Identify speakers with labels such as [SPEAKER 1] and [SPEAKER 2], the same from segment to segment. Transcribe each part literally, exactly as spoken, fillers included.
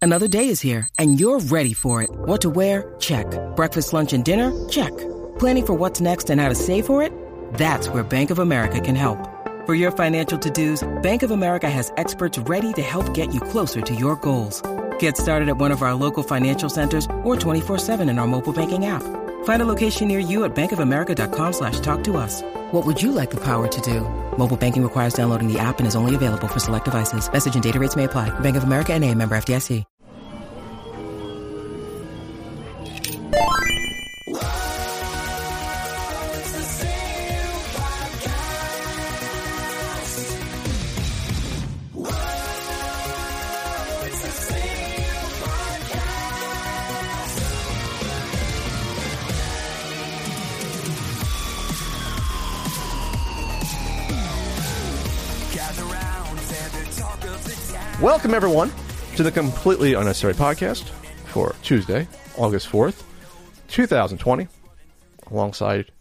[SPEAKER 1] Another day is here, and you're ready for it. What to wear? Check. Breakfast, lunch, and dinner? Check. Planning for what's next and how to save for it? That's where Bank of America can help. For your financial to-dos, Bank of America has experts ready to help get you closer to your goals. Get started at one of our local financial centers or twenty-four seven in our mobile banking app. Find a location near you at bankofamerica.com slash talk to us. What would you like the power to do? Mobile banking requires downloading the app and is only available for select devices. Message and data rates may apply. Bank of America N A, member F D I C.
[SPEAKER 2] Welcome, everyone, to the Completely Unnecessary Podcast for Tuesday, August fourth, twenty twenty, alongside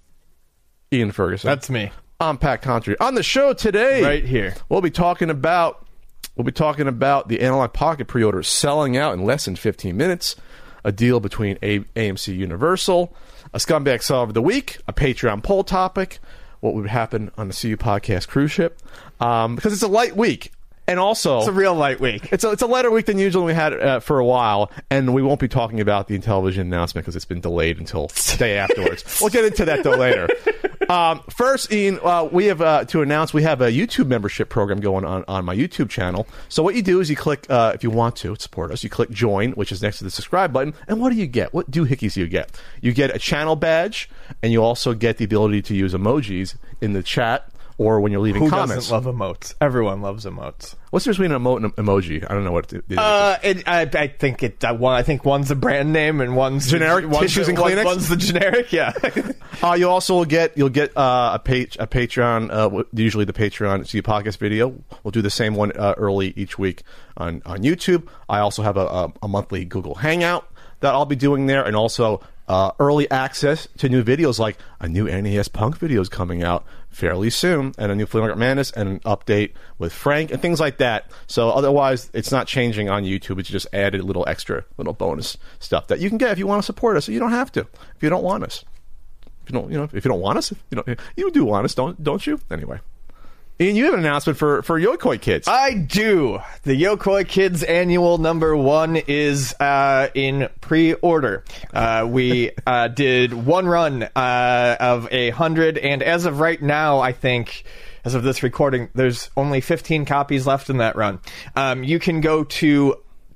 [SPEAKER 2] Ian Ferguson.
[SPEAKER 3] That's me.
[SPEAKER 2] I'm Pat Contry. On the show today,
[SPEAKER 3] right here,
[SPEAKER 2] we'll be talking about we'll be talking about the Analog Pocket pre-orders selling out in less than fifteen minutes, a deal between a- AMC Universal, a Scumbag Solve of the Week, a Patreon poll topic, what would happen on the C U Podcast cruise ship, um, because it's a light week. And also,
[SPEAKER 3] it's a real light week.
[SPEAKER 2] It's a, it's a lighter week than usual. We had uh, for a while, and we won't be talking about the Intellivision announcement because it's been delayed until the day afterwards. We'll get into that though later. Um, first, Ian, uh, we have uh, to announce we have a YouTube membership program going on on my YouTube channel. So what you do is you click, uh, if you want to support us, you click join, which is next to the subscribe button. And what do you get? What doohickeys do you get? You get a channel badge, and you also get the ability to use emojis in the chat or when you're leaving
[SPEAKER 3] Who
[SPEAKER 2] comments.
[SPEAKER 3] Who doesn't love emotes? Everyone loves emotes.
[SPEAKER 2] What's the difference between an emote and an emoji? I don't know what it is.
[SPEAKER 3] Uh, it, I, I think it. Uh, one, I think one's a brand name and one's
[SPEAKER 2] generic.
[SPEAKER 3] One's
[SPEAKER 2] Tissues
[SPEAKER 3] the,
[SPEAKER 2] and Kleenex.
[SPEAKER 3] One's the generic. Yeah.
[SPEAKER 2] uh, you also will get you'll get uh, a page a Patreon. Uh, usually the Patreon C U Podcast video. We'll do the same one uh, early each week on on YouTube. I also have a, a, a monthly Google Hangout that I'll be doing there, and also uh, early access to new videos, like a new N E S Punk video is coming out fairly soon, and a new Flea Market Madness, and an update with Frank, and things like that. So otherwise, it's not changing on YouTube. It's just added a little extra, little bonus stuff that you can get if you want to support us. So you don't have to if you don't want us. If you don't, you know, if you don't want us, if you don't, you do want us, don't don't you? Anyway. Ian, you have an announcement for, for Yokoi Kids.
[SPEAKER 3] I do. The Yokoi Kids annual number one is uh, in pre-order. Uh, we uh, did one run uh, of a hundred, and as of right now, I think, as of this recording, there's only fifteen copies left in that run. Um, you can go to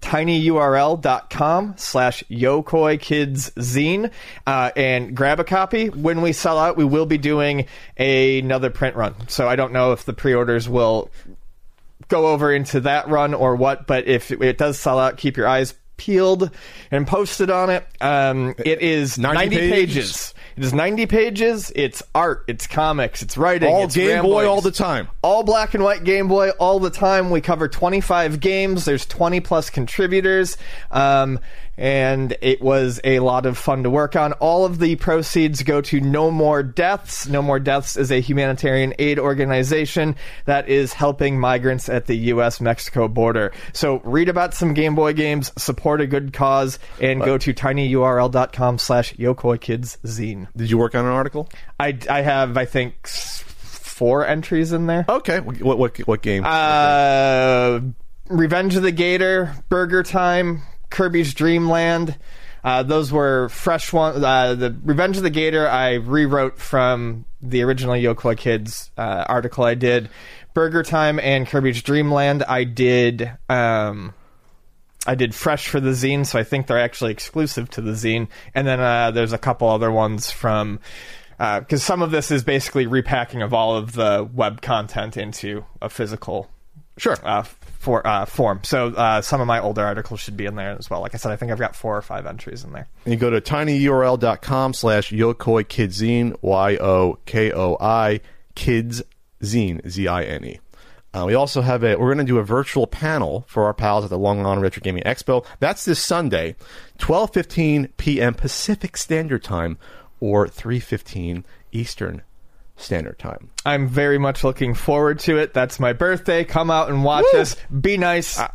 [SPEAKER 3] tinyurl.com slash Yokoi Kids Zine uh, and grab a copy. When we sell out, we will be doing a, another print run. So I don't know if the pre-orders will go over into that run or what, but if it does sell out, keep your eyes peeled and posted on it. Um, it is ninety, ninety pages. pages. It is ninety pages. It's art. It's comics. It's writing.
[SPEAKER 2] All
[SPEAKER 3] it's
[SPEAKER 2] Game
[SPEAKER 3] ramblings.
[SPEAKER 2] Boy all the time.
[SPEAKER 3] All black and white Game Boy all the time. We cover twenty-five games. There's twenty plus contributors. Um, and it was a lot of fun to work on. All of the proceeds go to No More Deaths. No More Deaths is a humanitarian aid organization that is helping migrants at the U S Mexico border. So read about some Game Boy games, support a good cause, and go to tinyurl.com slash Yokoi Kids Zine.
[SPEAKER 2] Did you work on an article?
[SPEAKER 3] I, I have, I think, four entries in there.
[SPEAKER 2] Okay. What what, what game?
[SPEAKER 3] Uh, Revenge of the Gator, Burger Time, Kirby's Dream Land. Uh, those were fresh ones. Uh, the Revenge of the Gator I rewrote from the original Yokoi Kids uh, article I did. Burger Time and Kirby's Dream Land I did... Um, I did fresh for the zine, so I think they're actually exclusive to the zine. And then uh, there's a couple other ones from... Because uh, some of this is basically repacking of all of the web content into a physical
[SPEAKER 2] sure
[SPEAKER 3] uh, for, uh, form. So uh, some of my older articles should be in there as well. Like I said, I think I've got four or five entries in there.
[SPEAKER 2] And you go to tinyurl.com slash Yokoi Kidzine, Y O K O I, Kids Zine, Z I N E. Uh, we also have a, we're going to do a virtual panel for our pals at the Long Island Retro Gaming Expo. That's this Sunday, twelve fifteen p.m. Pacific Standard Time, or three fifteen Eastern Standard Time.
[SPEAKER 3] I'm very much looking forward to it. That's my birthday. Come out and watch
[SPEAKER 2] Woo!
[SPEAKER 3] us. Be nice.
[SPEAKER 2] Uh,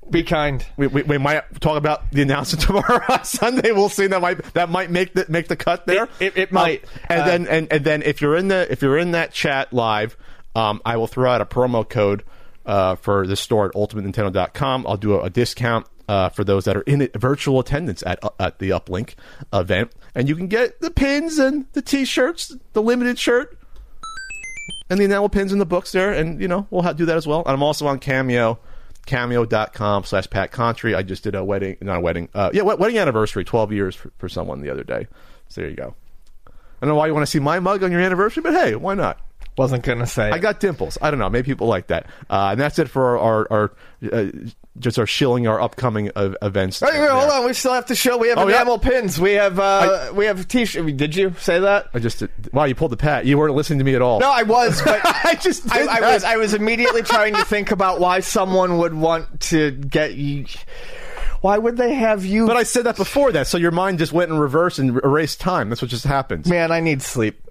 [SPEAKER 3] Be kind.
[SPEAKER 2] We, we, we might talk about the announcement tomorrow on Sunday. We'll see. That might that might make the make the cut there.
[SPEAKER 3] It, it, it might.
[SPEAKER 2] Um, and
[SPEAKER 3] uh,
[SPEAKER 2] then and, and then if you're in the if you're in that chat live, um, I will throw out a promo code uh, for the store at ultimate nintendo dot com. I'll do a, a discount uh, for those that are in it, virtual attendance at uh, at the Uplink event, and you can get the pins and the T-shirts, the limited shirt, and the enamel pins and the books there. And you know we'll have, do that as well. And I'm also on Cameo. cameo.com slash Pat Contry. I just did a wedding, not a wedding, uh, yeah, wedding anniversary, twelve years for, for someone the other day. So there you go. I don't know why you want to see my mug on your anniversary, but hey, why not?
[SPEAKER 3] Wasn't going to say.
[SPEAKER 2] I got dimples. I don't know. Maybe people like that. Uh, and that's it for our, our, our uh, just our shilling our upcoming uh, events.
[SPEAKER 3] Hey, wait, hold on. We still have to show. We have
[SPEAKER 2] oh,
[SPEAKER 3] enamel
[SPEAKER 2] yeah.
[SPEAKER 3] pins. We have uh,
[SPEAKER 2] I,
[SPEAKER 3] we have t-shirt. Did you say that?
[SPEAKER 2] I just did. Wow, you pulled the Pat. You weren't listening to me at all.
[SPEAKER 3] No, I was, but
[SPEAKER 2] I just did
[SPEAKER 3] I, I
[SPEAKER 2] that.
[SPEAKER 3] was I was immediately trying to think about why someone would want to get you. Why would they have you?
[SPEAKER 2] But I said that before that, so your mind just went in reverse and erased time. That's what just happens.
[SPEAKER 3] Man, I need sleep.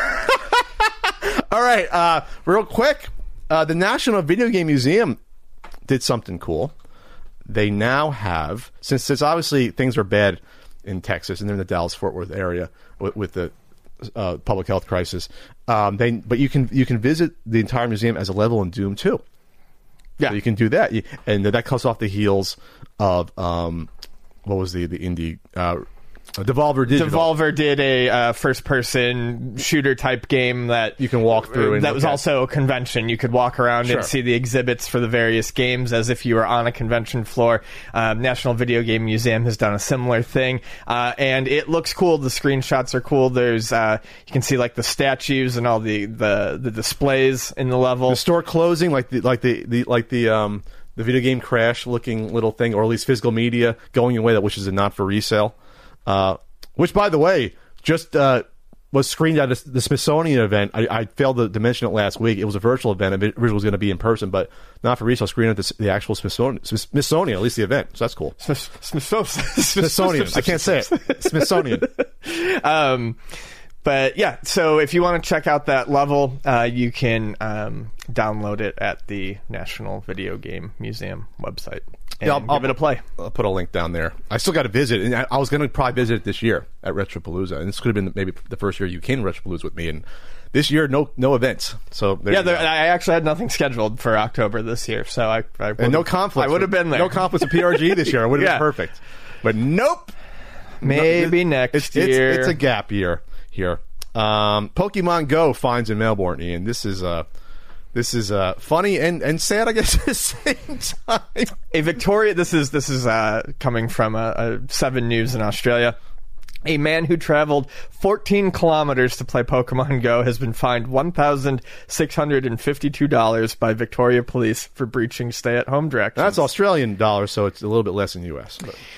[SPEAKER 2] All right, uh, real quick, uh, the National Video Game Museum did something cool. They now have, since, since obviously things are bad in Texas and they're in the Dallas-Fort Worth area with, with the uh, public health crisis, um, they but you can you can visit the entire museum as a level in Doom two.
[SPEAKER 3] Yeah,
[SPEAKER 2] so you can do that, you, and that comes off the heels of um, what was the the indie. Uh, Devolver Digital.
[SPEAKER 3] Devolver did a uh, first-person shooter-type game that
[SPEAKER 2] you can walk through. And
[SPEAKER 3] that was also a convention. You could walk around
[SPEAKER 2] sure.
[SPEAKER 3] and see the exhibits for the various games as if you were on a convention floor. Um, National Video Game Museum has done a similar thing, uh, and it looks cool. The screenshots are cool. There's uh, you can see like the statues and all the, the, the displays in the level.
[SPEAKER 2] The store closing, like the like the, the like the um the video game crash looking little thing, or at least physical media going away that which is not for resale. Uh, which, by the way, just uh, was screened at the Smithsonian event. I, I failed to, to mention it last week. It was a virtual event. It originally was going to be in person, but not for resale. Screened at the, the actual Smithsonian, Smithsonian, at least the event. So that's cool.
[SPEAKER 3] Smith, Smith,
[SPEAKER 2] Smithsonian. I can't say it. Smithsonian.
[SPEAKER 3] Um, but yeah, so if you want to check out that level, uh, you can um, download it at the National Video Game Museum website. And
[SPEAKER 2] yeah, I'll,
[SPEAKER 3] give
[SPEAKER 2] I'll,
[SPEAKER 3] it a play.
[SPEAKER 2] I'll put a link down there. I still got to visit, and I, I was going to probably visit it this year at Retropalooza, and this could have been maybe the first year you came to Retropalooza with me. And this year, no no events. So there
[SPEAKER 3] yeah,
[SPEAKER 2] you
[SPEAKER 3] there,
[SPEAKER 2] go.
[SPEAKER 3] I actually had nothing scheduled for October this year, so I, I
[SPEAKER 2] and no conflict.
[SPEAKER 3] I would have been there.
[SPEAKER 2] No conflicts with P R G this year. I would have
[SPEAKER 3] yeah.
[SPEAKER 2] been perfect. But nope.
[SPEAKER 3] Maybe
[SPEAKER 2] no,
[SPEAKER 3] next
[SPEAKER 2] it's,
[SPEAKER 3] year.
[SPEAKER 2] It's, it's a gap year here. Um, Pokemon Go finds in Melbourne, Ian. This is uh, this is uh, funny and, and sad, I guess, at the same time.
[SPEAKER 3] A Victoria. This is this is uh, coming from uh, uh, Seven News in Australia. A man who traveled fourteen kilometers to play Pokemon Go has been fined one thousand six hundred fifty-two dollars by Victoria Police for breaching stay-at-home directions.
[SPEAKER 2] That's Australian dollars, so it's a little bit less in U S.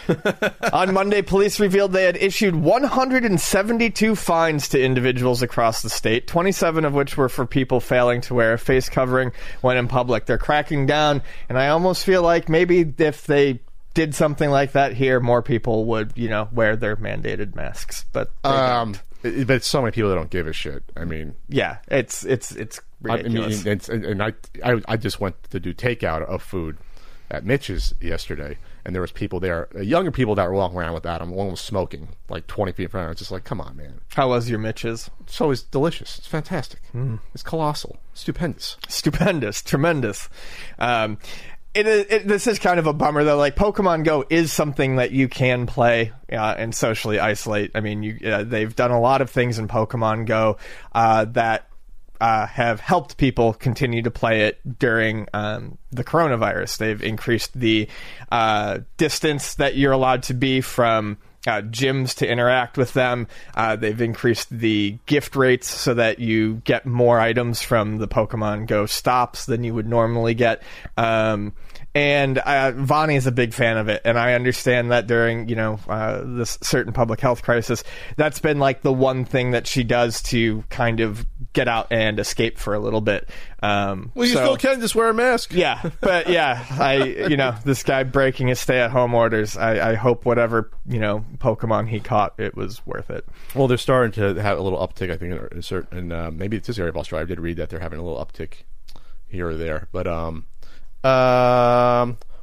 [SPEAKER 2] But.
[SPEAKER 3] On Monday, police revealed they had issued one hundred seventy-two fines to individuals across the state, twenty-seven of which were for people failing to wear a face covering when in public. They're cracking down, and I almost feel like maybe if they did something like that here, more people would, you know, wear their mandated masks. But
[SPEAKER 2] um, it, but it's so many people that don't give a shit. I mean,
[SPEAKER 3] yeah, it's it's it's ridiculous.
[SPEAKER 2] I mean, it's, and I, I I just went to do takeout of food at Mitch's yesterday, and there was people there, younger people that were walking around without them. One was smoking like twenty feet in front of me. It's just like, come on, man.
[SPEAKER 3] How was your Mitch's?
[SPEAKER 2] It's always delicious. It's fantastic. Mm. It's colossal. Stupendous.
[SPEAKER 3] Stupendous. Tremendous. Um, It is, it, this is kind of a bummer, though. Like, Pokemon Go is something that you can play uh, and socially isolate. I mean, you, uh, they've done a lot of things in Pokemon Go uh, that uh, have helped people continue to play it during um, the coronavirus. They've increased the uh, distance that you're allowed to be from Uh, gyms to interact with them. Uh, they've increased the gift rates so that you get more items from the Pokemon Go stops than you would normally get. Um, and uh, Vani is a big fan of it, and I understand that during, you know, uh, this certain public health crisis, that's been like the one thing that she does to kind of get out and escape for a little bit. Um,
[SPEAKER 2] well, you
[SPEAKER 3] so,
[SPEAKER 2] still can just wear a mask.
[SPEAKER 3] Yeah, but yeah, I, you know, this guy breaking his stay-at-home orders, I, I hope whatever, you know, Pokemon he caught, it was worth it.
[SPEAKER 2] Well, they're starting to have a little uptick, I think, in a certain, uh, maybe it's this area of Australia. I did read that they're having a little uptick here or there. But um, um, we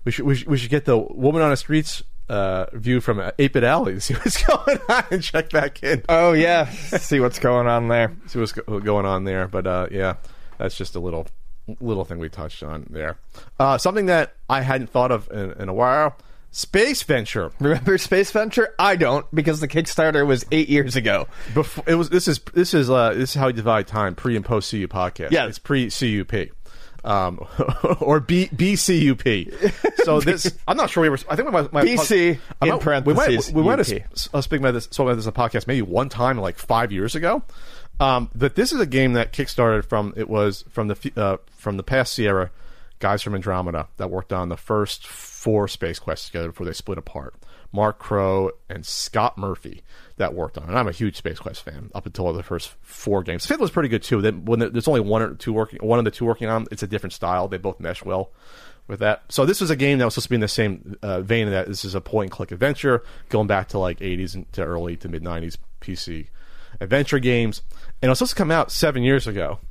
[SPEAKER 2] we should we should, we should get the Woman on the Streets uh, view from eight bit Alley to see what's going on and check back in.
[SPEAKER 3] Oh yeah, see what's going on there.
[SPEAKER 2] See what's go- going on there. But uh, yeah, that's just a little little thing we touched on there. Uh, something that I hadn't thought of in, in a while. Space Venture.
[SPEAKER 3] Remember Space Venture? I don't, because the Kickstarter was eight years ago.
[SPEAKER 2] Before it was. This is this is uh, this is how we divide time: pre and post C U podcast.
[SPEAKER 3] Yeah,
[SPEAKER 2] it's pre C U P, um, or B B C U P. So this, I'm not sure we were. I think we might, might
[SPEAKER 3] B C
[SPEAKER 2] I'm
[SPEAKER 3] in
[SPEAKER 2] not,
[SPEAKER 3] parentheses.
[SPEAKER 2] We might, we might have
[SPEAKER 3] U P.
[SPEAKER 2] uh, speaking about this, spoken about this on a podcast maybe one time like five years ago. Um, but this is a game that kickstarted from it was from the uh, from the past Sierra guys from Andromeda that worked on the first four Space Quests together before they split apart. Mark Crow and Scott Murphy that worked on it. And I'm a huge Space Quest fan up until the first four games. Fifth was pretty good too. Then when there's only one or two working, one of the two working on, it's a different style. They both mesh well with that. So this was a game that was supposed to be in the same uh, vein of that. This is a point and click adventure going back to like eighties and to early to mid nineties P C adventure games. And it was supposed to come out seven years ago.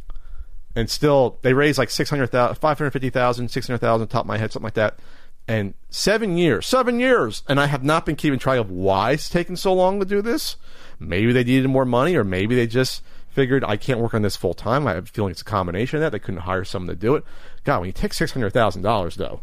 [SPEAKER 2] And still, they raised like six hundred thousand, five hundred fifty thousand, six hundred thousand, top of my head, something like that. And seven years, seven years, and I have not been keeping track of why it's taken so long to do this. Maybe they needed more money, or maybe they just figured I can't work on this full time. I have a feeling it's a combination of that. They couldn't hire someone to do it. God, when you take six hundred thousand dollars, though,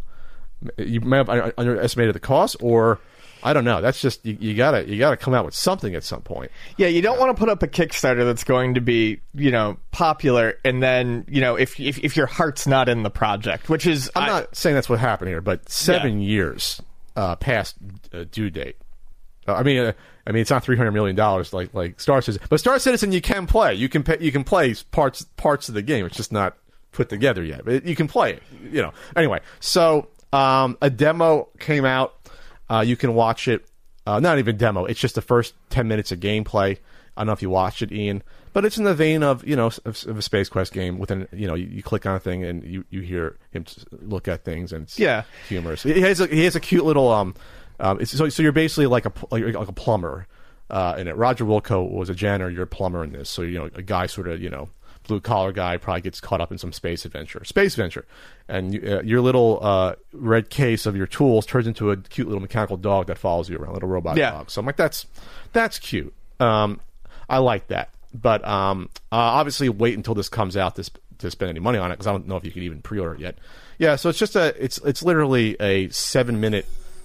[SPEAKER 2] you may have underestimated the cost, or I don't know. That's just you, you gotta you gotta come out with something at some point.
[SPEAKER 3] Yeah, you don't yeah. want to put up a Kickstarter that's going to be, you know, popular, and then, you know, if if, if your heart's not in the project, which is
[SPEAKER 2] I'm
[SPEAKER 3] I,
[SPEAKER 2] not saying that's what happened here, but seven yeah. years uh, past uh, due date. Uh, I mean, uh, I mean, it's not three hundred million dollars like like Star Citizen, but Star Citizen you can play. You can pay, you can play parts parts of the game. It's just not put together yet, but you can play it. You know. Anyway, so um, a demo came out. Uh, you can watch it. Uh, not even demo. It's just the first ten minutes of gameplay. I don't know if you watched it, Ian, but it's in the vein of you know of, of a Space Quest game. Within you know you, you click on a thing and you, you hear him look at things and it's
[SPEAKER 3] yeah.
[SPEAKER 2] humorous. He has a, he has a cute little um. um it's, so so you're basically like a like, like a plumber. Uh, in it, Roger Wilco was a janitor. You're a plumber in this, so you know a guy sort of you know. blue collar guy probably gets caught up in some space adventure, space adventure, and you, uh, your little uh, red case of your tools turns into a cute little mechanical dog that follows you around, a little robot
[SPEAKER 3] yeah.
[SPEAKER 2] dog. So I'm like, that's that's cute. Um, I like that, but um, uh, obviously wait until this comes out to, sp- to spend any money on it because I don't know if you could even pre-order it yet. Yeah, so it's just a it's it's literally a seven minute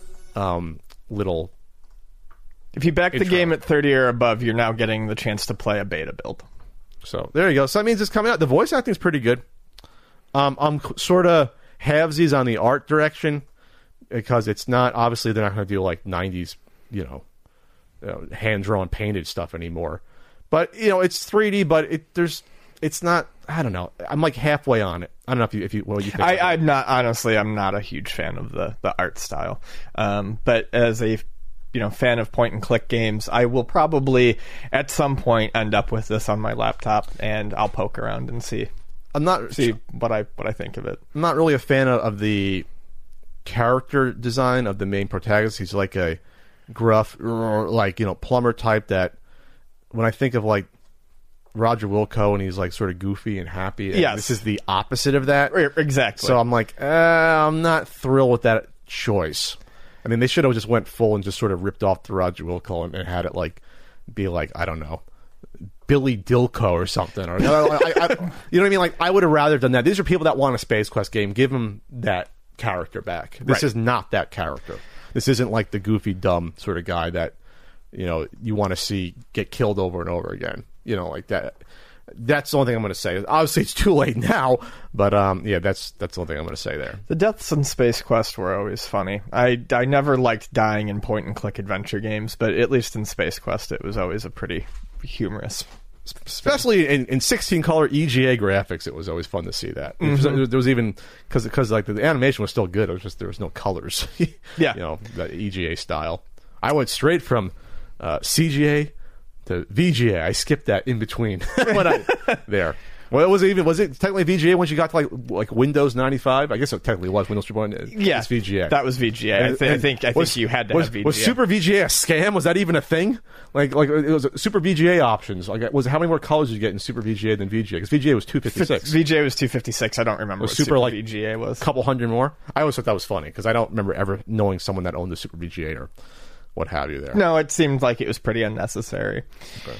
[SPEAKER 2] um, little.
[SPEAKER 3] If you back
[SPEAKER 2] intro.
[SPEAKER 3] the game at thirty or above, you're now getting the chance to play a beta build.
[SPEAKER 2] So there you go. So that means it's coming out. The voice acting is pretty good. Um, I'm sort of halvesies on the art direction because it's not obviously they're not going to do like nineties, you know, you know hand drawn painted stuff anymore. But you know, it's three D, but it there's it's not. I don't know. I'm like halfway on it. I don't know if you if you what you think.
[SPEAKER 3] I, I'm not honestly. I'm not a huge fan of the the art style. Um, but as a you know, fan of point and click games, I will probably at some point end up with this on my laptop, and I'll poke around and see.
[SPEAKER 2] I'm not
[SPEAKER 3] see what I what I think of it.
[SPEAKER 2] I'm not really a fan of, of the character design of the main protagonist. He's like a gruff, like you know, plumber type. That when I think of like Roger Wilco, and he's like sort of goofy and happy. And
[SPEAKER 3] yes.
[SPEAKER 2] This is the opposite of that.
[SPEAKER 3] Exactly.
[SPEAKER 2] So I'm like, uh, I'm not thrilled with that choice. I mean, they should have just went full and just sort of ripped off the Roger Wilco and, and had it like be like, I don't know, Billy Dilko or something. Or I, I, I, you know what I mean? Like, I would have rather done that. These are people that want a Space Quest game. Give them that character back. This
[SPEAKER 3] right.
[SPEAKER 2] is not that character. This isn't like the goofy, dumb sort of guy that, you know, you want to see get killed over and over again. You know, like that. That's the only thing I'm going to say. Obviously, it's too late now, but um, yeah, that's that's the only thing I'm going to say there.
[SPEAKER 3] The deaths in Space Quest were always funny. I, I never liked dying in point-and-click adventure games, but at least in Space Quest, it was always a pretty humorous.
[SPEAKER 2] Especially in, in sixteen-color E G A graphics, it was always fun to see that. Mm-hmm. There, was, there was even because because like the animation was still good. It was just there was no colors.
[SPEAKER 3] Yeah,
[SPEAKER 2] you know, that E G A style. I went straight from uh, C G A to V G A. I skipped that in between when I there. Well, was it even was it technically V G A once you got to like like Windows ninety-five? I guess it technically was Windows three point one.
[SPEAKER 3] Yeah,
[SPEAKER 2] it's V G A.
[SPEAKER 3] That was V G A.
[SPEAKER 2] And,
[SPEAKER 3] I, th-
[SPEAKER 2] and
[SPEAKER 3] I think I
[SPEAKER 2] was,
[SPEAKER 3] think you had to
[SPEAKER 2] was,
[SPEAKER 3] have V G A.
[SPEAKER 2] Was Super V G A a scam? Was that even a thing? Like like it was Super V G A options. Like was how many more colors did you get in Super V G A than V G A? Because V G A was two fifty-six.
[SPEAKER 3] V G A was two fifty-six. I don't remember
[SPEAKER 2] was
[SPEAKER 3] what
[SPEAKER 2] Super,
[SPEAKER 3] Super
[SPEAKER 2] like
[SPEAKER 3] V G A was.
[SPEAKER 2] A couple hundred more. I always thought that was funny because I don't remember ever knowing someone that owned the Super V G A or what have you there.
[SPEAKER 3] No, it seemed like it was pretty unnecessary.
[SPEAKER 2] Okay.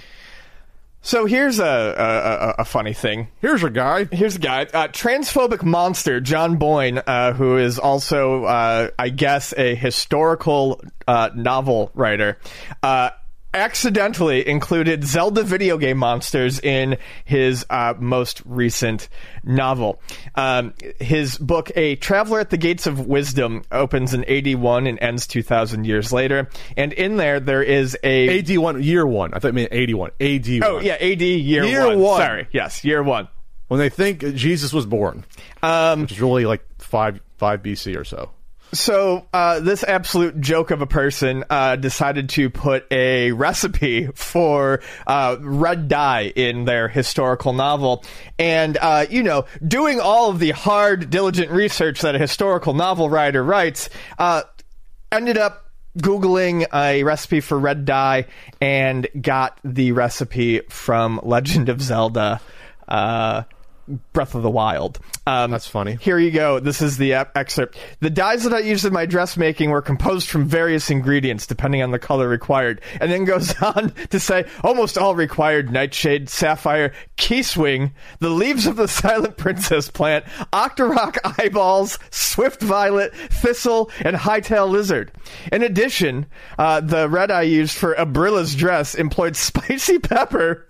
[SPEAKER 3] So here's a, a, a funny thing.
[SPEAKER 2] Here's a guy.
[SPEAKER 3] Here's a guy. Uh, transphobic monster John Boyne, uh, who is also, uh, I guess, a historical uh, novel writer, uh, accidentally included Zelda video game monsters in his uh, most recent novel. Um, his book, A Traveler at the Gates of Wisdom, opens in eighty-one and ends two thousand years later. And in there, there is a...
[SPEAKER 2] A D one, year one. I thought you meant eighty-one. A D one.
[SPEAKER 3] Oh, yeah, A D year,
[SPEAKER 2] year
[SPEAKER 3] one.
[SPEAKER 2] one.
[SPEAKER 3] Sorry, yes, year one.
[SPEAKER 2] When they think Jesus was born, um, which is really like five five B C or so.
[SPEAKER 3] So uh, this absolute joke of a person uh, decided to put a recipe for uh, red dye in their historical novel. And, uh, you know, doing all of the hard, diligent research that a historical novel writer writes, uh, ended up Googling a recipe for red dye and got the recipe from Legend of Zelda, uh, Breath of the Wild. Um,
[SPEAKER 2] That's funny.
[SPEAKER 3] Here you go. This is the ep- excerpt. The dyes that I used in my dressmaking were composed from various ingredients, depending on the color required. And then goes on to say, almost all required nightshade, sapphire, keyswing, the leaves of the silent princess plant, octorok eyeballs, swift violet, thistle, and hightail lizard. In addition, uh, the red I used for Abrilla's dress employed spicy pepper,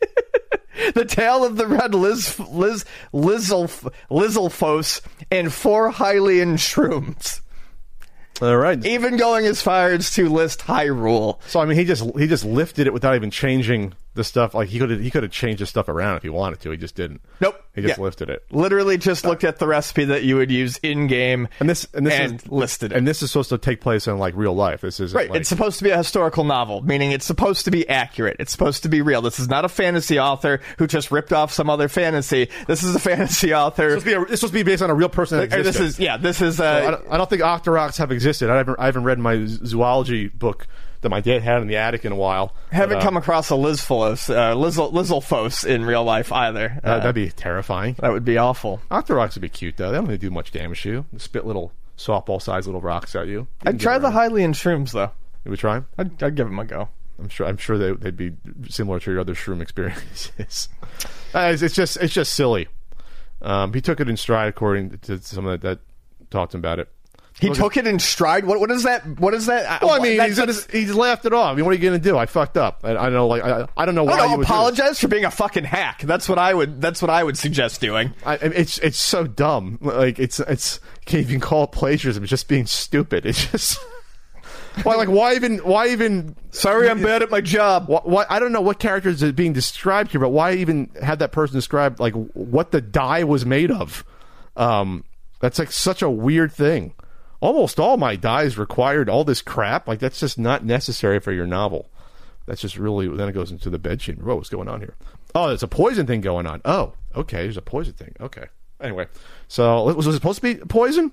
[SPEAKER 3] the tail of the red Liz, Liz, Lizzle, Lizzlephos, and four Hylian shrooms.
[SPEAKER 2] All right.
[SPEAKER 3] Even going as far as to list Hyrule.
[SPEAKER 2] So I mean, he just he just lifted it without even changing the stuff. Like he could have he could have changed the stuff around if he wanted to. He just didn't.
[SPEAKER 3] Nope.
[SPEAKER 2] He just
[SPEAKER 3] Yeah.
[SPEAKER 2] lifted it.
[SPEAKER 3] Literally just looked at the recipe that you would use in game
[SPEAKER 2] And this and this
[SPEAKER 3] and
[SPEAKER 2] is,
[SPEAKER 3] listed it.
[SPEAKER 2] And this is supposed to take place in like real life. This is
[SPEAKER 3] Right,
[SPEAKER 2] like,
[SPEAKER 3] it's supposed to be a historical novel, meaning it's supposed to be accurate. It's supposed to be real. This is not a fantasy author who just ripped off some other fantasy. This is a fantasy author.
[SPEAKER 2] It's supposed to be, a, it's supposed to be based on a real person that
[SPEAKER 3] Or
[SPEAKER 2] existed.
[SPEAKER 3] this is yeah. This is uh,
[SPEAKER 2] I, don't, I don't think octoroks have existed. I haven't I haven't read my zoology book that my dad had in the attic in a while.
[SPEAKER 3] haven't
[SPEAKER 2] but, uh,
[SPEAKER 3] come across a Lizphos, uh, Lizzle, Lizzlephos in real life either.
[SPEAKER 2] uh,
[SPEAKER 3] Uh,
[SPEAKER 2] that'd be terrifying.
[SPEAKER 3] that would be awful.
[SPEAKER 2] Octoroks would be cute though. They don't really do much damage to you. They spit little softball-sized little rocks at you. You can
[SPEAKER 3] I'd try
[SPEAKER 2] get
[SPEAKER 3] the
[SPEAKER 2] around.
[SPEAKER 3] Hylian shrooms though.
[SPEAKER 2] You would try 'em?
[SPEAKER 3] I'd, I'd give them a go.
[SPEAKER 2] I'm sure. I'm sure they, they'd be similar to your other shroom experiences. uh, it's, it's just. It's just silly. Um, he took it in stride, according to someone that, that talked about it.
[SPEAKER 3] He
[SPEAKER 2] Look
[SPEAKER 3] took it in stride. What? What is that? What is that?
[SPEAKER 2] Well, I mean,
[SPEAKER 3] That's-
[SPEAKER 2] he's,
[SPEAKER 3] that's-
[SPEAKER 2] he's laughed it off. I mean, what are you going to do? I fucked up. I, I don't know. Like, I, I don't know why
[SPEAKER 3] I don't
[SPEAKER 2] you
[SPEAKER 3] know,
[SPEAKER 2] would do
[SPEAKER 3] apologize for being a fucking hack. That's what I would. That's what I would suggest doing.
[SPEAKER 2] it. I, it's it's so dumb. Like, it's it's can't even call it plagiarism. It's just being stupid. It's just. Why, like, why even, why even?
[SPEAKER 3] Sorry, I'm bad at my job.
[SPEAKER 2] Why, why, I don't know what characters are being described here, but why even have that person describe like what the dye was made of? Um, that's like such a weird thing. Almost all my dyes required all this crap. Like that's just not necessary for your novel. That's just really. Then it goes into the bed chamber. Whoa, what's going on here? Oh, there's a poison thing going on. Oh, okay, there's a poison thing. Okay. Anyway, so was it supposed to be poison?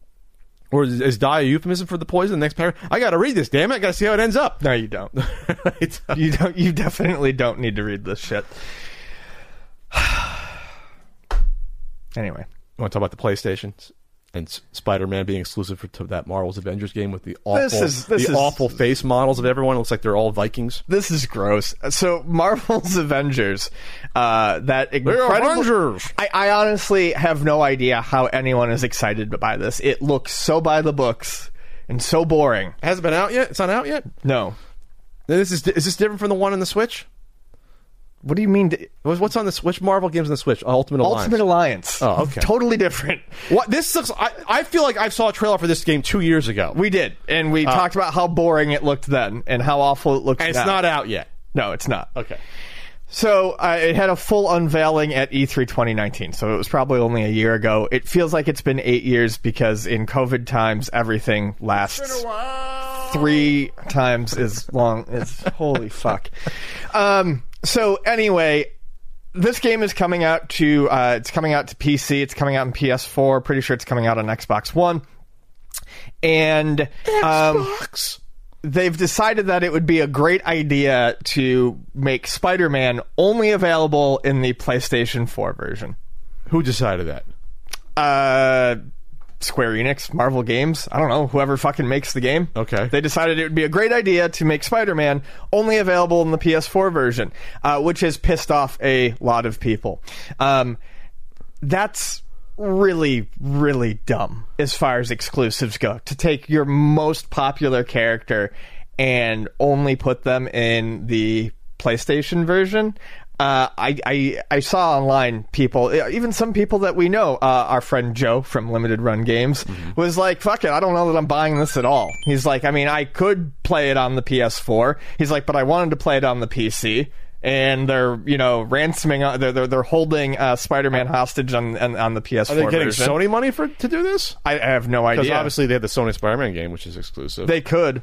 [SPEAKER 2] Or is, is dye a euphemism for the poison? The next paragraph. I got to read this. Damn it! I got to see how it ends up.
[SPEAKER 3] No, you don't.
[SPEAKER 2] It's-
[SPEAKER 3] You don't. You definitely don't need to read this shit. Anyway,
[SPEAKER 2] You want to talk about the PlayStation and S- Spider-Man being exclusive for, to that Marvel's Avengers game with the awful,
[SPEAKER 3] This is- this
[SPEAKER 2] the
[SPEAKER 3] is-
[SPEAKER 2] awful face models of everyone? It looks like they're all Vikings.
[SPEAKER 3] this is gross. So Marvel's Avengers, uh, that
[SPEAKER 2] They're
[SPEAKER 3] incredible.
[SPEAKER 2] Avengers.
[SPEAKER 3] I, I honestly have no idea how anyone is excited by this. It looks so by the books and so boring.
[SPEAKER 2] It hasn't been out yet. It's not out yet.
[SPEAKER 3] No.
[SPEAKER 2] This is is this different from the one on the Switch?
[SPEAKER 3] What do you mean? To,
[SPEAKER 2] What's what's on the Switch? Marvel games on the Switch? Ultimate Alliance.
[SPEAKER 3] Ultimate Alliance.
[SPEAKER 2] Oh, okay.
[SPEAKER 3] Totally different.
[SPEAKER 2] What this looks? I, I feel like I saw a trailer for this game two years ago,
[SPEAKER 3] We did, and we talked about how boring it looked then and how awful it looks
[SPEAKER 2] and it's
[SPEAKER 3] now.
[SPEAKER 2] not out yet.
[SPEAKER 3] No, it's not.
[SPEAKER 2] Okay.
[SPEAKER 3] So uh, it had a full unveiling at E three twenty nineteen, so it was probably only a year ago. It feels like it's been eight years because in COVID times, everything lasts three times as long as... Holy fuck. Um, so anyway, this game is coming out to uh, it's coming out to P C. It's coming out on P S four. Pretty sure it's coming out on Xbox One. And um,
[SPEAKER 2] Xbox.
[SPEAKER 3] They've decided that it would be a great idea to make Spider-Man only available in the PlayStation four version.
[SPEAKER 2] Who decided that?
[SPEAKER 3] Uh, Square Enix, Marvel Games. I don't know, whoever fucking makes the game.
[SPEAKER 2] Okay.
[SPEAKER 3] They decided it would be a great idea to make Spider-Man only available in the P S four version, uh, which has pissed off a lot of people. Um, that's really, really dumb as far as exclusives go. To take your most popular character and only put them in the PlayStation version. Uh, I, I I saw online people, even some people that we know, uh, our friend Joe from Limited Run Games, mm-hmm. was like, fuck it, I don't know that I'm buying this at all. He's like, I mean, I could play it on the P S four. He's like, but I wanted to play it on the P C. And they're, you know, ransoming, they're they're, they're holding uh, Spider-Man hostage on, on on the P S four.
[SPEAKER 2] Are they getting
[SPEAKER 3] version.
[SPEAKER 2] Sony money for to do this?
[SPEAKER 3] I, I have no idea.
[SPEAKER 2] Because obviously they have the Sony Spider-Man game, which is exclusive.
[SPEAKER 3] They could.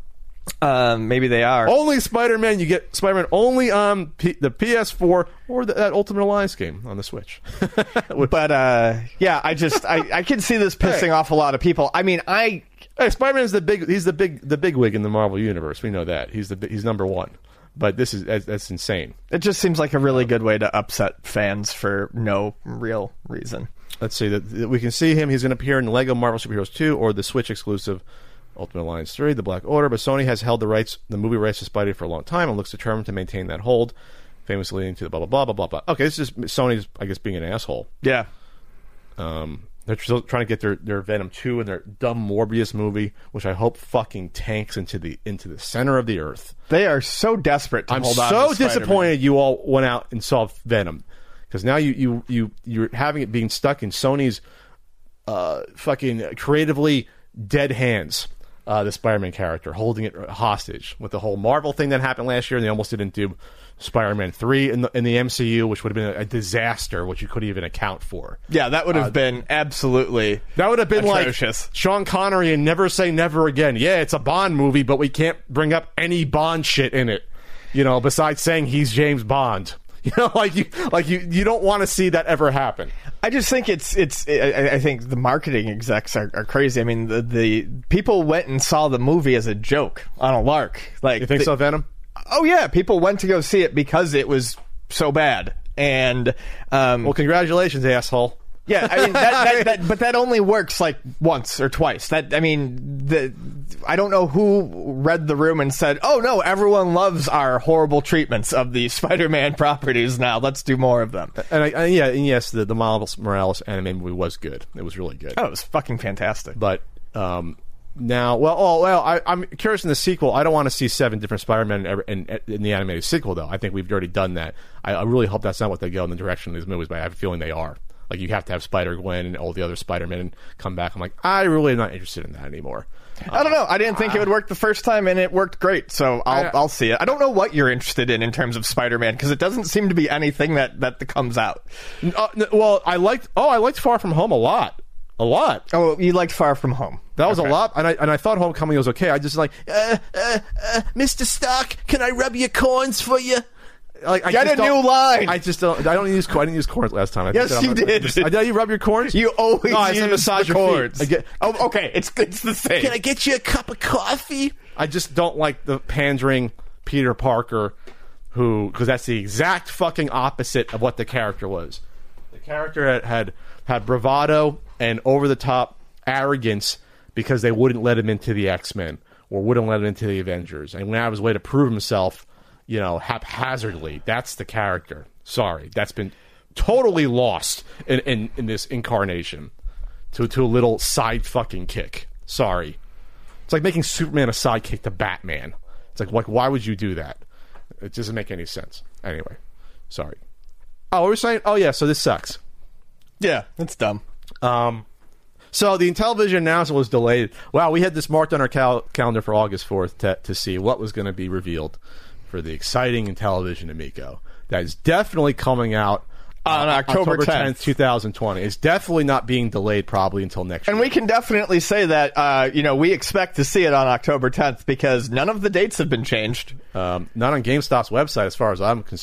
[SPEAKER 3] Um, maybe they are.
[SPEAKER 2] Only Spider-Man, you get Spider-Man only on P- the P S four or the, that Ultimate Alliance game on the Switch.
[SPEAKER 3] But, uh, yeah, I just, I, I can see this pissing hey. off a lot of people. I mean, I...
[SPEAKER 2] Hey, Spider-Man's the big, he's the big, the big wig in the Marvel Universe. We know that. He's the, he's number one. But this is, that's, that's insane.
[SPEAKER 3] It just seems like a really good way to upset fans for no real reason.
[SPEAKER 2] Let's see, that we can see him. He's going to appear in Lego Marvel Superheroes two or the Switch exclusive Ultimate Alliance three, The Black Order, but Sony has held the rights, the movie rights to Spidey for a long time and looks determined to maintain that hold, famously leading to the blah, blah, blah, blah, blah, blah. Okay, this is Sony's, I guess, being an asshole.
[SPEAKER 3] Yeah.
[SPEAKER 2] Um, they're still trying to get their, their Venom two and their dumb Morbius movie, which I hope fucking tanks into the into the center of the earth.
[SPEAKER 3] They are so desperate to
[SPEAKER 2] I'm
[SPEAKER 3] hold on
[SPEAKER 2] so
[SPEAKER 3] to Spider-Man.
[SPEAKER 2] disappointed you all went out and saw Venom. Because now you, you, you, you're having it being stuck in Sony's uh, fucking creatively dead hands. Uh, the Spider-Man character, holding it hostage with the whole Marvel thing that happened last year, and they almost didn't do Spider-Man three in the, in the M C U, which would have been a, a disaster, which you couldn't even account for.
[SPEAKER 3] Yeah, that would have
[SPEAKER 2] uh,
[SPEAKER 3] been absolutely
[SPEAKER 2] That would have been
[SPEAKER 3] atrocious.
[SPEAKER 2] Like Sean Connery and Never Say Never Again. Yeah, it's a Bond movie, but we can't bring up any Bond shit in it, you know, besides saying he's James Bond. You know, like you, like you, you don't want to see that ever happen.
[SPEAKER 3] I just think it's, it's. I, I think the marketing execs are, are crazy. I mean, the, the people went and saw the movie as a joke on a lark. Like,
[SPEAKER 2] you think
[SPEAKER 3] the,
[SPEAKER 2] so, Venom?
[SPEAKER 3] Oh yeah, people went to go see it because it was so bad. And um,
[SPEAKER 2] well, congratulations, asshole.
[SPEAKER 3] Yeah, I mean, that, that, that, but that only works like once or twice. That I mean, the I don't know who read the room and said, "Oh no, everyone loves our horrible treatments of the Spider-Man properties. Now let's do more of them."
[SPEAKER 2] And I, I, yeah, and yes, the the Miles Morales anime movie was good. It was really good.
[SPEAKER 3] Oh, it was fucking fantastic.
[SPEAKER 2] But um, now, well, oh well, I, I'm curious in the sequel. I don't want to see seven different Spider-Men in, in, in the animated sequel, though. I think we've already done that. I, I really hope that's not what they go in the direction of these movies, but I have a feeling they are. Like, you have to have Spider-Gwen and all the other Spider-Men come back. I'm like, I really am not interested in that anymore.
[SPEAKER 3] I don't know. I didn't think uh, it would work the first time, and it worked great. So I'll I, I'll see it. I don't know what you're interested in in terms of Spider-Man, because it doesn't seem to be anything that, that comes out.
[SPEAKER 2] Uh, well, I liked. Oh, I liked Far From Home a lot, a lot.
[SPEAKER 3] Oh, you liked Far From Home.
[SPEAKER 2] That was
[SPEAKER 3] okay.
[SPEAKER 2] a lot, and I and I thought Homecoming was okay. I just like, uh, uh, uh, Mister Stark, can I rub your corns for you? Like, I
[SPEAKER 3] Get
[SPEAKER 2] just
[SPEAKER 3] a new line.
[SPEAKER 2] I just don't. I don't use. I didn't use corns last time. I
[SPEAKER 3] yes, you did.
[SPEAKER 2] Just, I, did you rub your corns?
[SPEAKER 3] You always
[SPEAKER 2] no, I
[SPEAKER 3] use
[SPEAKER 2] massage
[SPEAKER 3] the corns.
[SPEAKER 2] I get,
[SPEAKER 3] oh, okay, it's it's the same.
[SPEAKER 2] Can I get you a cup of coffee? I just don't like the pandering Peter Parker, who because that's the exact fucking opposite of what the character was. The character had had, had bravado and over the top arrogance because they wouldn't let him into the X-Men or wouldn't let him into the Avengers, and went out of his way to prove himself. You know, haphazardly. That's the character. Sorry, that's been totally lost in, in, in this incarnation to to a little side fucking kick. Sorry, it's like making Superman a sidekick to Batman. It's like, like, why would you do that? It doesn't make any sense. Anyway, sorry. Oh, what were we saying? Oh yeah, so this sucks.
[SPEAKER 3] Yeah, it's dumb.
[SPEAKER 2] Um, so the Intellivision announcement was delayed. Wow, we had this marked on our cal- calendar for August fourth to, to see what was going to be revealed. For the exciting Intellivision Amico that is definitely coming out
[SPEAKER 3] on uh, October tenth,
[SPEAKER 2] twenty twenty. It's definitely not being delayed probably until next
[SPEAKER 3] and
[SPEAKER 2] year.
[SPEAKER 3] And we can definitely say that uh, you know we expect to see it on October tenth because none of the dates have been changed.
[SPEAKER 2] Um, not on GameStop's website as far as I'm concerned.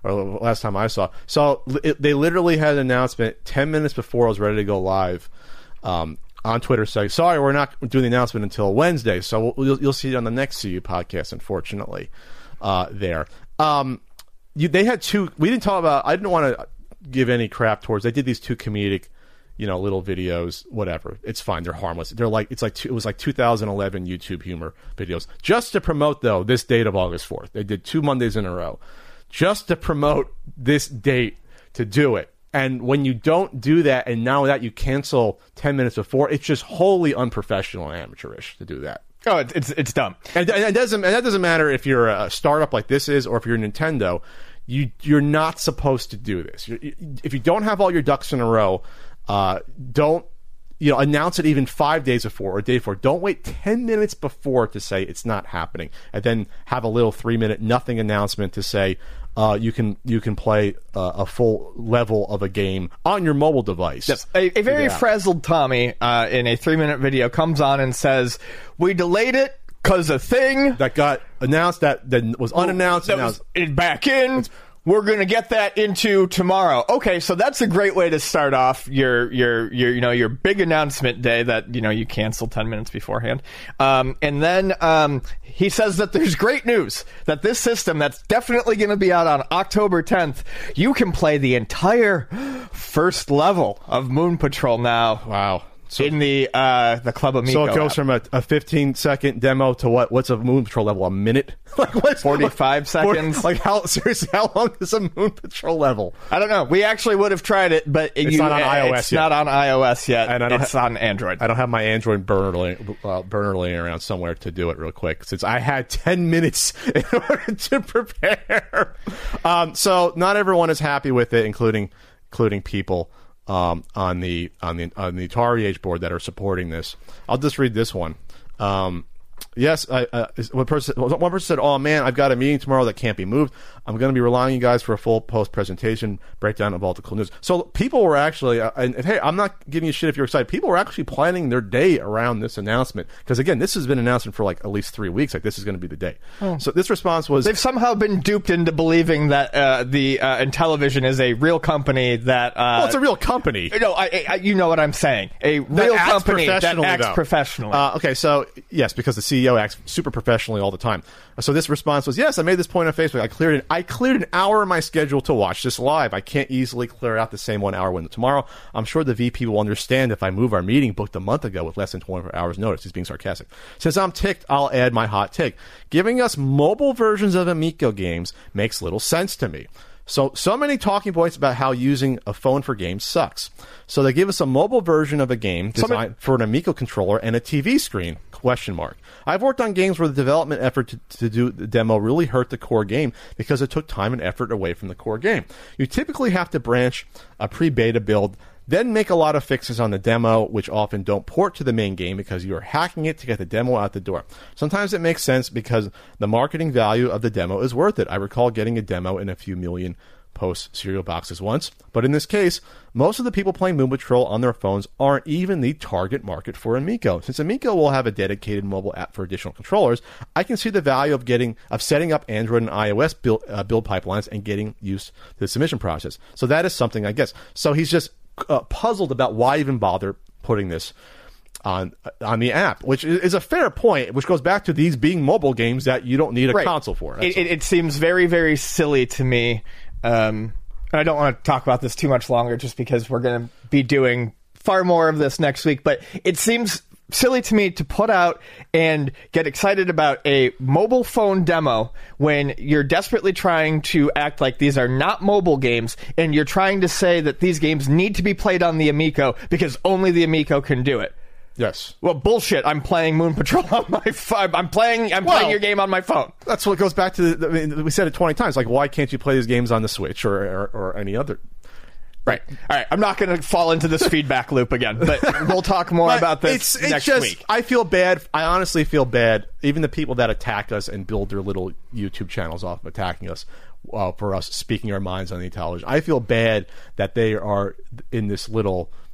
[SPEAKER 2] or last time I saw. So it, they literally had an announcement ten minutes before I was ready to go live um, on Twitter saying, sorry, we're not doing the announcement until Wednesday. So we'll, you'll, you'll see it on the next C U podcast, unfortunately, uh, there. Um, you, they had two, we didn't talk about, I didn't want to give any crap towards, they did these two comedic, you know, little videos, whatever. It's fine. They're harmless. They're like, it's like, two, it was like two thousand eleven YouTube humor videos. Just to promote, though, this date of August fourth. They did two Mondays in a row. Just to promote this date to do it. And when you don't do that, and now that you cancel ten minutes before, it's just wholly unprofessional and amateurish to do that.
[SPEAKER 3] Oh, it's it's, it's dumb.
[SPEAKER 2] And, and, it doesn't, and that doesn't matter if you're a startup like this is or if you're Nintendo. You, you're not supposed to do this. You're, if you don't have all your ducks in a row, Uh, don't, you know, announce it even five days before or a day before. Don't wait ten minutes before to say it's not happening, and then have a little three minute nothing announcement to say uh, you can you can play uh, a full level of a game on your mobile device.
[SPEAKER 3] Yes, a, a very frazzled Tommy uh, in a three minute video comes on and says, "We delayed it because a thing
[SPEAKER 2] that got announced that that was unannounced
[SPEAKER 3] that was back in." It's, We're going to get that into tomorrow. Okay, so that's a great way to start off your your your you know your big announcement day that you know you cancel ten minutes beforehand. Um, and then um, he says that there's great news that this system that's definitely going to be out on October tenth. You can play the entire first level of Moon Patrol now.
[SPEAKER 2] Wow. So,
[SPEAKER 3] in the uh, the Club Amico.
[SPEAKER 2] So it goes
[SPEAKER 3] app.
[SPEAKER 2] from a, a fifteen second demo to what? What's a Moon Patrol level? A minute? Like what's
[SPEAKER 3] forty-five seconds?
[SPEAKER 2] Like how seriously? How long is a Moon Patrol level?
[SPEAKER 3] I don't know. We actually would have tried it, but
[SPEAKER 2] it's
[SPEAKER 3] you,
[SPEAKER 2] not on iOS
[SPEAKER 3] it's
[SPEAKER 2] yet.
[SPEAKER 3] not on iOS yet.
[SPEAKER 2] And I don't
[SPEAKER 3] it's
[SPEAKER 2] ha-
[SPEAKER 3] on Android.
[SPEAKER 2] I don't have my Android burner laying, uh, burner laying around somewhere to do it real quick since I had ten minutes in order to prepare. Um, so not everyone is happy with it, including including people. Um, on the on the on the Atari Age board that are supporting this. I'll just read this one. Um, yes, I, uh, one person one person said, "Oh man, I've got a meeting tomorrow that can't be moved. I'm going to be relying on you guys for a full post presentation breakdown of all the cool news." So people were actually, uh, and, and hey, I'm not giving you shit if you're excited. People were actually planning their day around this announcement because again, this has been announced for like at least three weeks. Like this is going to be the day. Oh. So this response was
[SPEAKER 3] they've somehow been duped into believing that uh, the uh, Intellivision is a real company that. Uh,
[SPEAKER 2] well, it's a real company.
[SPEAKER 3] No, I, I, you know what I'm saying. A real company that acts
[SPEAKER 2] though.
[SPEAKER 3] professionally.
[SPEAKER 2] Uh, okay, so yes, because the C E O acts super professionally all the time. So this response was, yes, I made this point on Facebook. I cleared it. I cleared an hour in my schedule to watch this live. I can't easily clear out the same one hour window tomorrow. I'm sure the V P will understand if I move our meeting booked a month ago with less than twenty-four hours notice. He's being sarcastic. Since I'm ticked, I'll add my hot take. Giving us mobile versions of Amico games makes little sense to me. So, so many talking points about how using a phone for games sucks. So they give us a mobile version of a game designed Somebody- for an Amico controller and a T V screen, question mark. I've worked on games where the development effort to, to do the demo really hurt the core game because it took time and effort away from the core game. You typically have to branch a pre-beta build, then make a lot of fixes on the demo, which often don't port to the main game because you are hacking it to get the demo out the door. Sometimes it makes sense because the marketing value of the demo is worth it. I recall getting a demo in a few million post cereal boxes once, but in this case, most of the people playing Moon Patrol on their phones aren't even the target market for Amico. Since Amico will have a dedicated mobile app for additional controllers, I can see the value of getting of setting up Android and iOS build, uh, build pipelines and getting used to the submission process. So that is something, I guess. So he's just uh, puzzled about why even bother putting this on on the app, which is a fair point, which goes back to these being mobile games that you don't need a
[SPEAKER 3] right.
[SPEAKER 2] console for.
[SPEAKER 3] It, it, it seems very, very silly to me. Um, and I don't want to talk about this too much longer just because we're going to be doing far more of this next week. But it seems silly to me to put out and get excited about a mobile phone demo when you're desperately trying to act like these are not mobile games and you're trying to say that these games need to be played on the Amico because only the Amico can do it.
[SPEAKER 2] Yes.
[SPEAKER 3] Well, bullshit. I'm playing Moon Patrol on my phone. I'm playing. I'm well, playing your game on my phone.
[SPEAKER 2] That's what goes back to. The, I mean, we said it twenty times. Like, why can't you play these games on the Switch or or, or any other?
[SPEAKER 3] Right. All right. I'm not going to fall into this feedback loop again, but we'll talk more
[SPEAKER 2] but
[SPEAKER 3] about this
[SPEAKER 2] it's, it's
[SPEAKER 3] next
[SPEAKER 2] just,
[SPEAKER 3] week.
[SPEAKER 2] I feel bad. I honestly feel bad. Even the people that attack us and build their little YouTube channels off of attacking us uh, for us speaking our minds on the television. I feel bad that they are in this little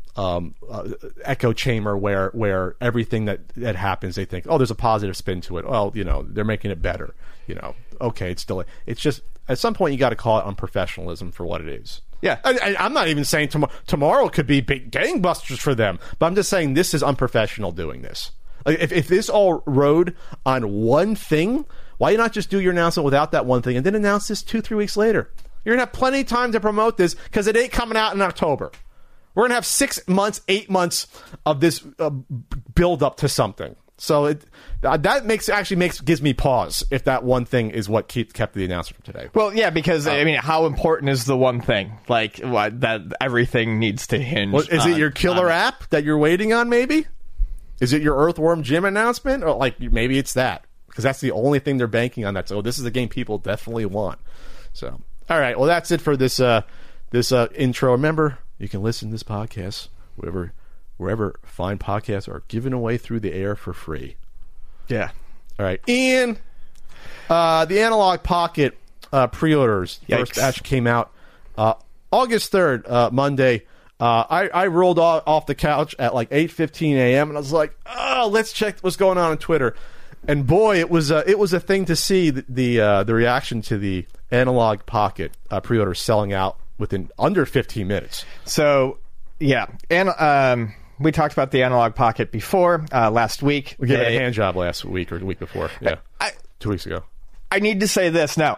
[SPEAKER 2] um, uh, echo chamber where where everything that that happens, they think, oh, there's a positive spin to it. Well, you know, they're making it better. You know, okay, it's still it's just at some point you got to call it unprofessionalism for what it is.
[SPEAKER 3] Yeah,
[SPEAKER 2] I, I, I'm not even saying tomorrow tomorrow could be big gangbusters for them, but I'm just saying this is unprofessional doing this. Like, if if this all rode on one thing, why not just do your announcement without that one thing and then announce this two three weeks later? You're gonna have plenty of time to promote this because it ain't coming out in October. We're gonna have six months, eight months of this uh, build up to something. So it, uh, that makes actually makes gives me pause if that one thing is what keep, kept the announcement from today.
[SPEAKER 3] Well, yeah, because um, I mean, how important is the one thing? Like what, that everything needs to hinge.
[SPEAKER 2] Well, is
[SPEAKER 3] on,
[SPEAKER 2] it your killer app that you're waiting on? Maybe is it your Earthworm Jim announcement, or like maybe it's that because that's the only thing they're banking on. That so this is a game people definitely want. So all right, well that's it for this uh, this uh, intro. Remember, you can listen to this podcast wherever. Wherever fine podcasts are given away through the air for free.
[SPEAKER 3] Yeah.
[SPEAKER 2] All right. Ian, uh, the Analog Pocket uh, pre-orders.
[SPEAKER 3] Yikes.
[SPEAKER 2] First batch came out uh, August third, uh, Monday. Uh, I, I rolled off, off the couch at like eight fifteen a.m. and I was like, oh, let's check what's going on on Twitter. And boy, it was, uh, it was a thing to see the the, uh, the reaction to the Analog Pocket uh, pre-orders selling out within under fifteen minutes.
[SPEAKER 3] So, yeah. And... um we talked about the Analog Pocket before, uh, last week.
[SPEAKER 2] We gave
[SPEAKER 3] they,
[SPEAKER 2] it a hand job last week or the week before. Yeah,
[SPEAKER 3] I,
[SPEAKER 2] two weeks ago.
[SPEAKER 3] I need to say this now.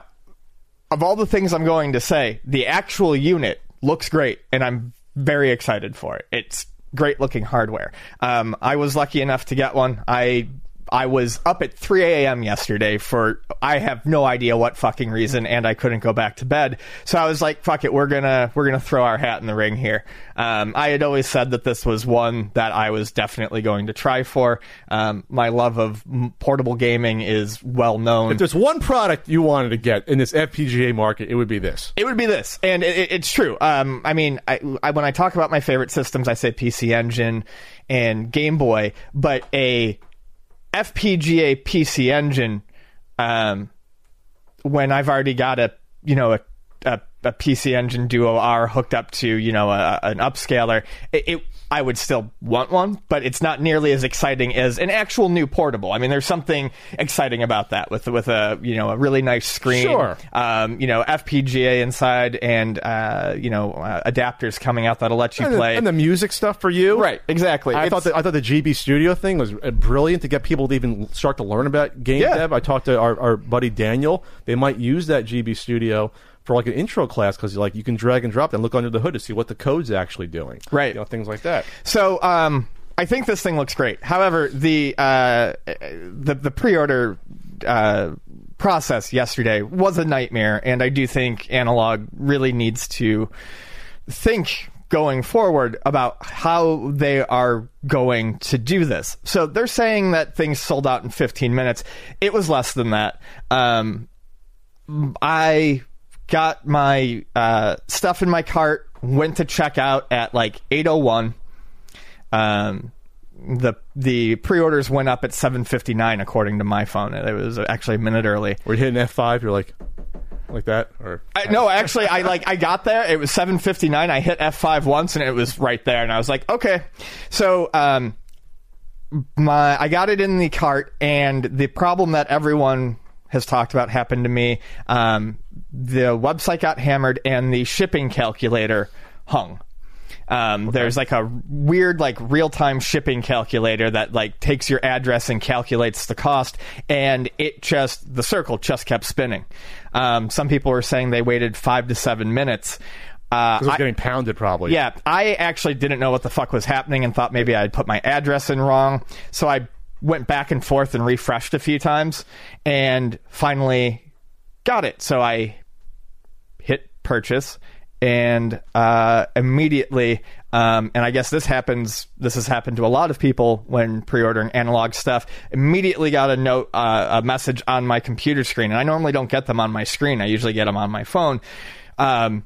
[SPEAKER 3] Of all the things I'm going to say, the actual unit looks great, and I'm very excited for it. It's great looking hardware. Um, I was lucky enough to get one. I I was up at three a.m. yesterday for I have no idea what fucking reason, and I couldn't go back to bed. So I was like, "Fuck it, we're gonna we're gonna throw our hat in the ring here." Um, I had always said that this was one that I was definitely going to try for. Um, my love of portable gaming is well known.
[SPEAKER 2] If there's one product you wanted to get in this F P G A market, it would be this.
[SPEAKER 3] It would be this, and it, it's true. Um, I mean, I, I, when I talk about my favorite systems, I say P C Engine and Game Boy, but a F P G A P C Engine, um, when I've already got a, you know, a, a, a P C Engine Duo R hooked up to, you know, a, an upscaler, it, it I would still want one, but it's not nearly as exciting as an actual new portable. I mean, there's something exciting about that with with a, you know, a really nice screen,
[SPEAKER 2] sure.
[SPEAKER 3] um, you know, F P G A inside, and uh, you know, uh, adapters coming out that'll let you
[SPEAKER 2] and
[SPEAKER 3] play,
[SPEAKER 2] the, and the music stuff for you,
[SPEAKER 3] right? Exactly.
[SPEAKER 2] I
[SPEAKER 3] it's,
[SPEAKER 2] thought the, I thought the G B Studio thing was brilliant to get people to even start to learn about game
[SPEAKER 3] yeah.
[SPEAKER 2] dev. I talked to our, our buddy Daniel. They might use that G B Studio for like an intro class because like you can drag and drop and look under the hood to see what the code's actually doing,
[SPEAKER 3] right?
[SPEAKER 2] You know, things like that.
[SPEAKER 3] So um, I think this thing looks great. However, the uh, the, the pre-order uh, process yesterday was a nightmare, and I do think Analog really needs to think going forward about how they are going to do this. So they're saying that things sold out in fifteen minutes. It was less than that. Um, I got my uh, stuff in my cart, went to check out at like eight oh one. Um, the the pre-orders went up at seven fifty-nine according to my phone. It was actually a minute early.
[SPEAKER 2] Were you hitting F five? You're like, like that? Or
[SPEAKER 3] I, no, actually, I like I got there. It was seven fifty-nine. I hit F five once, and it was right there. And I was like, okay. So um, my I got it in the cart, and the problem that everyone has talked about happened to me. Um, the website got hammered, and the shipping calculator hung. Um, okay. There's like a weird, like real-time shipping calculator that like takes your address and calculates the cost, and it just the circle just kept spinning. Um, some people were saying they waited five to seven minutes. Uh,
[SPEAKER 2] it was getting pounded, probably.
[SPEAKER 3] Yeah, I actually didn't know what the fuck was happening and thought maybe I'd put my address in wrong, so I went back and forth and refreshed a few times, and finally got it. So I hit purchase. And uh, immediately, um, and I guess this happens. This has happened to a lot of people when pre-ordering Analog stuff. Immediately got a note, uh, a message on my computer screen, and I normally don't get them on my screen. I usually get them on my phone. Um,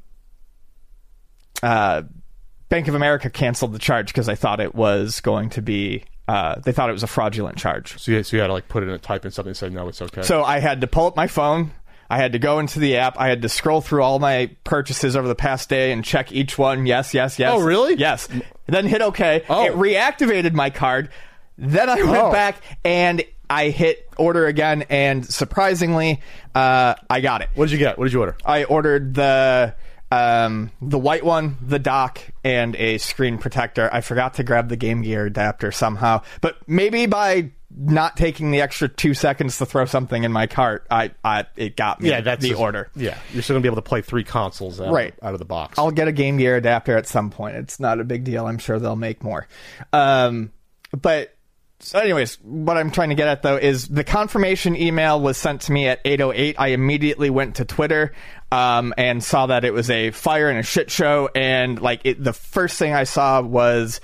[SPEAKER 3] uh, Bank of America canceled the charge because I thought it was going to be. Uh, they thought it was a fraudulent charge.
[SPEAKER 2] So you, so you had to like put in a type in something and say no, it's okay.
[SPEAKER 3] So I had to pull up my phone. I had to go into the app. I had to scroll through all my purchases over the past day and check each one. Yes, yes, yes.
[SPEAKER 2] Oh, really?
[SPEAKER 3] Yes. Then hit OK.
[SPEAKER 2] Oh.
[SPEAKER 3] It reactivated my card. Then I went
[SPEAKER 2] Oh.
[SPEAKER 3] back and I hit order again. And surprisingly, uh, I got it.
[SPEAKER 2] What did you get? What did you order?
[SPEAKER 3] I ordered the um, the white one, the dock, and a screen protector. I forgot to grab the Game Gear adapter somehow. But maybe by not taking the extra two seconds to throw something in my cart, I, I it got me
[SPEAKER 2] Yeah, that's
[SPEAKER 3] the
[SPEAKER 2] just-
[SPEAKER 3] order.
[SPEAKER 2] Yeah, you're still gonna be able to play three consoles out,
[SPEAKER 3] Right.
[SPEAKER 2] out of the box.
[SPEAKER 3] I'll get a Game Gear adapter at some point. It's not a big deal. I'm sure they'll make more. Um, but so anyways, what I'm trying to get at though is the confirmation email was sent to me at eight oh eight. I immediately went to Twitter um, and saw that it was a fire and a shit show. And like it, the first thing I saw was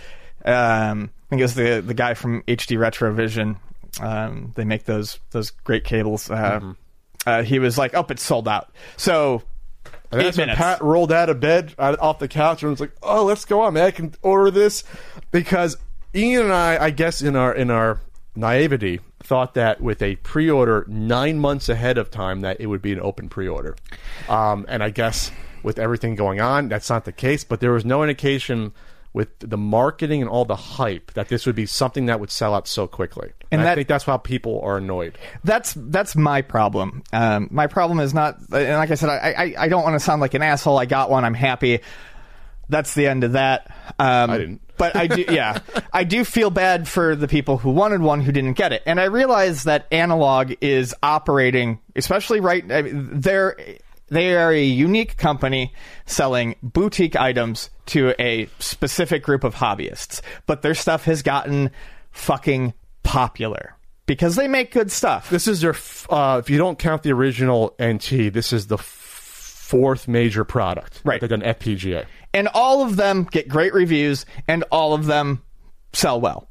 [SPEAKER 3] um, I think it was the the guy from H D Retrovision. Um, they make those those great cables. Uh,
[SPEAKER 2] Mm-hmm.
[SPEAKER 3] uh, he was like, "Oh, it's sold out." So.
[SPEAKER 2] And
[SPEAKER 3] Eight
[SPEAKER 2] that's when
[SPEAKER 3] minutes.
[SPEAKER 2] Pat rolled out of bed out, off the couch and was like, "Oh, let's go on, man! I can order this," because Ian and I, I guess, in our in our naivety, thought that with a pre-order nine months ahead of time, that it would be an open pre-order. Um, and I guess with everything going on, that's not the case. But there was no indication with the marketing and all the hype that this would be something that would sell out so quickly. And,
[SPEAKER 3] And
[SPEAKER 2] I
[SPEAKER 3] that-
[SPEAKER 2] think that's why people are annoyed.
[SPEAKER 3] That's that's my problem. Um, my problem is not, and like I said, I I, I don't want to sound like an asshole. I got one. I'm happy. That's the end of that. Um,
[SPEAKER 2] I didn't.
[SPEAKER 3] But I do, yeah, I do feel bad for the people who wanted one who didn't get it. And I realize that Analog is operating, especially right. I mean, they're they are a unique company selling boutique items to a specific group of hobbyists. But their stuff has gotten fucking popular because they make good stuff.
[SPEAKER 2] This is their, f- uh, if you don't count the original N T, this is the f- fourth major product.
[SPEAKER 3] Right.
[SPEAKER 2] They've done F P G A.
[SPEAKER 3] And all of them get great reviews, and all of them sell well.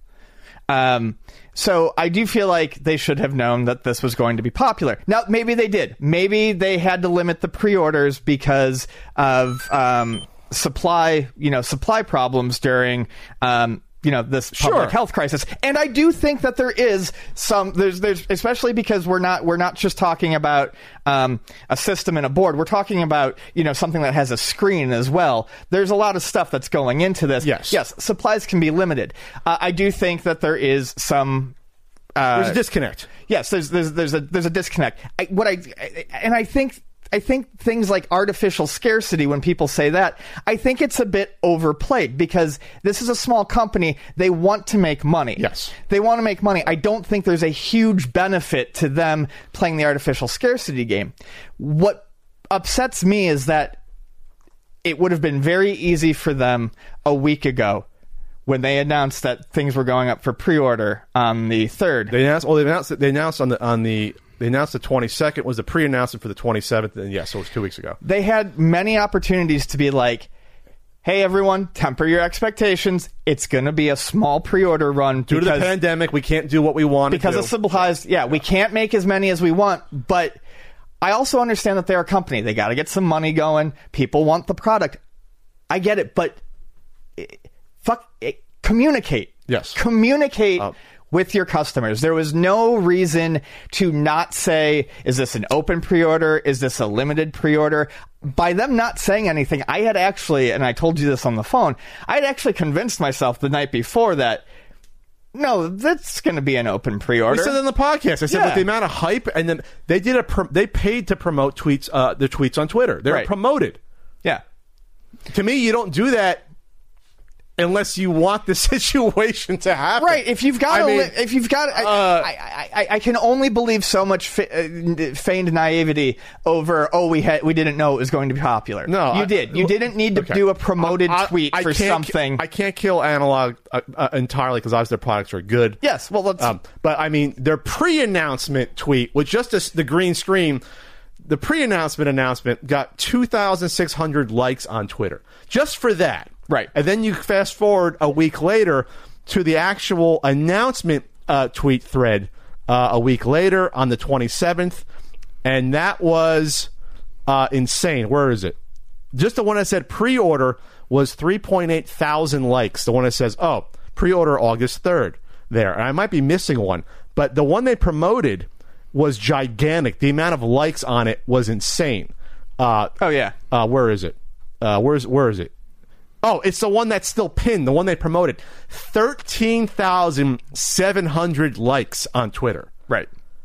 [SPEAKER 3] Um, so I do feel like they should have known that this was going to be popular. Now, maybe they did. Maybe they had to limit the pre-orders because of um, supply, you know, supply problems during, um, you know, this public
[SPEAKER 2] Sure.
[SPEAKER 3] health crisis. And I do think that there is some. There's, there's, especially because we're not, we're not just talking about um, a system and a board. We're talking about, you know, something that has a screen as well. There's a lot of stuff that's going into this.
[SPEAKER 2] Yes.
[SPEAKER 3] Yes. Supplies can be limited. Uh, I do think that there is some. Uh,
[SPEAKER 2] There's a disconnect.
[SPEAKER 3] Yes, there's there's there's a there's a disconnect. I, what I, I and I think I think things like artificial scarcity, when people say that, I think it's a bit overplayed because this is a small company. They want to make money.
[SPEAKER 2] Yes.
[SPEAKER 3] They want to make money. I don't think there's a huge benefit to them playing the artificial scarcity game. What upsets me is that it would have been very easy for them a week ago when they announced that things were going up for pre-order on the third.
[SPEAKER 2] They announced. Well, they announced. They announced on the on the. They announced the twenty-second was the pre-announcement for the twenty-seventh, and yes, so it was two weeks ago.
[SPEAKER 3] They had many opportunities to be like, hey, everyone, temper your expectations. It's going to be a small pre-order run.
[SPEAKER 2] Due to the pandemic, we can't do what we want
[SPEAKER 3] Because
[SPEAKER 2] to
[SPEAKER 3] of
[SPEAKER 2] do.
[SPEAKER 3] supplies, yeah, we can't make as many as we want, but I also understand that they're a company. They got to get some money going. People want the product. I get it, but eh, fuck, eh, communicate.
[SPEAKER 2] Yes.
[SPEAKER 3] Communicate
[SPEAKER 2] Um,
[SPEAKER 3] with your customers. There was no reason to not say, is this an open pre-order? Is this a limited pre-order? By them not saying anything, I had actually, and I told you this on the phone, I had actually convinced myself the night before that, no, that's going to be an open pre-order.
[SPEAKER 2] We said it in the podcast. I said
[SPEAKER 3] Yeah.
[SPEAKER 2] with the amount of hype, and then they did a. Pr- they paid to promote tweets. Uh, the tweets on Twitter. They're
[SPEAKER 3] Right.
[SPEAKER 2] promoted.
[SPEAKER 3] Yeah.
[SPEAKER 2] To me, you don't do that unless you want the situation to happen.
[SPEAKER 3] Right. If you've got,
[SPEAKER 2] I
[SPEAKER 3] a
[SPEAKER 2] mean,
[SPEAKER 3] li- if you've got, I,
[SPEAKER 2] uh,
[SPEAKER 3] I, I, I can only believe so much fe- uh, feigned naivety over. Oh, we had, we didn't know it was going to be popular.
[SPEAKER 2] No,
[SPEAKER 3] you
[SPEAKER 2] I-
[SPEAKER 3] did. You didn't need to
[SPEAKER 2] okay.
[SPEAKER 3] do a promoted
[SPEAKER 2] I- I-
[SPEAKER 3] tweet
[SPEAKER 2] I
[SPEAKER 3] for
[SPEAKER 2] can't-
[SPEAKER 3] something.
[SPEAKER 2] I can't kill Analog uh, uh, entirely because obviously their products are good.
[SPEAKER 3] yes. Well, let's.
[SPEAKER 2] Um, but I mean, their pre-announcement tweet with just a, the green screen, the pre-announcement announcement got two thousand six hundred likes on Twitter just for that.
[SPEAKER 3] Right.
[SPEAKER 2] And then you fast forward a week later to the actual announcement uh, tweet thread uh, a week later on the twenty-seventh, and that was uh, insane. Where is it? Just the one that said pre-order was three point eight thousand likes. The one that says, oh, pre-order August third there. And I might be missing one, but the one they promoted was gigantic. The amount of likes on it was insane. Uh,
[SPEAKER 3] oh yeah.
[SPEAKER 2] Uh, where is it? Uh, where's where is it? Oh, it's the one that's still pinned. The one they promoted. Thirteen thousand seven hundred likes on Twitter.
[SPEAKER 3] Right.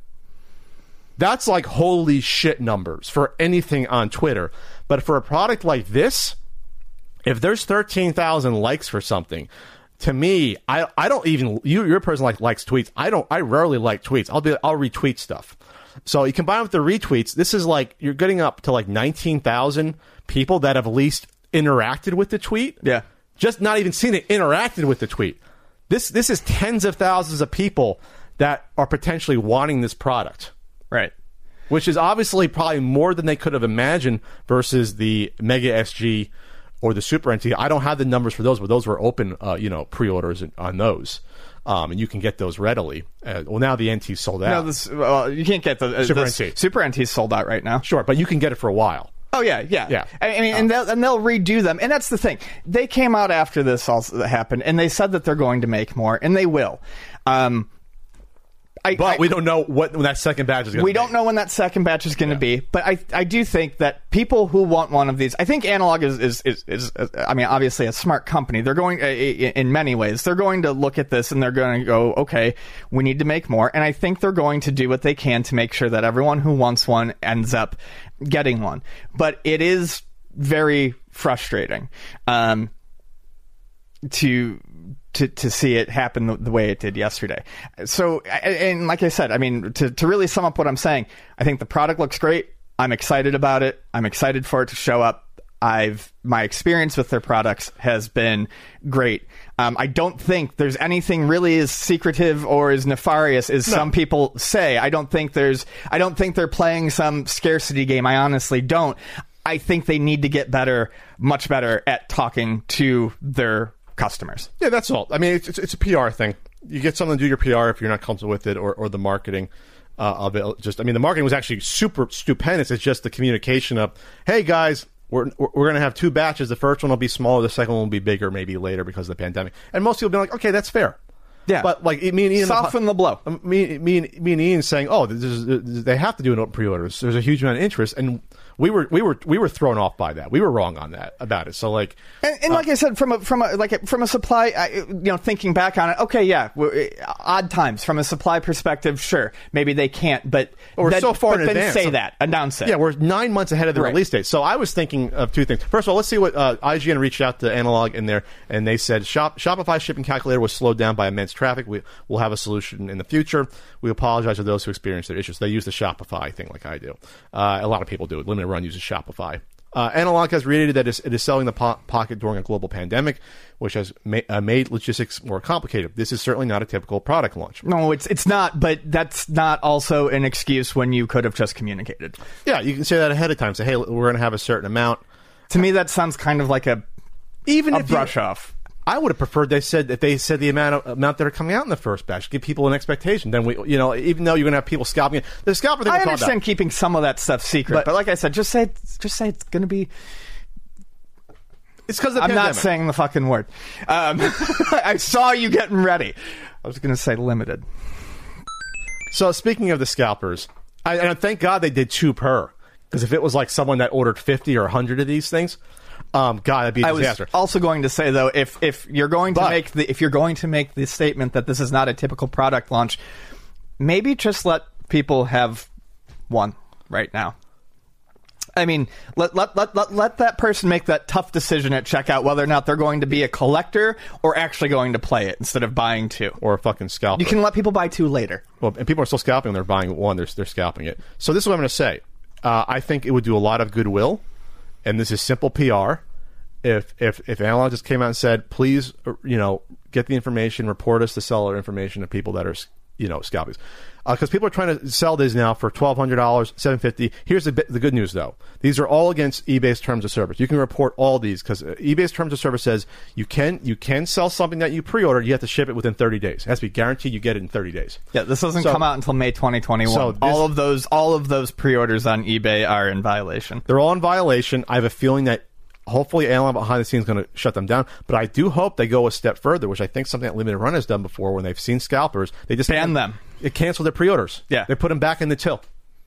[SPEAKER 2] That's like holy shit numbers for anything on Twitter. But for a product like this, if there's thirteen thousand likes for something, to me, I I don't even you you're a person like likes tweets. I don't. I rarely like tweets. I'll do I'll retweet stuff. So you combine with the retweets, this is like you're getting up to like nineteen thousand people that have at least interacted with the tweet.
[SPEAKER 3] Yeah.
[SPEAKER 2] Just not even seen it, interacted with the tweet. This this is tens of thousands of people that are potentially wanting this product.
[SPEAKER 3] Right.
[SPEAKER 2] Which is obviously probably more than they could have imagined versus the Mega S G or the Super N T. I don't have the numbers for those, but those were open, uh, you know, pre-orders on those. Um, and you can get those readily. Uh, well, now the N T's sold out.
[SPEAKER 3] No, this, well, you can't get the uh,
[SPEAKER 2] Super
[SPEAKER 3] this,
[SPEAKER 2] N T.
[SPEAKER 3] Super N T's sold out right now.
[SPEAKER 2] Sure, but you can get it for a while.
[SPEAKER 3] Oh yeah, yeah,
[SPEAKER 2] yeah.
[SPEAKER 3] I mean, and they'll, and they'll redo them, and that's the thing. They came out after this all happened, and they said that they're going to make more, and they will. Um, I,
[SPEAKER 2] but
[SPEAKER 3] I,
[SPEAKER 2] we don't know what when that second batch is going to be.
[SPEAKER 3] We don't know when that second batch is going to yeah. be, but I I do think that people who want one of these, I think Analog is is, is, is, is I mean, obviously a smart company. They're going, uh, in many ways, they're going to look at this and they're going to go, okay, we need to make more. And I think they're going to do what they can to make sure that everyone who wants one ends up getting one. But it is very frustrating um, to... To, to see it happen the, the way it did yesterday. So, and like I said, I mean, to, to really sum up what I'm saying, I think the product looks great. I'm excited about it. I'm excited for it to show up. I've my experience with their products has been great. Um, I don't think there's anything really as secretive or as nefarious as no. some people say. I don't think there's. I don't think they're playing some scarcity game. I honestly don't. I think they need to get better, much better at talking to their customers.
[SPEAKER 2] Yeah, that's all. I mean, it's, it's, it's a P R thing. You get someone to do your P R if you're not comfortable with it, or, or the marketing uh, of it. Just, I mean, the marketing was actually super stupendous. It's just the communication of, hey guys, we're we're going to have two batches. The first one will be smaller. The second one will be bigger, maybe later because of the pandemic. And most people will be like, okay, that's fair.
[SPEAKER 3] Yeah,
[SPEAKER 2] but like me and Ian,
[SPEAKER 3] soften the blow.
[SPEAKER 2] Me, me, and, me and Ian saying, oh, this is, they have to do an open pre-orders. There's a huge amount of interest, and we were we were we were thrown off by that. We were wrong on that about it. So like,
[SPEAKER 3] and, and uh, like I said, from a from a like a, from a supply, I, you know, thinking back on it, okay, yeah, odd times from a supply perspective, sure, maybe they can't, but
[SPEAKER 2] we're
[SPEAKER 3] that,
[SPEAKER 2] so far
[SPEAKER 3] but
[SPEAKER 2] in
[SPEAKER 3] then
[SPEAKER 2] advance.
[SPEAKER 3] Say that, announce it.
[SPEAKER 2] Yeah, we're nine months ahead of the
[SPEAKER 3] right.
[SPEAKER 2] release date. So I was thinking of two things. First of all, let's see what uh, I G N reached out to Analog in there, and they said Shop, Shopify shipping calculator was slowed down by immense traffic. We will have a solution in the future. We apologize to those who experienced their issues. They use the Shopify thing like I do. Uh, a lot of people do. Limited Run uses Shopify. Uh, Analog has reiterated that it is selling the po- Pocket during a global pandemic, which has ma- uh, made logistics more complicated. This is certainly not a typical product launch.
[SPEAKER 3] No, it's it's not, but that's not also an excuse when you could have just communicated.
[SPEAKER 2] Yeah, you can say that ahead of time. Say, hey, we're going to have a certain amount.
[SPEAKER 3] To me, that sounds kind of like a
[SPEAKER 2] even
[SPEAKER 3] a
[SPEAKER 2] if
[SPEAKER 3] brush
[SPEAKER 2] you,
[SPEAKER 3] off.
[SPEAKER 2] I would have preferred they said that they said the amount of, amount that are coming out in the first batch. Give people an expectation. Then we, you know, even though you're going to have people scalping it, the scalper thing.
[SPEAKER 3] I understand keeping some of that stuff secret, but, but like I said, just say just say it's going to be.
[SPEAKER 2] It's because I'm
[SPEAKER 3] pandemic.
[SPEAKER 2] not
[SPEAKER 3] saying the fucking word. Um, I saw you getting ready. I was going to say limited.
[SPEAKER 2] So speaking of the scalpers, I, and thank God they did two per, because if it was like someone that ordered fifty or a hundred of these things. Um, God, that'd be a disaster.
[SPEAKER 3] I was also going to say though, if if you're going to
[SPEAKER 2] but,
[SPEAKER 3] make the if you're going to make the statement that this is not a typical product launch, maybe just let people have one right now. I mean, let let let let, let that person make that tough decision at checkout whether or not they're going to be a collector or actually going to play it instead of buying two.
[SPEAKER 2] Or a fucking scalper.
[SPEAKER 3] You can let people buy two later.
[SPEAKER 2] Well, and people are still scalping. They're buying one. They're they're scalping it. So this is what I'm going to say. Uh, I think it would do a lot of goodwill. And this is simple P R. If if if Analog just came out and said, please, you know, get the information, report us the seller information to people that are, you know, scalpers, because uh, people are trying to sell these now for twelve hundred dollars, seven fifty. Here's the the good news though: these are all against eBay's terms of service. You can report all these because eBay's terms of service says you can you can sell something that you pre-ordered. You have to ship it within thirty days. It has to be guaranteed you get it in thirty days.
[SPEAKER 3] Yeah, this doesn't so, come out until May twenty twenty-one. So this, all of those all of those pre-orders on eBay are in violation.
[SPEAKER 2] They're all in violation. I have a feeling that. Hopefully, Analog behind the scenes is going to shut them down. But I do hope they go a step further, which I think something that Limited Run has done before when they've seen scalpers. They just
[SPEAKER 3] ban them.
[SPEAKER 2] It canceled their pre-orders.
[SPEAKER 3] Yeah.
[SPEAKER 2] They put them back in the till.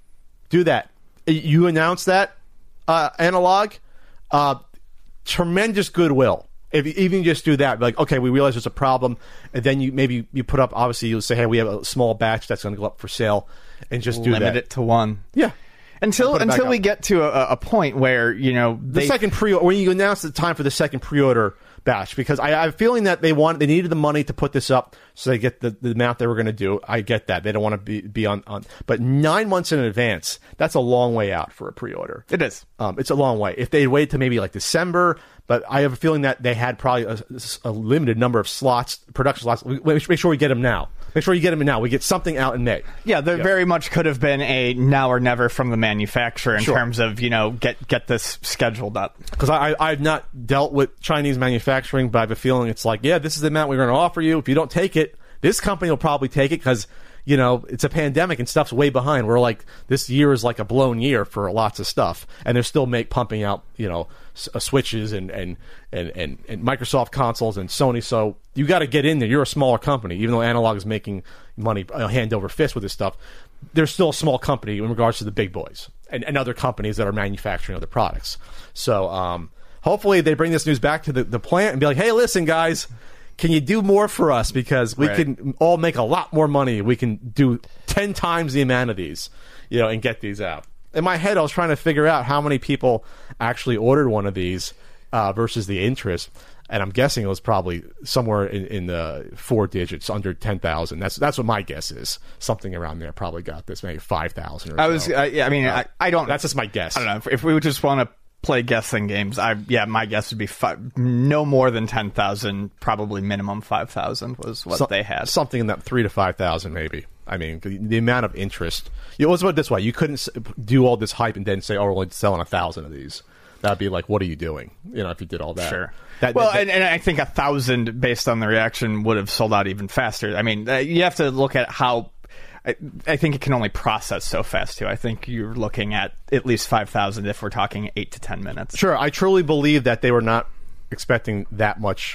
[SPEAKER 2] Do that. You announce that, uh, Analog, uh, tremendous goodwill. If you even just do that, like, okay, we realize there's a problem, and then you maybe you put up, obviously, you'll say, hey, we have a small batch that's going to go up for sale, and just do
[SPEAKER 3] Limit
[SPEAKER 2] that.
[SPEAKER 3] Limit it to one.
[SPEAKER 2] Yeah.
[SPEAKER 3] Until until we
[SPEAKER 2] up.
[SPEAKER 3] get to a, a point where, you know,
[SPEAKER 2] the
[SPEAKER 3] they...
[SPEAKER 2] second pre when you announce the time for the second pre-order batch, because I, I have a feeling that they want they needed the money to put this up so they get the, the amount they were going to do. I get that. They don't want to be, be on, on but nine months in advance, that's a long way out for a pre-order.
[SPEAKER 3] It is.
[SPEAKER 2] Um, it's a long way. If they wait to maybe like December, but I have a feeling that they had probably a, a limited number of slots, production slots. We, we make sure we get them now. Make sure you get them now. We get something out in May.
[SPEAKER 3] Yeah, there yeah. very much could have been a now or never from the manufacturer in
[SPEAKER 2] sure.
[SPEAKER 3] terms of, you know, get get this scheduled up.
[SPEAKER 2] Because I, I, I've not dealt with Chinese manufacturing, but I have a feeling it's like, yeah, this is the amount we're going to offer you. If you don't take it, this company will probably take it because, you know, it's a pandemic and stuff's way behind. We're like, this year is like a blown year for lots of stuff. And they're still make pumping out, you know, uh, Switches and, and, and, and, and Microsoft consoles and Sony. So you got to get in there. You're a smaller company. Even though Analog is making money uh, hand over fist with this stuff, they're still a small company in regards to the big boys and, and other companies that are manufacturing other products. So um, hopefully they bring this news back to the, the plant and be like, hey, listen, guys, can you do more for us? Because we right. can all make a lot more money. We can do ten times the amount of these, you know, and get these out. In my head, I was trying to figure out how many people actually ordered one of these uh, versus the interest. And I'm guessing it was probably somewhere in, in the four digits, under ten thousand. That's that's what my guess is. Something around there probably got this, maybe five thousand or
[SPEAKER 3] I
[SPEAKER 2] so.
[SPEAKER 3] was, uh, yeah, I mean, uh, I, I don't...
[SPEAKER 2] That's just my guess.
[SPEAKER 3] I don't know. If, if we would just want to play guessing games, I yeah, my guess would be five, no more than ten thousand, probably minimum five thousand was what so, they had. Something
[SPEAKER 2] in that three to five thousand, maybe. I mean, the, the amount of interest. You know, let's put it this way. You couldn't do all this hype and then say, oh, we're only selling a thousand of these. That'd be like, what are you doing? You know, if you did all that.
[SPEAKER 3] Sure.
[SPEAKER 2] That,
[SPEAKER 3] well,
[SPEAKER 2] that,
[SPEAKER 3] and, and I think a thousand, based on the reaction, would have sold out even faster. I mean, uh, you have to look at how... I, I think it can only process so fast, too. I think you're looking at at least five thousand if we're talking eight to ten minutes.
[SPEAKER 2] Sure. I truly believe that they were not expecting that much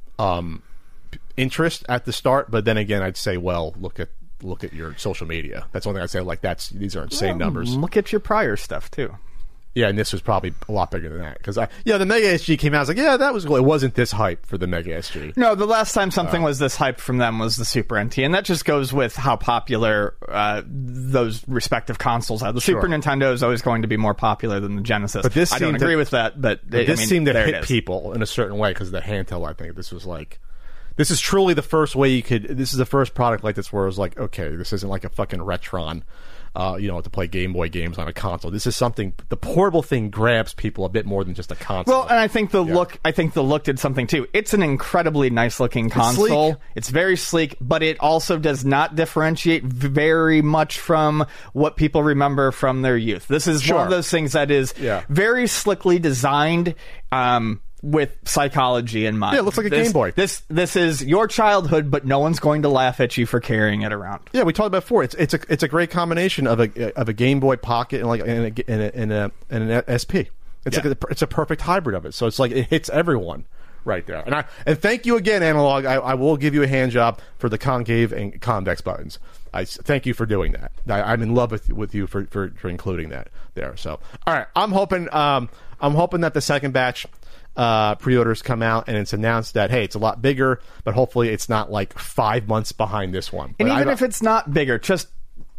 [SPEAKER 2] um, interest at the start. But then again, I'd say, well, look at look at your social media. That's one thing I'd say, like, that's these are insane
[SPEAKER 3] well,
[SPEAKER 2] numbers.
[SPEAKER 3] Look at your prior stuff, too.
[SPEAKER 2] Yeah, and this was probably a lot bigger than that. Because, I, yeah, the Mega S G came out. I was like, yeah, that was cool. It wasn't this hype for the Mega S G.
[SPEAKER 3] No, the last time something
[SPEAKER 2] uh,
[SPEAKER 3] was this hype from them was the Super N T. And that just goes with how popular uh, those respective consoles are. The
[SPEAKER 2] sure.
[SPEAKER 3] Super Nintendo is always going to be more popular than the Genesis.
[SPEAKER 2] But this
[SPEAKER 3] I don't agree
[SPEAKER 2] to,
[SPEAKER 3] with that, but,
[SPEAKER 2] but
[SPEAKER 3] it,
[SPEAKER 2] this
[SPEAKER 3] I mean,
[SPEAKER 2] seemed to
[SPEAKER 3] there
[SPEAKER 2] hit people in a certain way because of the handheld, I think. This was like... This is truly the first way you could... This is the first product like this where it was like, okay, this isn't like a fucking Retron, uh, you know, to play Game Boy games on a console. This is something... The portable thing grabs people a bit more than just a console.
[SPEAKER 3] Well, and I think the
[SPEAKER 2] yeah.
[SPEAKER 3] look... I think the look did something, too. It's an incredibly nice-looking console.
[SPEAKER 2] It's,
[SPEAKER 3] it's very sleek, but it also does not differentiate very much from what people remember from their youth. This is
[SPEAKER 2] sure.
[SPEAKER 3] one of those things that is
[SPEAKER 2] yeah.
[SPEAKER 3] very slickly designed... Um, with psychology in mind.
[SPEAKER 2] Yeah, it looks like a
[SPEAKER 3] this,
[SPEAKER 2] Game Boy.
[SPEAKER 3] This this is your childhood, but no one's going to laugh at you for carrying it around.
[SPEAKER 2] Yeah, we talked about it before. It's it's a it's a great combination of a of a Game Boy Pocket and like and a and a, and, a, and an S P. It's yeah. like a, it's a perfect hybrid of it. So it's like it hits everyone right there. And I and thank you again, Analog. I, I will give you a hand job for the concave and convex buttons. I thank you for doing that. I, I'm in love with with you for, for, for including that there. So all right, I'm hoping um I'm hoping that the second batch. Uh, pre-orders come out and it's announced that, hey, it's a lot bigger, but hopefully it's not like five months behind this one.
[SPEAKER 3] And
[SPEAKER 2] but
[SPEAKER 3] even if it's not bigger, just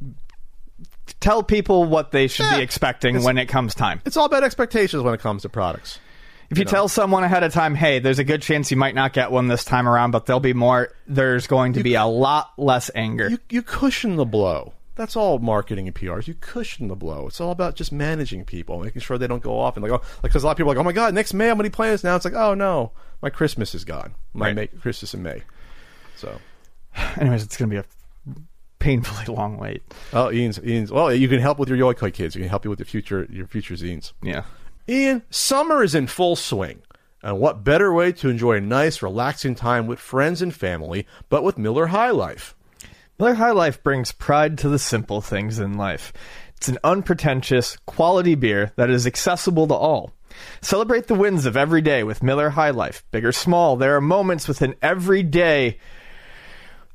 [SPEAKER 3] tell people what they should
[SPEAKER 2] yeah,
[SPEAKER 3] be expecting when it comes time.
[SPEAKER 2] It's all about expectations when it comes to products.
[SPEAKER 3] If you, you know? tell someone ahead of time, hey, there's a good chance you might not get one this time around, but there'll be more, there's going to you, be a lot less anger.
[SPEAKER 2] You, you cushion the blow. That's all marketing and P R. You cushion the blow. It's all about just managing people, making sure they don't go off and like, oh, like because a lot of people are like, oh my god, next May I'm going to be playing this. Now it's like, oh no, my Christmas is gone. My
[SPEAKER 3] right.
[SPEAKER 2] May, Christmas in May. So,
[SPEAKER 3] anyways, it's going to be a painfully long wait.
[SPEAKER 2] Oh, Ian's, Ian's. Well, you can help with your Yoikoi kids. You can help you with your future, your future zines.
[SPEAKER 3] Yeah.
[SPEAKER 2] Ian, summer is in full swing. And what better way to enjoy a nice, relaxing time with friends and family, but with Miller High Life?
[SPEAKER 3] Miller High Life brings pride to the simple things in life. It's an unpretentious, quality beer that is accessible to all. Celebrate the wins of every day with Miller High Life. Big or small, there are moments within every day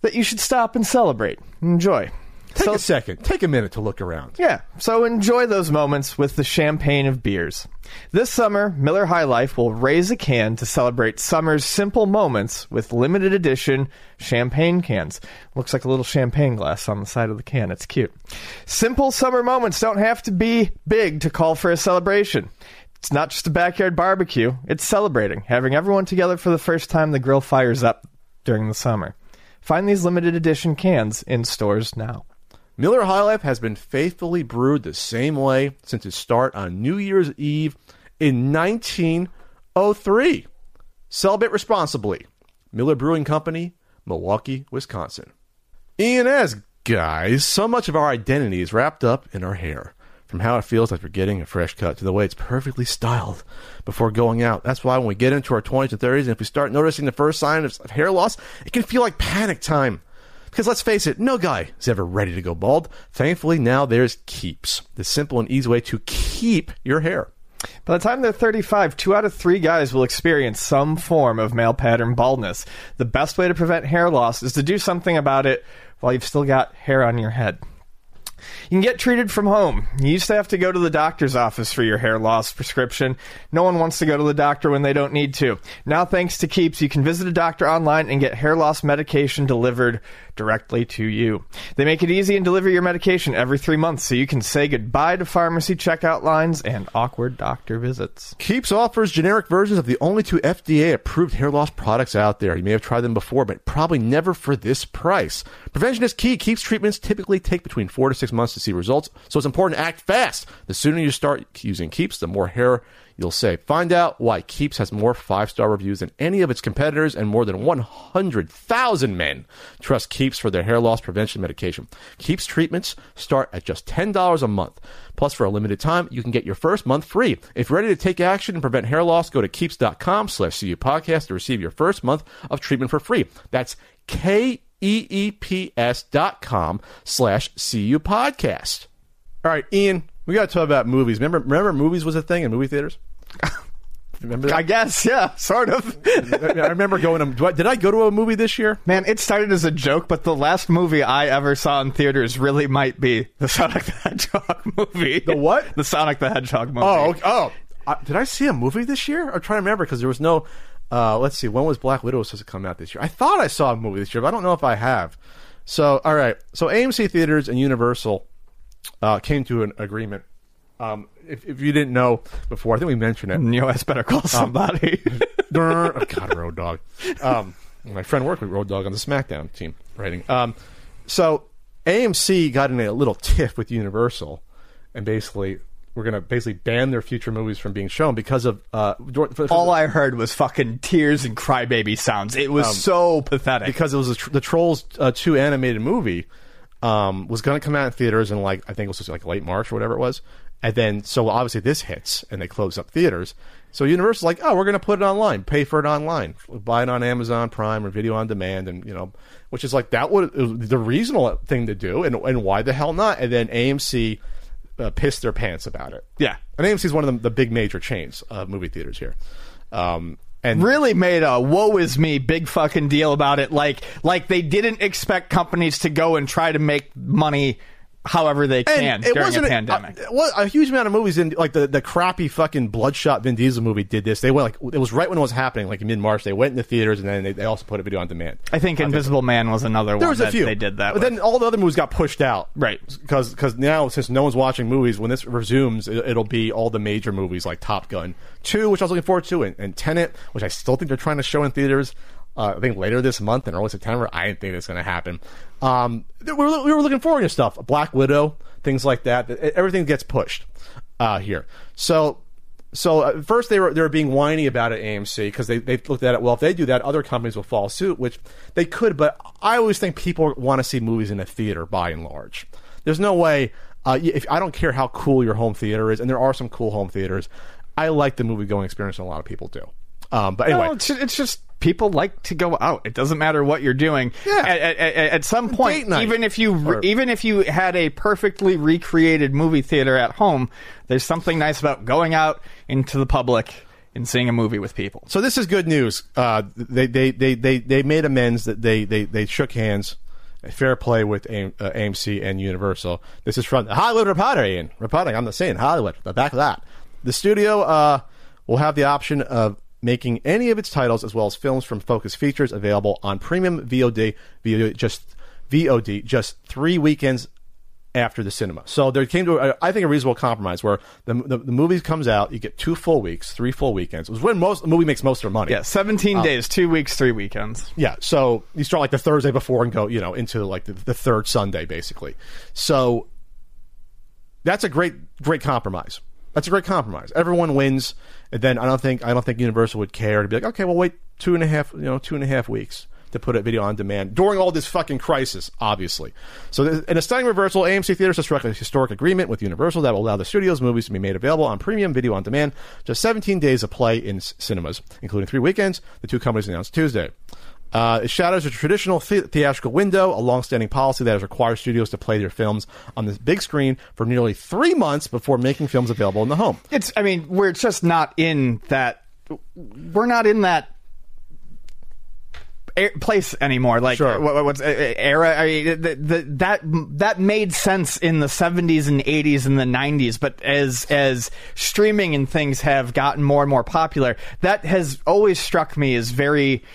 [SPEAKER 3] that you should stop and celebrate and enjoy.
[SPEAKER 2] Take
[SPEAKER 3] So-
[SPEAKER 2] a second. Take a minute to look around.
[SPEAKER 3] Yeah, so enjoy those moments with the champagne of beers. This summer, Miller High Life will raise a can to celebrate summer's simple moments with limited edition champagne cans. Looks like a little champagne glass on the side of the can. It's cute. Simple summer moments don't have to be big to call for a celebration. It's not just a backyard barbecue. It's celebrating, having everyone together for the first time the grill fires up during the summer. Find these limited edition cans in stores now.
[SPEAKER 2] Miller High Life has been faithfully brewed the same way since its start on New Year's Eve in nineteen oh three. Celebrate responsibly. Miller Brewing Company, Milwaukee, Wisconsin. Ian as guys, so much of our identity is wrapped up in our hair. From how it feels after getting a fresh cut to the way it's perfectly styled before going out. That's why when we get into our twenties and thirties, and if we start noticing the first sign of hair loss, it can feel like panic time. Because let's face it, no guy is ever ready to go bald. Thankfully, now there's Keeps, the simple and easy way to keep your hair.
[SPEAKER 3] By the time they're thirty-five, two out of three guys will experience some form of male pattern baldness. The best way to prevent hair loss is to do something about it while you've still got hair on your head. You can get treated from home. You used to have to go to the doctor's office for your hair loss prescription. No one wants to go to the doctor when they don't need to. Now, thanks to Keeps, you can visit a doctor online and get hair loss medication delivered directly to you. They make it easy and deliver your medication every three months so you can say goodbye to pharmacy checkout lines and awkward doctor visits.
[SPEAKER 2] Keeps offers generic versions of the only two F D A-approved hair loss products out there. You may have tried them before, but probably never for this price. Prevention is key. Keeps treatments typically take between four to six months to see results, so it's important to act fast. The sooner you start using Keeps, the more hair you'll save. Find out why Keeps has more five-star reviews than any of its competitors, and more than one hundred thousand men trust Keeps for their hair loss prevention medication. Keeps treatments start at just ten dollars a month. Plus, for a limited time, you can get your first month free. If you're ready to take action and prevent hair loss, go to keeps.com slash CU podcast to receive your first month of treatment for free. That's K-E-E-P-S dot com slash CU podcast. All right, Ian, we got to talk about movies. Remember, remember movies was a thing in movie theaters? Remember that?
[SPEAKER 3] I guess, yeah, sort of.
[SPEAKER 2] I remember going to... Did I go to a movie this year?
[SPEAKER 3] Man, it started as a joke, but the last movie I ever saw in theaters really might be the Sonic the Hedgehog movie.
[SPEAKER 2] The what?
[SPEAKER 3] The Sonic the Hedgehog movie.
[SPEAKER 2] Oh, okay. oh. Uh, did I see a movie this year? I'm trying to remember because there was no... Uh, let's see, when was Black Widow supposed to come out this year? I thought I saw a movie this year, but I don't know if I have. So, all right. So A M C Theaters and Universal uh, came to an agreement. Um, if, if you didn't know before, I think we mentioned it.
[SPEAKER 3] Neo S better call somebody.
[SPEAKER 2] Oh, God, Road Dogg. Um, my friend worked with Road Dogg on the SmackDown team writing. Um, so A M C got in a little tiff with Universal, and basically we're going to basically ban their future movies from being shown because of... Uh, for, for,
[SPEAKER 3] All I heard was fucking tears and crybaby sounds. It was um, so pathetic.
[SPEAKER 2] Because it was a tr- the Trolls uh, two animated movie um, was going to come out in theaters in, like, I think it was just like late March or whatever it was. And then, so obviously this hits, and they close up theaters. So Universal's like, oh, we're going to put it online, pay for it online, buy it on Amazon Prime or Video on Demand, and, you know, which is like, that would the reasonable thing to do, and and why the hell not? And then A M C uh, pissed their pants about it.
[SPEAKER 3] Yeah.
[SPEAKER 2] And A M C is one of the, the big major chains of movie theaters here. Um, and
[SPEAKER 3] really made a woe is me big fucking deal about it, like like they didn't expect companies to go and try to make money however they can
[SPEAKER 2] it
[SPEAKER 3] during
[SPEAKER 2] wasn't
[SPEAKER 3] a pandemic.
[SPEAKER 2] A, a, a huge amount of movies, in like the, the crappy fucking Bloodshot Vin Diesel movie did this. They went like, it was right when it was happening, like in mid-March. They went in the theaters, and then they, they also put a video on demand.
[SPEAKER 3] I think Invisible Man was another
[SPEAKER 2] there
[SPEAKER 3] one
[SPEAKER 2] was a
[SPEAKER 3] that
[SPEAKER 2] few.
[SPEAKER 3] they did that
[SPEAKER 2] But
[SPEAKER 3] with.
[SPEAKER 2] then all the other movies got pushed out.
[SPEAKER 3] Right.
[SPEAKER 2] Because because now, since no one's watching movies, when this resumes, it, it'll be all the major movies like Top Gun two, which I was looking forward to, and, and Tenet, which I still think they're trying to show in theaters. Uh, I think later this month in early September. I didn't think that's going to happen. Um, we were, we were looking forward to stuff. Black Widow, things like that. Everything gets pushed uh, here. So, so at first they were they were being whiny about it, A M C, because they they looked at it. Well, if they do that, other companies will follow suit, which they could. But I always think people want to see movies in a theater, by and large. There's no way. Uh, if I don't care how cool your home theater is, and there are some cool home theaters. I like the movie going experience, and a lot of people do. Um, but anyway,
[SPEAKER 3] no, it's, it's just people like to go out. It doesn't matter what you're doing.
[SPEAKER 2] Yeah.
[SPEAKER 3] At, at, at, at some point, even if you
[SPEAKER 2] or,
[SPEAKER 3] even if you had a perfectly recreated movie theater at home, there's something nice about going out into the public in seeing a movie with people.
[SPEAKER 2] So this is good news. Uh, they, they, they, they, they made amends. That they, they, they shook hands. Fair play with A M C and Universal. This is from the Hollywood Reporter, Ian. Reporting, I'm not saying Hollywood. The back of that. The studio uh, will have the option of making any of its titles as well as films from Focus Features available on premium V O D, V O D just V O D, just three weekends after the cinema. So there came to, a, I think, a reasonable compromise where the, the the movie comes out, you get two full weeks, three full weekends. It was when most the movie makes most of their money.
[SPEAKER 3] Yeah, seventeen
[SPEAKER 2] um,
[SPEAKER 3] days, two weeks, three weekends.
[SPEAKER 2] Yeah, so you start like the Thursday before and go, you know, into like the, the third Sunday, basically. So that's a great, great compromise. That's a great compromise. Everyone wins, and then I don't think I don't think Universal would care to be like, okay, well, wait two and a half, you know, two and a half weeks to put a video on demand during all this fucking crisis, obviously. So in a stunning reversal, A M C Theaters has struck a historic agreement with Universal that will allow the studio's movies to be made available on premium video on demand, just seventeen days of play in c- cinemas, including three weekends, the two companies announced Tuesday. Uh, it shadows a traditional the- theatrical window, a long-standing policy that has required studios to play their films on this big screen for nearly three months before making films available in the home.
[SPEAKER 3] It's, I mean, we're just not in that, we're not in that place anymore. Like,
[SPEAKER 2] sure.
[SPEAKER 3] what, what's uh, era? I mean, the, the, that that made sense in the seventies and eighties and the nineties, but as as streaming and things have gotten more and more popular, that has always struck me as very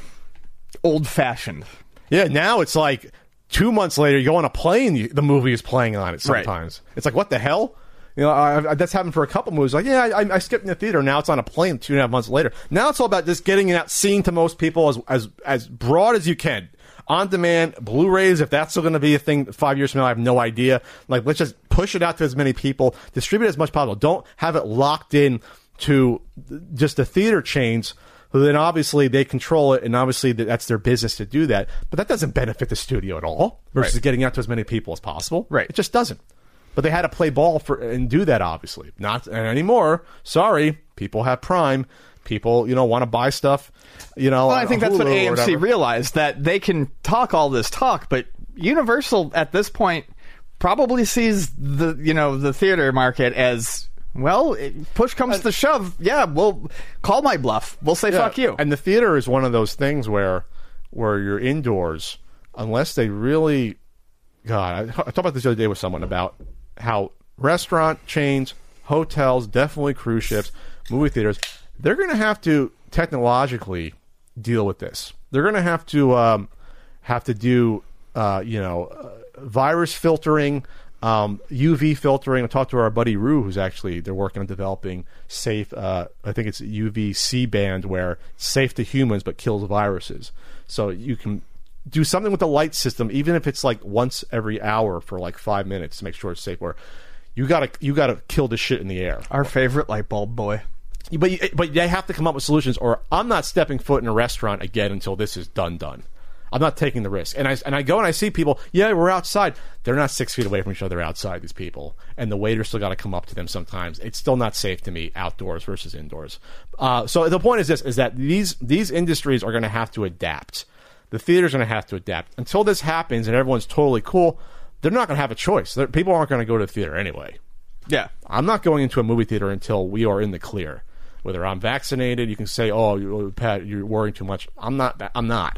[SPEAKER 3] old-fashioned.
[SPEAKER 2] Yeah, now it's like two months later, you go on a plane, the movie is playing on it sometimes. Right. It's like, what the hell? You know, I, I, that's happened for a couple movies. Like, yeah, I, I skipped in the theater. Now it's on a plane two and a half months later. Now it's all about just getting it out, seeing to most people as as as broad as you can. On demand, Blu-rays, if that's still going to be a thing five years from now, I have no idea. Like, let's just push it out to as many people. Distribute it as much as possible. Don't have it locked in to just the theater chains. Then obviously they control it, and obviously that's their business to do that. But that doesn't benefit the studio at all versus
[SPEAKER 3] right.
[SPEAKER 2] getting out to as many people as possible.
[SPEAKER 3] Right.
[SPEAKER 2] It just doesn't. But they had to play ball for and do that, obviously. Not anymore. Sorry. People have Prime. People, you know, want to buy stuff, you know.
[SPEAKER 3] Well, I think that's
[SPEAKER 2] Hulu
[SPEAKER 3] what A M C
[SPEAKER 2] or
[SPEAKER 3] realized, that they can talk all this talk, but Universal at this point probably sees the, you know, the theater market as, well, push comes to shove. Yeah, we'll call my bluff. We'll say
[SPEAKER 2] yeah.
[SPEAKER 3] fuck you.
[SPEAKER 2] And the theater is one of those things where where you're indoors, unless they really, God, I talked about this the other day with someone about how restaurant chains, hotels, definitely cruise ships, movie theaters, they're going to have to technologically deal with this. They're going to have to um, have to do, uh, you know, uh, virus filtering, um, U V filtering. I talked to our buddy Rue, who's actually, they're working on developing safe, uh, I think it's U V C band, where it's safe to humans but kills viruses. So you can do something with the light system, even if it's like once every hour for like five minutes to make sure it's safe. Where you gotta you gotta kill the shit in the air.
[SPEAKER 3] Our favorite light bulb boy.
[SPEAKER 2] But but they have to come up with solutions, or I'm not stepping foot in a restaurant again until this is done done. I'm not taking the risk. And I and I go and I see people. Yeah, we're outside. They're not six feet away from each other outside. These people, and the waiter still got to come up to them sometimes. It's still not safe to me outdoors versus indoors. Uh, so the point is this: is that these these industries are going to have to adapt. The theater's going to have to adapt. Until this happens and everyone's totally cool, they're not going to have a choice. They're, people aren't going to go to the theater anyway.
[SPEAKER 3] Yeah.
[SPEAKER 2] I'm not going into a movie theater until we are in the clear. Whether I'm vaccinated, you can say, oh, you, Pat, you're worrying too much. I'm not. I'm not.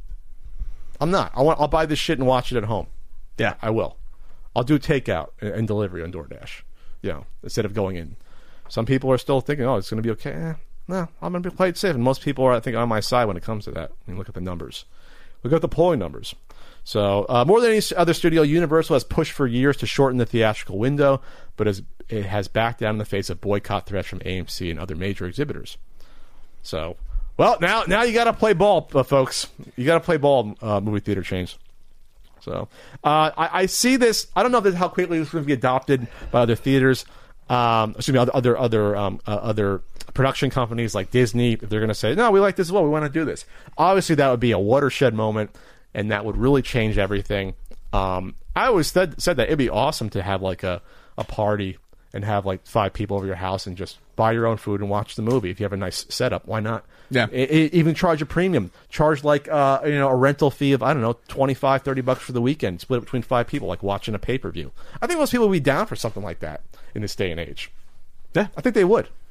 [SPEAKER 2] I'm not. I want, I'll buy this shit and watch it at home.
[SPEAKER 3] Yeah.
[SPEAKER 2] I will. I'll do takeout and, and delivery on DoorDash, you know, instead of going in. Some people are still thinking, oh, it's going to be okay. Eh, no, I'm going to be played safe. And most people are, I think, on my side when it comes to that. I mean, look at the numbers. Look at the polling numbers. So, uh, more than any other studio, Universal has pushed for years to shorten the theatrical window, but as it has backed down in the face of boycott threats from A M C and other major exhibitors. So, well, now now you got to play ball, uh, folks. You got to play ball, uh, movie theater chains. So, uh, I, I see this. I don't know if this, how quickly this is going to be adopted by other theaters. Um, excuse me, other other other, um, uh, other production companies like Disney. If they're going to say, no, we like this as well, we want to do this. Obviously, that would be a watershed moment, and that would really change everything. Um, I always said said that it'd be awesome to have like a, a party and have like five people over your house and just buy your own food and watch the movie. If you have a nice setup, why not?
[SPEAKER 3] Yeah.
[SPEAKER 2] I, I, even charge a premium. Charge like uh, you know a rental fee of, I don't know, twenty-five, thirty bucks for the weekend. Split it between five people, like watching a pay-per-view. I think most people would be down for something like that in this day and age.
[SPEAKER 3] Yeah.
[SPEAKER 2] I think they would.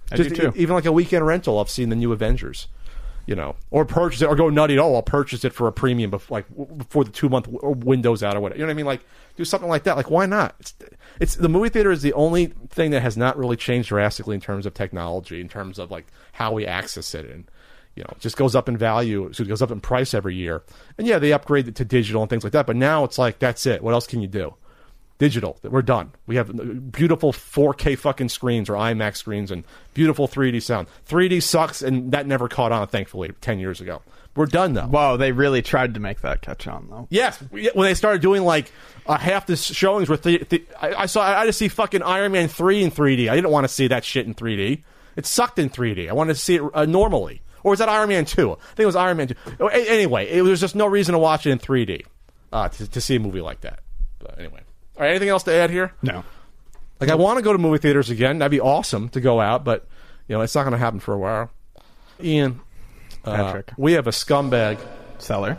[SPEAKER 3] I
[SPEAKER 2] Just
[SPEAKER 3] do too.
[SPEAKER 2] e- even like a weekend rental. I've seen the new Avengers. You know, or purchase it, or go nutty. Oh, I'll purchase it for a premium, before, like w- before the two month w- window's out or whatever. You know what I mean? Like, do something like that. Like, why not? It's, it's the movie theater is the only thing that has not really changed drastically in terms of technology, in terms of like how we access it, and you know, it just goes up in value. So it goes up in price every year. And yeah, they upgrade it to digital and things like that. But now it's like that's it. What else can you do? Digital. We're done. We have beautiful four K fucking screens or IMAX screens and beautiful three D sound. three D sucks, and that never caught on, thankfully, ten years ago. We're done, though.
[SPEAKER 3] Whoa, they really tried to make that catch on, though.
[SPEAKER 2] Yes. When they started doing, like, uh, half the showings were... Th- th- I, I saw... I had to see fucking Iron Man three in three D. I didn't want to see that shit in three D. It sucked in three D. I wanted to see it uh, normally. Or was that Iron Man two? I think it was Iron Man two. Anyway, it, there's just no reason to watch it in three D uh, to, to see a movie like that. But anyway... All right, anything else to add here?
[SPEAKER 3] No.
[SPEAKER 2] Like, I want to go to movie theaters again. That'd be awesome to go out, but, you know, it's not going to happen for a while. Ian, uh,
[SPEAKER 3] Patrick.
[SPEAKER 2] we have a scumbag
[SPEAKER 3] Seller.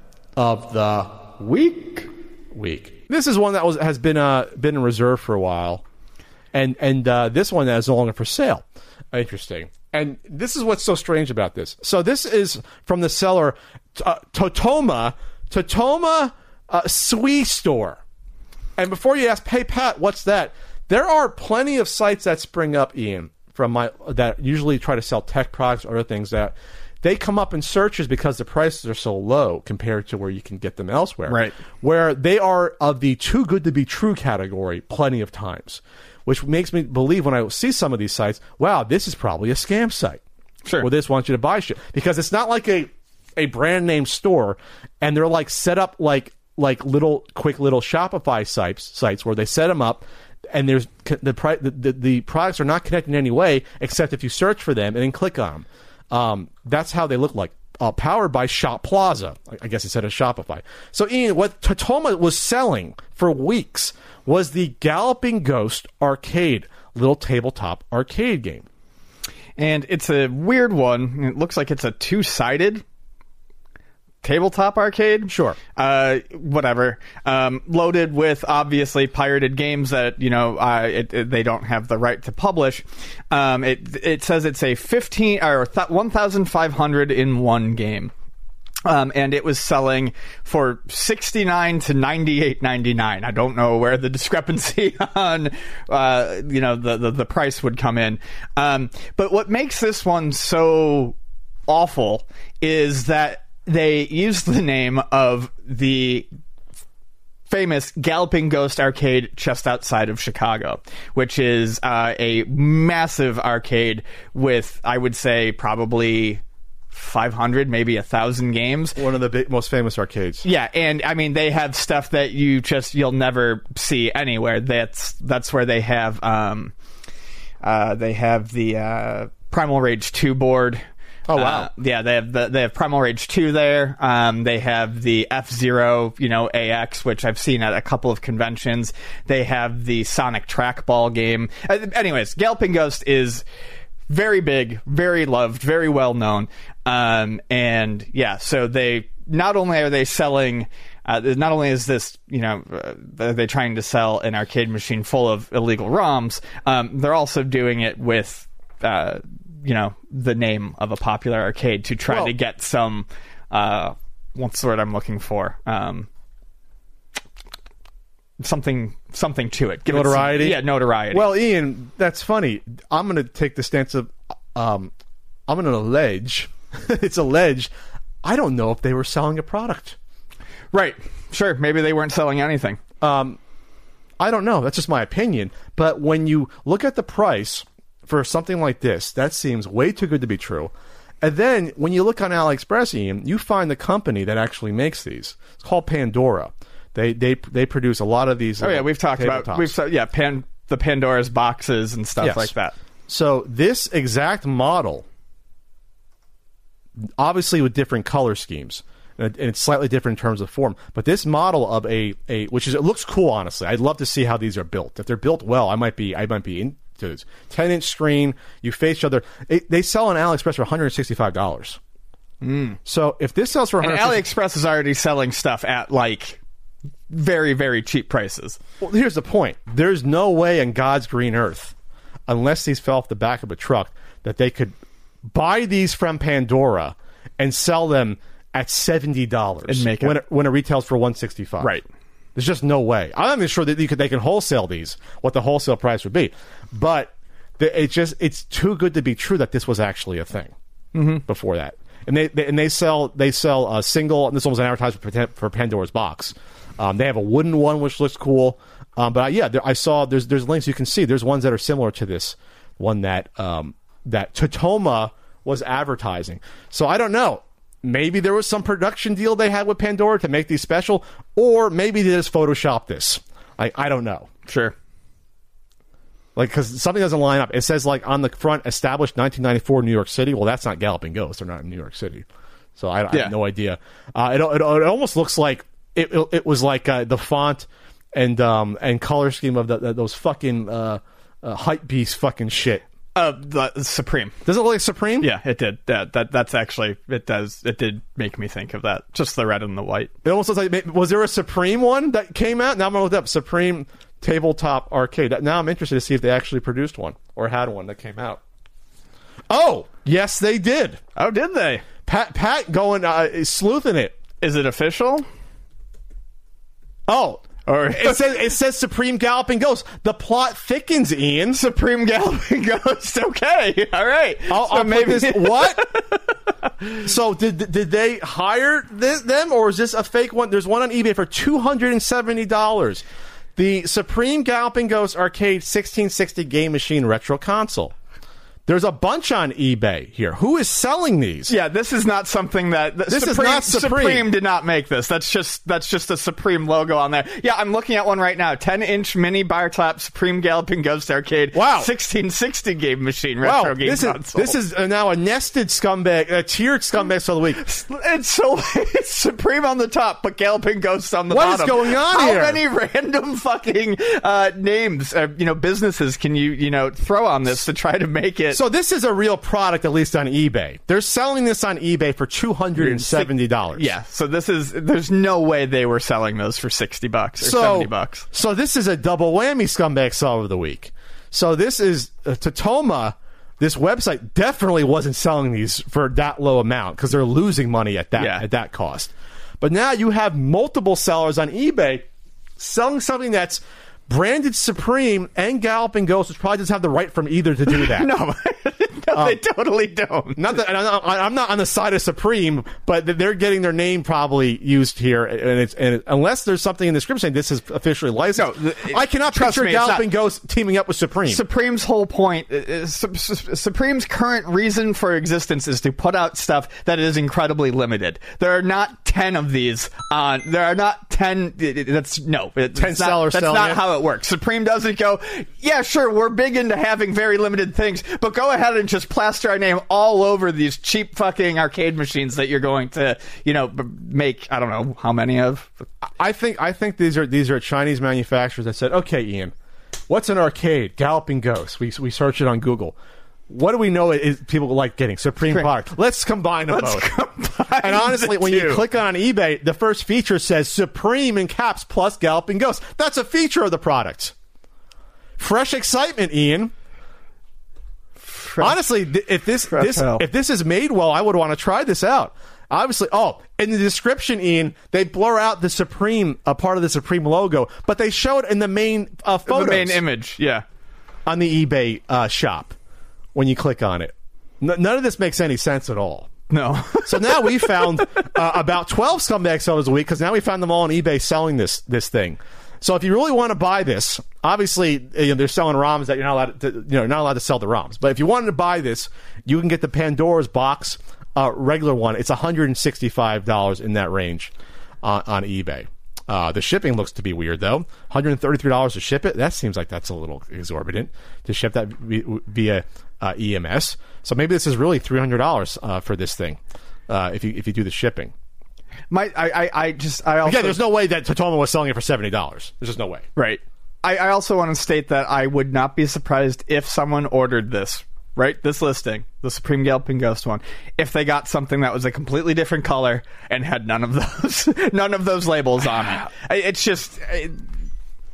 [SPEAKER 2] of the week. Week. This is one that was has been uh, been in reserve for a while, and and uh, this one that is no longer for sale. Interesting. And this is what's so strange about this. So this is from the seller, uh, Totoma, Totoma uh, Sui Store. And before you ask, hey, Pat, what's that? There are plenty of sites that spring up, Ian, from my that usually try to sell tech products or other things that they come up in searches because the prices are so low compared to where you can get them elsewhere.
[SPEAKER 3] Right.
[SPEAKER 2] Where they are of the too good to be true category plenty of times, which makes me believe when I see some of these sites, wow, this is probably a scam site.
[SPEAKER 3] Sure.
[SPEAKER 2] Or this wants you to buy shit. Because it's not like a, a brand name store, and they're like set up like like little quick little Shopify sites sites where they set them up, and there's the, pri- the, the the products are not connected in any way except if you search for them and then click on them. Um, that's how they look like. Uh, powered by Shop Plaza, I guess instead of Shopify. So Ian, what Totoma was selling for weeks was the Galloping Ghost arcade, little tabletop arcade game.
[SPEAKER 3] And it's a weird one. It looks like it's a two-sided tabletop arcade.
[SPEAKER 2] Sure.
[SPEAKER 3] Uh, whatever. Um, loaded with obviously pirated games that, you know, uh, it, it, they don't have the right to publish. Um, it it says it's a fifteen or th- one thousand five hundred in one game. Um, and it was selling for sixty-nine to ninety-eight ninety-nine. I don't know where the discrepancy on, uh, you know, the, the, the price would come in. Um, but what makes this one so awful is that they used the name of the famous Galloping Ghost arcade just outside of Chicago, which is uh, a massive arcade with, I would say, probably five hundred, maybe a thousand games.
[SPEAKER 2] One of the big, most famous arcades.
[SPEAKER 3] Yeah, and I mean they have stuff that you just you'll never see anywhere. That's that's where they have um, uh, they have the uh, Primal Rage two board.
[SPEAKER 2] Oh wow!
[SPEAKER 3] Uh, yeah, they have the, they have Primal Rage two there. Um, they have the F-Zero, you know, A X, which I've seen at a couple of conventions. They have the Sonic Trackball game. Uh, anyways, Galloping Ghost is very big, very loved, very well known. Um, and yeah, so they not only are they selling. Uh, not only is this, you know, uh, they're trying to sell an arcade machine full of illegal ROMs. Um, they're also doing it with. Uh, you know, the name of a popular arcade to try
[SPEAKER 2] well,
[SPEAKER 3] to get some, uh, what's the word I'm looking for? Um, something, something to it. Give
[SPEAKER 2] notoriety?
[SPEAKER 3] It some, yeah, notoriety.
[SPEAKER 2] Well, Ian, that's funny. I'm going to take the stance of, um, I'm going to allege, it's alleged, I don't know if they were selling a product.
[SPEAKER 3] Right. Sure. Maybe they weren't selling anything.
[SPEAKER 2] Um, I don't know. That's just my opinion. But when you look at the price for something like this, that seems way too good to be true. And then when you look on AliExpress, Ian, you find the company that actually makes these. It's called Pandora. They they they produce a lot of these.
[SPEAKER 3] Oh
[SPEAKER 2] uh,
[SPEAKER 3] yeah, we've talked
[SPEAKER 2] tabletops.
[SPEAKER 3] about we've yeah pan, the Pandora's boxes and stuff
[SPEAKER 2] Yes.
[SPEAKER 3] like that.
[SPEAKER 2] So this exact model, obviously with different color schemes, and it's slightly different in terms of form. But this model of a, a which is it looks cool. Honestly, I'd love to see how these are built. If they're built well, I might be I might be into this. ten inch screen, you face each other. It, they sell on AliExpress for one hundred sixty-five dollars.
[SPEAKER 3] Mm.
[SPEAKER 2] So if this sells for
[SPEAKER 3] and
[SPEAKER 2] one hundred sixty
[SPEAKER 3] AliExpress is already selling stuff at like very very cheap prices.
[SPEAKER 2] well, here's the point: there's no way in God's green earth unless these fell off the back of a truck, that they could buy these from Pandora and sell them at seventy dollars
[SPEAKER 3] and make
[SPEAKER 2] when
[SPEAKER 3] it,
[SPEAKER 2] it, when it retails for one sixty-five.
[SPEAKER 3] Right.
[SPEAKER 2] There's just no way. I'm not even sure that you could, they can wholesale these, what the wholesale price would be. But the, it just it's too good to be true that this was actually a thing
[SPEAKER 3] mm-hmm.
[SPEAKER 2] before that. And they, they and they sell they sell a single. And this one was an advertisement for, for Pandora's box. Um, they have a wooden one which looks cool. Um, but I, yeah, there, I saw there's there's links you can see. There's ones that are similar to this one that um, that Totoma was advertising. So I don't know. Maybe there was some production deal they had with Pandora to make these special, or maybe they just photoshopped this. I, I don't know.
[SPEAKER 3] Sure.
[SPEAKER 2] Like, because something doesn't line up. It says, like, on the front, established nineteen ninety-four New York City. Well, that's not Galloping Ghost. They're not in New York City. So I, I
[SPEAKER 3] yeah.
[SPEAKER 2] have no idea. Uh, it, it, it almost looks like it, it, it was like uh, the font and um, and color scheme of the, the, those fucking uh, uh, hype beast fucking shit.
[SPEAKER 3] Uh, the Supreme.
[SPEAKER 2] Does it look like Supreme?
[SPEAKER 3] Yeah, it did. That that that's actually it does. It did make me think of that. Just the red and the white.
[SPEAKER 2] It almost looks like. Was there a Supreme one that came out? Now I'm gonna look up Supreme Tabletop Arcade. Now I'm interested to see if they actually produced one or had one that came out. Oh, yes, they did.
[SPEAKER 3] Oh, did they?
[SPEAKER 2] Pat Pat going uh, sleuthing it.
[SPEAKER 3] Is it official?
[SPEAKER 2] Oh.
[SPEAKER 3] Or
[SPEAKER 2] it says it says Supreme Galloping Ghost. The plot thickens, Ian.
[SPEAKER 3] Supreme Galloping Ghost. Okay, all right.
[SPEAKER 2] I'll,
[SPEAKER 3] so
[SPEAKER 2] I'll
[SPEAKER 3] maybe
[SPEAKER 2] this, what? So did did they hire this, them, or is this a fake one? There's one on eBay for two hundred and seventy dollars. The Supreme Galloping Ghost Arcade sixteen sixty Game Machine Retro Console. There's a bunch on eBay here. Who is selling these?
[SPEAKER 3] Yeah, this is not something that
[SPEAKER 2] this
[SPEAKER 3] Supreme,
[SPEAKER 2] is not Supreme.
[SPEAKER 3] Supreme did not make this. That's just that's just a Supreme logo on there. Yeah, I'm looking at one right now. ten inch mini bar top Supreme Galloping Ghost Arcade.
[SPEAKER 2] Wow.
[SPEAKER 3] sixteen sixty Game Machine Retro
[SPEAKER 2] wow.
[SPEAKER 3] Game
[SPEAKER 2] this
[SPEAKER 3] Console.
[SPEAKER 2] Is, this is now a nested scumbag, a tiered scumbag for the week.
[SPEAKER 3] It's so it's Supreme on the top, but Galloping Ghost on the
[SPEAKER 2] what
[SPEAKER 3] bottom.
[SPEAKER 2] What is going on
[SPEAKER 3] How
[SPEAKER 2] here?
[SPEAKER 3] How many random fucking uh, names, uh, you know, businesses can you you know throw on this to try to make it?
[SPEAKER 2] So this is a real product, at least on eBay. They're selling this on eBay for two hundred seventy dollars.
[SPEAKER 3] Yeah, so this is there's no way they were selling those for sixty bucks or
[SPEAKER 2] so,
[SPEAKER 3] seventy bucks.
[SPEAKER 2] So this is a double whammy scumbag seller of the week. So this is uh, Totoma. This website definitely wasn't selling these for that low amount because they're losing money at that
[SPEAKER 3] yeah.
[SPEAKER 2] at that cost. But now you have multiple sellers on eBay selling something that's branded Supreme and Galloping Ghost, which probably doesn't have the right from either to do that.
[SPEAKER 3] no. No, um, they totally don't.
[SPEAKER 2] Not that, and I'm, not, I'm not on the side of Supreme, but they're getting their name probably used here, and it's and it, unless there's something in the description saying this is officially licensed. No, the, I cannot picture me, Galloping Ghost teaming up with Supreme.
[SPEAKER 3] Supreme's whole point, is, Supreme's current reason for existence is to put out stuff that is incredibly limited. There are not ten of these on. There are not ten. That's no. It's
[SPEAKER 2] ten
[SPEAKER 3] not,
[SPEAKER 2] sellers.
[SPEAKER 3] That's
[SPEAKER 2] selling
[SPEAKER 3] not
[SPEAKER 2] it.
[SPEAKER 3] how it works. Supreme doesn't go. Yeah, sure, we're big into having very limited things, but go ahead and just plaster our name all over these cheap fucking arcade machines that you're going to, you know, make. I don't know how many of.
[SPEAKER 2] I think I think these are these are Chinese manufacturers that said, okay, Ian, what's an arcade? Galloping Ghost. We we search it on Google. What do we know is people like getting? Supreme, Supreme. product. Let's combine them
[SPEAKER 3] Let's
[SPEAKER 2] both.
[SPEAKER 3] Combine
[SPEAKER 2] and honestly, when
[SPEAKER 3] two.
[SPEAKER 2] you click on eBay, the first feature says Supreme in caps plus Galloping Ghost. That's a feature of the product. Fresh excitement, Ian. Honestly, if this this
[SPEAKER 3] hell.
[SPEAKER 2] if this is made well, I would want to try this out. Obviously, oh, in the description, Ian, they blur out the Supreme, a part of the Supreme logo, but they show it in the main uh, photos,
[SPEAKER 3] the main image, yeah,
[SPEAKER 2] on the eBay uh, shop when you click on it. N- none of this makes any sense at all.
[SPEAKER 3] No.
[SPEAKER 2] So now we found uh, about twelve scumbag sellers a week because now we found them all on eBay selling this this thing. So if you really want to buy this, obviously you know, they're selling ROMs that you're not allowed to, you know, not allowed to sell the ROMs. But if you wanted to buy this, you can get the Pandora's box, uh, regular one. It's one hundred sixty-five dollars in that range uh, on eBay. Uh, the shipping looks to be weird though. one hundred thirty-three dollars to ship it. That seems like that's a little exorbitant to ship that via uh, E M S. So maybe this is really three hundred dollars uh, for this thing uh, if you if you do the shipping.
[SPEAKER 3] My, I, I, I just, I also...
[SPEAKER 2] Again, there's no way that Totoma was selling it for seventy dollars. There's just no way.
[SPEAKER 3] Right. I, I also want to state that I would not be surprised if someone ordered this, right? This listing, the Supreme Galloping Ghost one, if they got something that was a completely different color and had none of those, none of those labels on it. It's just... It,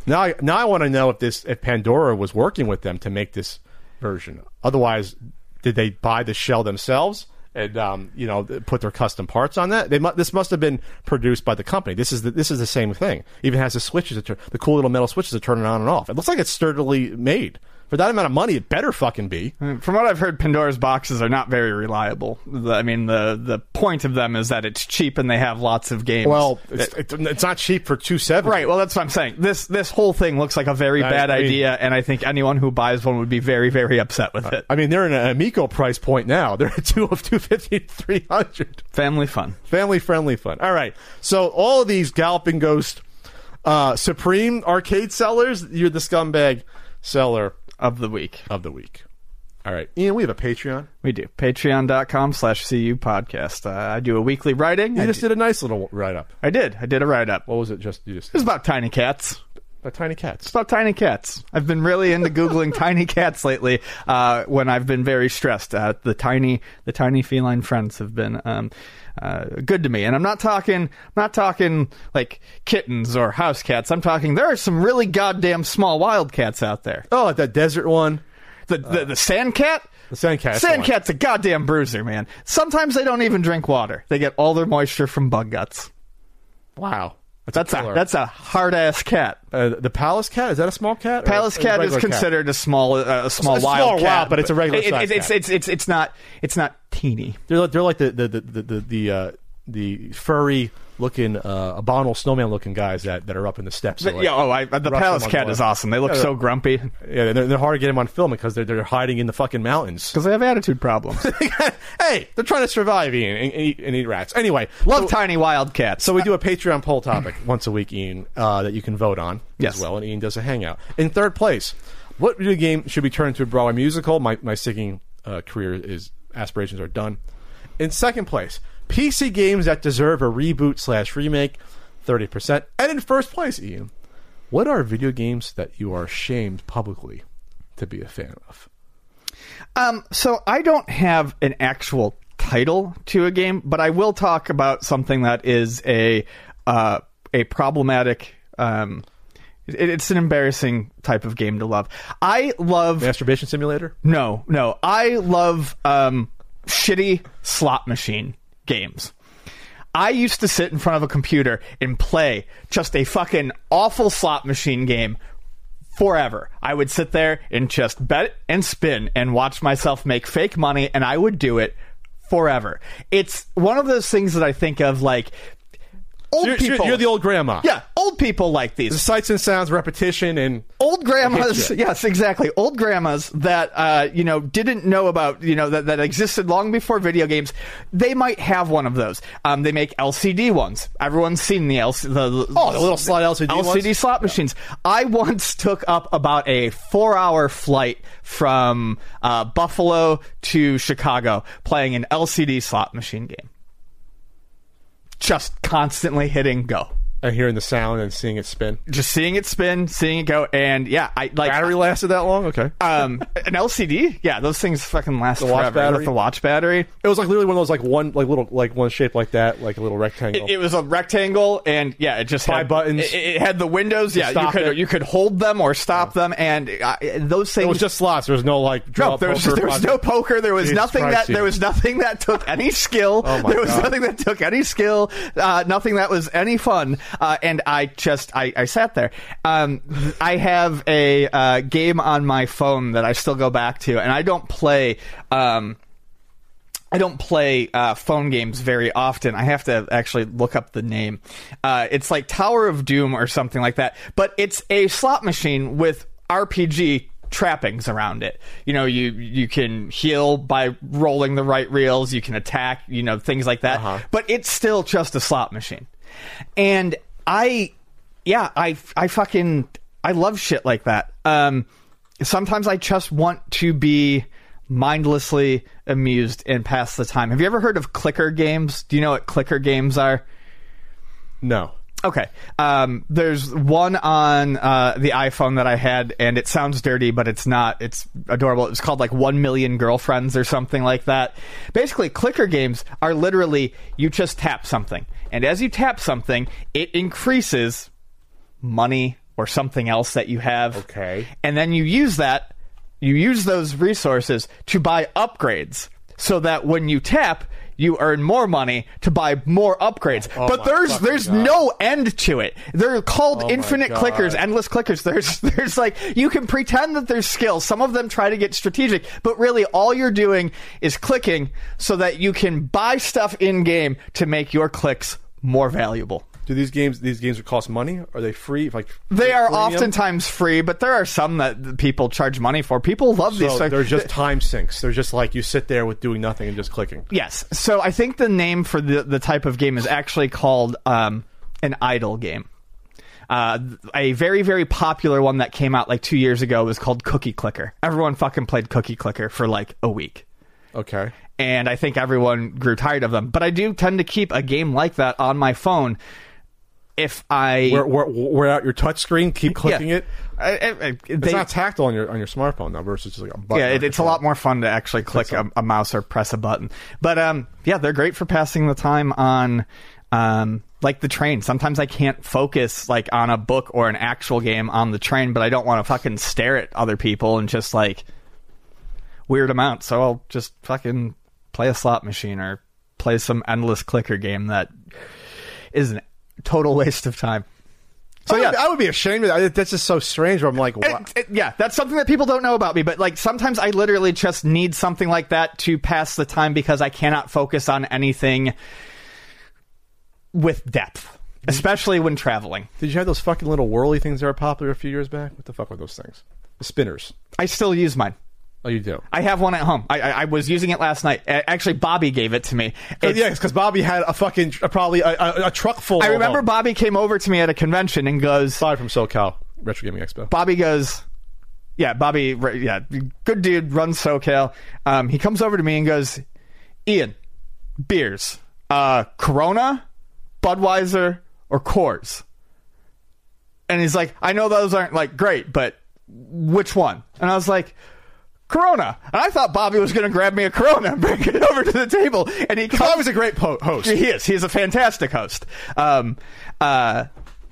[SPEAKER 2] Now, I, now I want to know if this if Pandora was working with them to make this version. Otherwise, did they buy the shell themselves and um, you know put their custom parts on that? They mu- this must have been produced by the company. This is the, this is the same thing. Even has the switches, to turn, the cool little metal switches to turn it on and off. It looks like it's sturdily made. For that amount of money, it better fucking be.
[SPEAKER 3] From what I've heard, Pandora's boxes are not very reliable. The, I mean, the the point of them is that it's cheap and they have lots of games.
[SPEAKER 2] Well, it's, it, it's not cheap for two seventy.
[SPEAKER 3] Right. Well, that's what I'm saying. This this whole thing looks like a very
[SPEAKER 2] I
[SPEAKER 3] bad
[SPEAKER 2] mean,
[SPEAKER 3] idea, and I think anyone who buys one would be very, very upset with it.
[SPEAKER 2] I mean, they're in an Amico price point now. They're at two of two fifty, three hundred.
[SPEAKER 3] Family fun,
[SPEAKER 2] family friendly fun. All right. So all of these Galloping Ghost uh, Supreme arcade sellers, you're the scumbag seller
[SPEAKER 3] of the week.
[SPEAKER 2] Of the week. All right. Ian, we have a Patreon.
[SPEAKER 3] We do. Patreon.com slash CU podcast. Uh, I do a weekly writing.
[SPEAKER 2] You
[SPEAKER 3] I
[SPEAKER 2] just
[SPEAKER 3] do,
[SPEAKER 2] did a nice little write-up.
[SPEAKER 3] I did. I did a write-up.
[SPEAKER 2] What was it? Just you just.
[SPEAKER 3] It was about tiny cats.
[SPEAKER 2] About tiny cats.
[SPEAKER 3] It's about tiny cats. I've been really into Googling tiny cats lately uh, when I've been very stressed. Uh, the tiny the tiny feline friends have been um, uh, good to me. And I'm not talking I'm not talking like kittens or house cats. I'm talking there are some really goddamn small wild cats out there.
[SPEAKER 2] Oh, like that desert one.
[SPEAKER 3] The the, uh, the sand cat?
[SPEAKER 2] The sand cat.
[SPEAKER 3] Sand cat's a goddamn bruiser, man. Sometimes they don't even drink water. They get all their moisture from bug guts.
[SPEAKER 2] Wow.
[SPEAKER 3] That's, that's a, a that's a hard ass cat.
[SPEAKER 2] Uh, the Palace cat, is that a small cat?
[SPEAKER 3] Palace cat is considered cat? a small uh, a small
[SPEAKER 2] it's
[SPEAKER 3] wild
[SPEAKER 2] small
[SPEAKER 3] cat,
[SPEAKER 2] wild, but it's a regular
[SPEAKER 3] it,
[SPEAKER 2] size
[SPEAKER 3] it, it's,
[SPEAKER 2] cat.
[SPEAKER 3] It's it's it's not it's not teeny.
[SPEAKER 2] They're they're like the the the the the, the, uh, the furry looking uh, abominable snowman looking guys that, that are up in the steps.
[SPEAKER 3] But, like, yeah, oh, I, the Palace cat is awesome. They look yeah, so grumpy.
[SPEAKER 2] Yeah, they're, they're hard to get them on film because they're they're hiding in the fucking mountains
[SPEAKER 3] because they have attitude problems.
[SPEAKER 2] Hey, they're trying to survive, Ian, and, and, eat, and eat rats. Anyway,
[SPEAKER 3] love
[SPEAKER 2] so,
[SPEAKER 3] tiny wild cats.
[SPEAKER 2] So we do a Patreon poll topic once a week, Ian, uh, that you can vote on
[SPEAKER 3] yes.
[SPEAKER 2] as well, and Ian does a hangout. In third place, what video game should be turned into a Broadway musical? My my singing uh, career is aspirations are done. In second place, P C games that deserve a reboot slash remake, thirty percent. And in first place, Ian, what are video games that you are ashamed publicly to be a fan of?
[SPEAKER 3] Um, so I don't have an actual title to a game, but I will talk about something that is a uh, a problematic. Um, it, it's an embarrassing type of game to love. I love
[SPEAKER 2] Masturbation Simulator.
[SPEAKER 3] No, no, I love um, shitty slot machine games. I used to sit in front of a computer and play just a fucking awful slot machine game forever. I would sit there and just bet and spin and watch myself make fake money, and I would do it forever. It's one of those things that I think of like old
[SPEAKER 2] so you're,
[SPEAKER 3] people.
[SPEAKER 2] You're the old grandma.
[SPEAKER 3] Yeah, old people like these.
[SPEAKER 2] The sights and sounds, repetition, and
[SPEAKER 3] old grandmas. Yes, exactly. Old grandmas that uh, you know didn't know about you know that, that existed long before video games. They might have one of those. Um, they make L C D ones. Everyone's seen the L C D. The,
[SPEAKER 2] oh, the little slot L C D
[SPEAKER 3] L C D
[SPEAKER 2] ones?
[SPEAKER 3] slot machines. Yeah. I once took up about a four-hour flight from uh, Buffalo to Chicago playing an L C D slot machine game. Just constantly hitting go.
[SPEAKER 2] And hearing the sound and seeing it spin.
[SPEAKER 3] Just seeing it spin, seeing it go, and yeah, I like.
[SPEAKER 2] Battery lasted that long? Okay.
[SPEAKER 3] Um, an L C D? Yeah, those things fucking last
[SPEAKER 2] the
[SPEAKER 3] forever.
[SPEAKER 2] Watch battery?
[SPEAKER 3] The watch battery.
[SPEAKER 2] It was like literally one of those like one like little like one shape like that, like a little rectangle.
[SPEAKER 3] It, it was a rectangle, and yeah, it just
[SPEAKER 2] five
[SPEAKER 3] had,
[SPEAKER 2] buttons.
[SPEAKER 3] It, it had the windows. Yeah, you could
[SPEAKER 2] it.
[SPEAKER 3] you could hold them or stop yeah. them, and uh, those things.
[SPEAKER 2] It was just slots. There was no like. Draw
[SPEAKER 3] no, there was, there was no poker. There was
[SPEAKER 2] Jesus
[SPEAKER 3] nothing
[SPEAKER 2] Christ,
[SPEAKER 3] that there was nothing that took any skill.
[SPEAKER 2] Oh my
[SPEAKER 3] there was
[SPEAKER 2] God.
[SPEAKER 3] nothing that took any skill. Uh, nothing that was any fun. Uh, and I just I, I sat there. Um, I have a uh, game on my phone that I still go back to, and I don't play. Um, I don't play uh, phone games very often. I have to actually look up the name. Uh, it's like Tower of Doom or something like that. But it's a slot machine with R P G trappings around it. You know, you you can heal by rolling the right reels. You can attack, you know, things like that. Uh-huh. But it's still just a slot machine. And I, yeah, I, I fucking, I love shit like that. Um, sometimes I just want to be mindlessly amused and pass the time. Have you ever heard of clicker games? Do you know what clicker games are?
[SPEAKER 2] No.
[SPEAKER 3] Okay. Um, there's one on uh, the iPhone that I had, and it sounds dirty, but it's not. It's adorable. It's called like One Million Girlfriends or something like that. Basically, clicker games are literally you just tap something, and as you tap something, it increases money or something else that you have.
[SPEAKER 2] Okay.
[SPEAKER 3] And then you use that, you use those resources to buy upgrades so that when you tap, you earn more money to buy more upgrades.
[SPEAKER 2] Oh
[SPEAKER 3] but
[SPEAKER 2] my
[SPEAKER 3] there's there's
[SPEAKER 2] God.
[SPEAKER 3] no end to it. They're called
[SPEAKER 2] Oh my
[SPEAKER 3] infinite
[SPEAKER 2] God.
[SPEAKER 3] clickers, endless clickers. There's there's like you can pretend that there's skills. Some of them try to get strategic, but really all you're doing is clicking so that you can buy stuff in game to make your clicks more valuable.
[SPEAKER 2] Do these games these games would cost money? Are they free? Like
[SPEAKER 3] They are
[SPEAKER 2] premium?
[SPEAKER 3] oftentimes free, but there are some that people charge money for. People love these.
[SPEAKER 2] So they're just time sinks. They're just like you sit there with doing nothing and just clicking.
[SPEAKER 3] Yes. So I think the name for the, the type of game is actually called um, an idle game. Uh, a very, very popular one that came out like two years ago was called Cookie Clicker. Everyone fucking played Cookie Clicker for like a week.
[SPEAKER 2] Okay.
[SPEAKER 3] And I think everyone grew tired of them. But I do tend to keep a game like that on my phone if I...
[SPEAKER 2] Wear, wear, wear out your touch screen, keep clicking
[SPEAKER 3] yeah.
[SPEAKER 2] it.
[SPEAKER 3] I, I, I,
[SPEAKER 2] It's
[SPEAKER 3] they,
[SPEAKER 2] not tactile on your on your smartphone now versus just like a button.
[SPEAKER 3] Yeah,
[SPEAKER 2] on
[SPEAKER 3] it,
[SPEAKER 2] your
[SPEAKER 3] it's a
[SPEAKER 2] phone.
[SPEAKER 3] lot more fun to actually click a, a mouse or press a button. But um, yeah, they're great for passing the time on, um, like the train. Sometimes I can't focus like on a book or an actual game on the train, but I don't want to fucking stare at other people and just like weird them out. So I'll just fucking play a slot machine or play some endless clicker game that is a total waste of time.
[SPEAKER 2] So
[SPEAKER 3] So
[SPEAKER 2] yeah,
[SPEAKER 3] yeah,
[SPEAKER 2] I would be ashamed of that. That's just so strange. Where I'm like, wow.
[SPEAKER 3] It- it- yeah, that's something that people don't know about me. But like sometimes I literally just need something like that to pass the time because I cannot focus on anything with depth, especially when traveling.
[SPEAKER 2] Did you have those fucking little whirly things that were popular a few years back? What the fuck were those things? The spinners.
[SPEAKER 3] I still use mine.
[SPEAKER 2] Oh, you do?
[SPEAKER 3] I have one at home. I, I, I was using it last night. A- Actually, Bobby gave it to me. It's-
[SPEAKER 2] Yeah, because Bobby had a fucking uh, probably a, a, a truck full.
[SPEAKER 3] I
[SPEAKER 2] of
[SPEAKER 3] remember
[SPEAKER 2] them.
[SPEAKER 3] Bobby came over to me at a convention and goes,
[SPEAKER 2] Bobby from SoCal Retro Gaming Expo.
[SPEAKER 3] Bobby goes, yeah, Bobby, yeah, good dude, runs SoCal. Um, he comes over to me and goes, Ian, beers, uh, Corona, Budweiser, or Coors? And he's like, I know those aren't like great, but which one? And I was like, Corona. And I thought Bobby was going to grab me a Corona and bring it over to the table. And he comes,
[SPEAKER 2] Bobby's a great po- host.
[SPEAKER 3] he is. He is a fantastic host. Um, uh,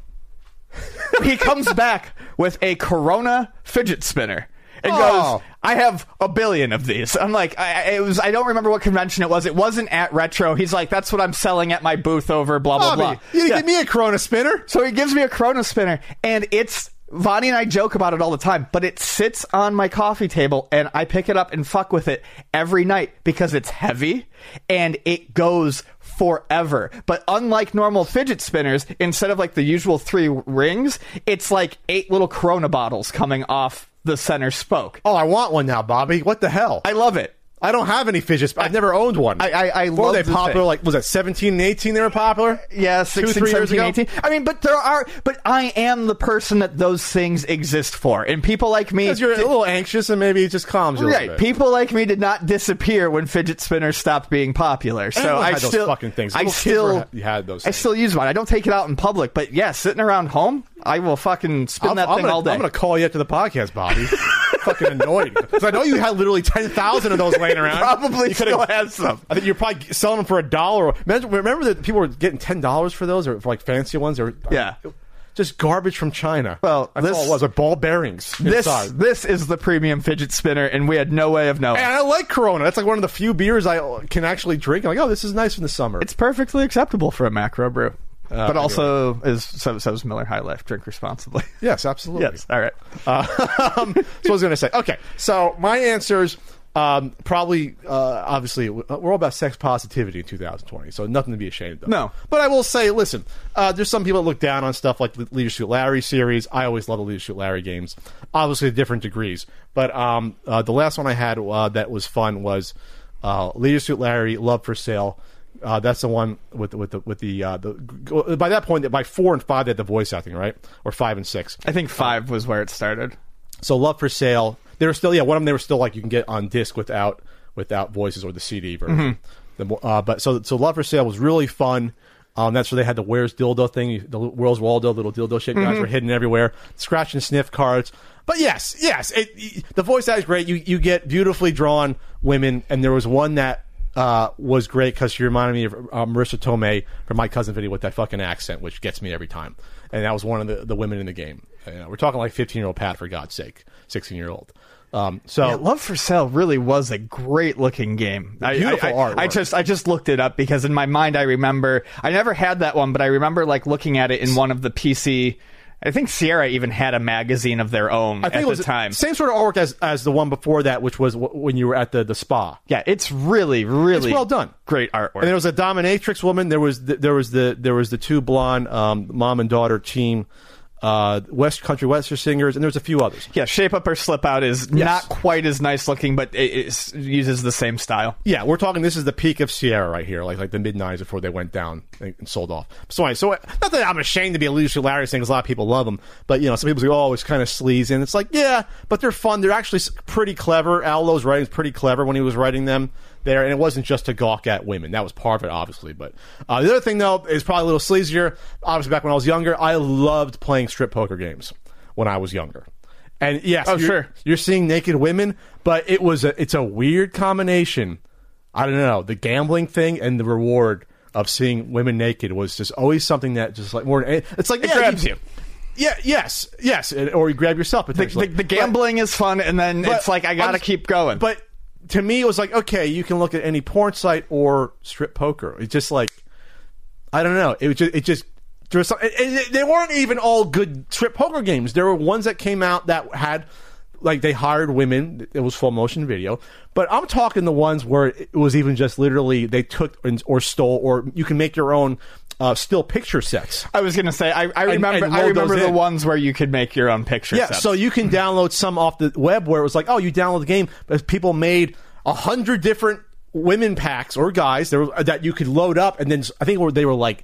[SPEAKER 3] he comes back with a Corona fidget spinner and
[SPEAKER 2] Oh.
[SPEAKER 3] goes, I have a billion of these. I'm like, I, it was, I don't remember what convention it was. It wasn't at Retro. He's like, that's what I'm selling at my booth over blah, blah,
[SPEAKER 2] Bobby,
[SPEAKER 3] blah.
[SPEAKER 2] you didn't
[SPEAKER 3] Yeah.
[SPEAKER 2] give me a Corona spinner.
[SPEAKER 3] So he gives me a Corona spinner, and it's Vonnie and I joke about it all the time, but it sits on my coffee table, and I pick it up and fuck with it every night because it's heavy and it goes forever. But unlike normal fidget spinners, instead of like the usual three rings, it's like eight little Corona bottles coming off the center spoke.
[SPEAKER 2] Oh, I want one now, Bobby. What the hell?
[SPEAKER 3] I love it.
[SPEAKER 2] I don't have any fidget spinners. I've never owned one.
[SPEAKER 3] I I, I
[SPEAKER 2] What
[SPEAKER 3] love
[SPEAKER 2] were they
[SPEAKER 3] the
[SPEAKER 2] popular?
[SPEAKER 3] thing.
[SPEAKER 2] Like, was it seventeen and eighteen they were popular?
[SPEAKER 3] Yeah,
[SPEAKER 2] Two,
[SPEAKER 3] sixteen,
[SPEAKER 2] three years
[SPEAKER 3] seventeen,
[SPEAKER 2] ago?
[SPEAKER 3] eighteen. I mean, but there are, but I am the person that those things exist for. And people like me.
[SPEAKER 2] Because you're a little anxious and maybe it just calms you a
[SPEAKER 3] Right,
[SPEAKER 2] little bit.
[SPEAKER 3] people like me did not disappear when fidget spinners stopped being popular. So
[SPEAKER 2] Everyone
[SPEAKER 3] I
[SPEAKER 2] had those
[SPEAKER 3] still,
[SPEAKER 2] fucking things.
[SPEAKER 3] I
[SPEAKER 2] Little kids
[SPEAKER 3] still,
[SPEAKER 2] were- you had those
[SPEAKER 3] I
[SPEAKER 2] things.
[SPEAKER 3] still use mine. I don't take it out in public, but yeah, sitting around home, I will fucking spin
[SPEAKER 2] I'm,
[SPEAKER 3] that
[SPEAKER 2] I'm
[SPEAKER 3] thing
[SPEAKER 2] gonna,
[SPEAKER 3] all day.
[SPEAKER 2] I'm going to call you after the podcast, Bobby. Fucking annoyed. Because I know you had literally ten thousand of those laying around.
[SPEAKER 3] Probably
[SPEAKER 2] you could've-
[SPEAKER 3] still has some.
[SPEAKER 2] I think you're probably selling them for a dollar. Remember, remember that people were getting ten dollars for those, or for like fancy ones, or
[SPEAKER 3] Yeah.
[SPEAKER 2] just garbage from China.
[SPEAKER 3] Well,
[SPEAKER 2] that's
[SPEAKER 3] this-
[SPEAKER 2] all it was. Or ball bearings
[SPEAKER 3] This
[SPEAKER 2] inside.
[SPEAKER 3] this is the premium fidget spinner, and we had no way of knowing.
[SPEAKER 2] And I like Corona. That's like one of the few beers I can actually drink. I'm like, oh, this is nice in the summer.
[SPEAKER 3] It's perfectly acceptable for a macro brew,
[SPEAKER 2] Uh,
[SPEAKER 3] but also is so, so is Miller High Life. Drink responsibly.
[SPEAKER 2] Yes, absolutely.
[SPEAKER 3] Yes. All right.
[SPEAKER 2] Uh, um, so I was going to say, okay, so my answers um, probably, uh, obviously, we're all about sex positivity in two thousand twenty, so nothing to be ashamed of.
[SPEAKER 3] No.
[SPEAKER 2] But I will say, listen, uh, there's some people that look down on stuff like the Leisure Suit Larry series. I always love the Leisure Suit Larry games, obviously to different degrees. But um, uh, the last one I had uh, that was fun was uh, Leisure Suit Larry Love for Sale. Uh, that's the one with with the with the, uh, the by that point by four and five they had the voice acting, right, or five and six.
[SPEAKER 3] I think five was where it started.
[SPEAKER 2] So Love for Sale, they were still yeah one of them they were still like you can get on disc without without voices or the C D version.
[SPEAKER 3] Mm-hmm.
[SPEAKER 2] The, uh, but so so Love for Sale was really fun. Um, that's where they had the Where's Dildo thing, the Where's Waldo little dildo shit.
[SPEAKER 3] Mm-hmm.
[SPEAKER 2] Guys were hidden everywhere, scratch and sniff cards. But yes, yes, it, the voice acting is great. You you get beautifully drawn women, and there was one that. Uh, was great because she reminded me of uh, Marissa Tomei from My Cousin Video with that fucking accent, which gets me every time. And that was one of the, the women in the game. You know, we're talking like fifteen-year-old Pat, for God's sake, sixteen-year-old. Um, so
[SPEAKER 3] yeah, Love for Sale really was a great looking game.
[SPEAKER 2] Beautiful
[SPEAKER 3] I, I,
[SPEAKER 2] artwork.
[SPEAKER 3] I just I just looked it up because in my mind I remember I never had that one, but I remember like looking at it in one of the P C. I think Sierra even had a magazine of their own
[SPEAKER 2] I think
[SPEAKER 3] at
[SPEAKER 2] it was
[SPEAKER 3] the time.
[SPEAKER 2] Same sort of artwork as as the one before that, which was w- when you were at the, the spa.
[SPEAKER 3] Yeah, it's really really
[SPEAKER 2] It's well done.
[SPEAKER 3] Great artwork.
[SPEAKER 2] And there was a dominatrix woman. There was the, there was the there was the two blonde um, mom and daughter team. Uh, West Country Western singers, and there's a few others.
[SPEAKER 3] Yeah, Shape Up or Slip Out is
[SPEAKER 2] Yes.
[SPEAKER 3] not quite as nice looking, but it, it uses the same style.
[SPEAKER 2] Yeah, we're talking. This is the peak of Sierra right here, like like the mid nineties before they went down and, and sold off. So, anyway, so not that I'm ashamed to be a Lucius Hilarious thing, because a lot of people love them, but you know, some people say, "Oh, it's kind of sleazy," and it's like, yeah, but they're fun. They're actually pretty clever. Allo's writing is pretty clever when he was writing them there, and it wasn't just to gawk at women. That was part of it, obviously. But uh, the other thing, though, is probably a little sleazier. Obviously, back when I was younger, I loved playing strip poker games when I was younger. And yes,
[SPEAKER 3] oh,
[SPEAKER 2] you're,
[SPEAKER 3] sure.
[SPEAKER 2] you're seeing naked women, but it was a, it's a weird combination. I don't know. The gambling thing and the reward of seeing women naked was just always something that just like more. It's like
[SPEAKER 3] It
[SPEAKER 2] yeah,
[SPEAKER 3] grabs you.
[SPEAKER 2] Yeah. Yes. Yes. Or you grab yourself
[SPEAKER 3] The,
[SPEAKER 2] potentially.
[SPEAKER 3] the, the gambling
[SPEAKER 2] but,
[SPEAKER 3] is fun, and then
[SPEAKER 2] but
[SPEAKER 3] it's like I gotta
[SPEAKER 2] I'm-
[SPEAKER 3] keep going.
[SPEAKER 2] But to me, it was like, okay, you can look at any porn site or strip poker. It's just like, I don't know. It was just, it just, there was some, and and they weren't even all good strip poker games. There were ones that came out that had, like, they hired women. It was full motion video. But I'm talking the ones where it was even just literally they took or stole, or you can make your own uh, still picture sets.
[SPEAKER 3] I was gonna say I, I remember
[SPEAKER 2] and
[SPEAKER 3] I
[SPEAKER 2] load
[SPEAKER 3] remember
[SPEAKER 2] those
[SPEAKER 3] the
[SPEAKER 2] in.
[SPEAKER 3] ones where you could make your own picture
[SPEAKER 2] Yeah,
[SPEAKER 3] sets.
[SPEAKER 2] so you can download some off the web where it was like, oh, you download the game, but people made a hundred different women packs or guys there were, that you could load up, and then I think they were like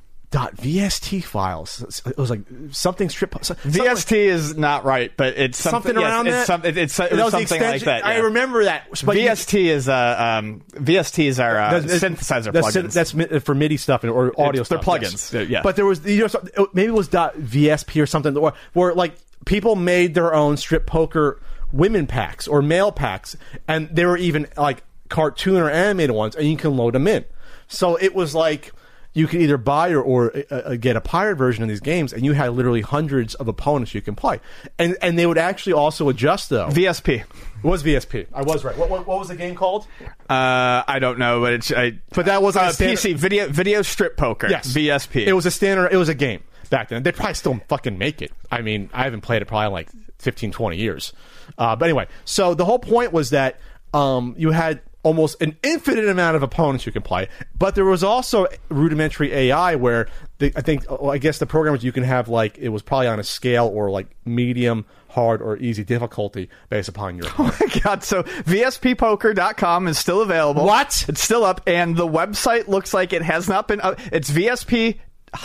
[SPEAKER 2] .vst files. It was like something strip. Something
[SPEAKER 3] V S T is not right, but it's something,
[SPEAKER 2] something around
[SPEAKER 3] yes,
[SPEAKER 2] that.
[SPEAKER 3] It's, some, it, it's it
[SPEAKER 2] that
[SPEAKER 3] was
[SPEAKER 2] was the
[SPEAKER 3] something like
[SPEAKER 2] extension.
[SPEAKER 3] that.
[SPEAKER 2] I
[SPEAKER 3] yeah.
[SPEAKER 2] remember that. But
[SPEAKER 3] V S T is uh, um, V S T is our uh,
[SPEAKER 2] That's-
[SPEAKER 3] synthesizer
[SPEAKER 2] that's,
[SPEAKER 3] plugins.
[SPEAKER 2] That's mi- for MIDI stuff and, or audio
[SPEAKER 3] It's- they're
[SPEAKER 2] stuff.
[SPEAKER 3] plugins.
[SPEAKER 2] yes.
[SPEAKER 3] Yeah.
[SPEAKER 2] But there was, you know, some- maybe it was .vsp or something, or where like people made their own strip poker women packs or male packs, and they were even like cartoon or animated ones, and you can load them in. So it was like you could either buy or, or uh, get a pirate version of these games, and you had literally hundreds of opponents you can play, and and they would actually also adjust though.
[SPEAKER 3] V S P.
[SPEAKER 2] It was V S P. I was right. What, what, what was the game called?
[SPEAKER 3] Uh, I don't know, but it's I,
[SPEAKER 2] But that wasn't
[SPEAKER 3] uh,
[SPEAKER 2] a standard-
[SPEAKER 3] P C video video strip poker.
[SPEAKER 2] Yes,
[SPEAKER 3] V S P.
[SPEAKER 2] It was a standard. It was a game back then. They probably still fucking make it. I mean, I haven't played it probably in like fifteen, twenty years. Uh, but anyway, so the whole point was that um, you had almost an infinite amount of opponents you can play, but there was also rudimentary A I where the, I think, well, I guess the programmers you can have like it was probably on a scale or like medium, hard, or easy difficulty based upon your.
[SPEAKER 3] Oh my god! So V S P poker dot com is still available.
[SPEAKER 2] What?
[SPEAKER 3] It's still up, and the website looks like it has not been up. It's V S P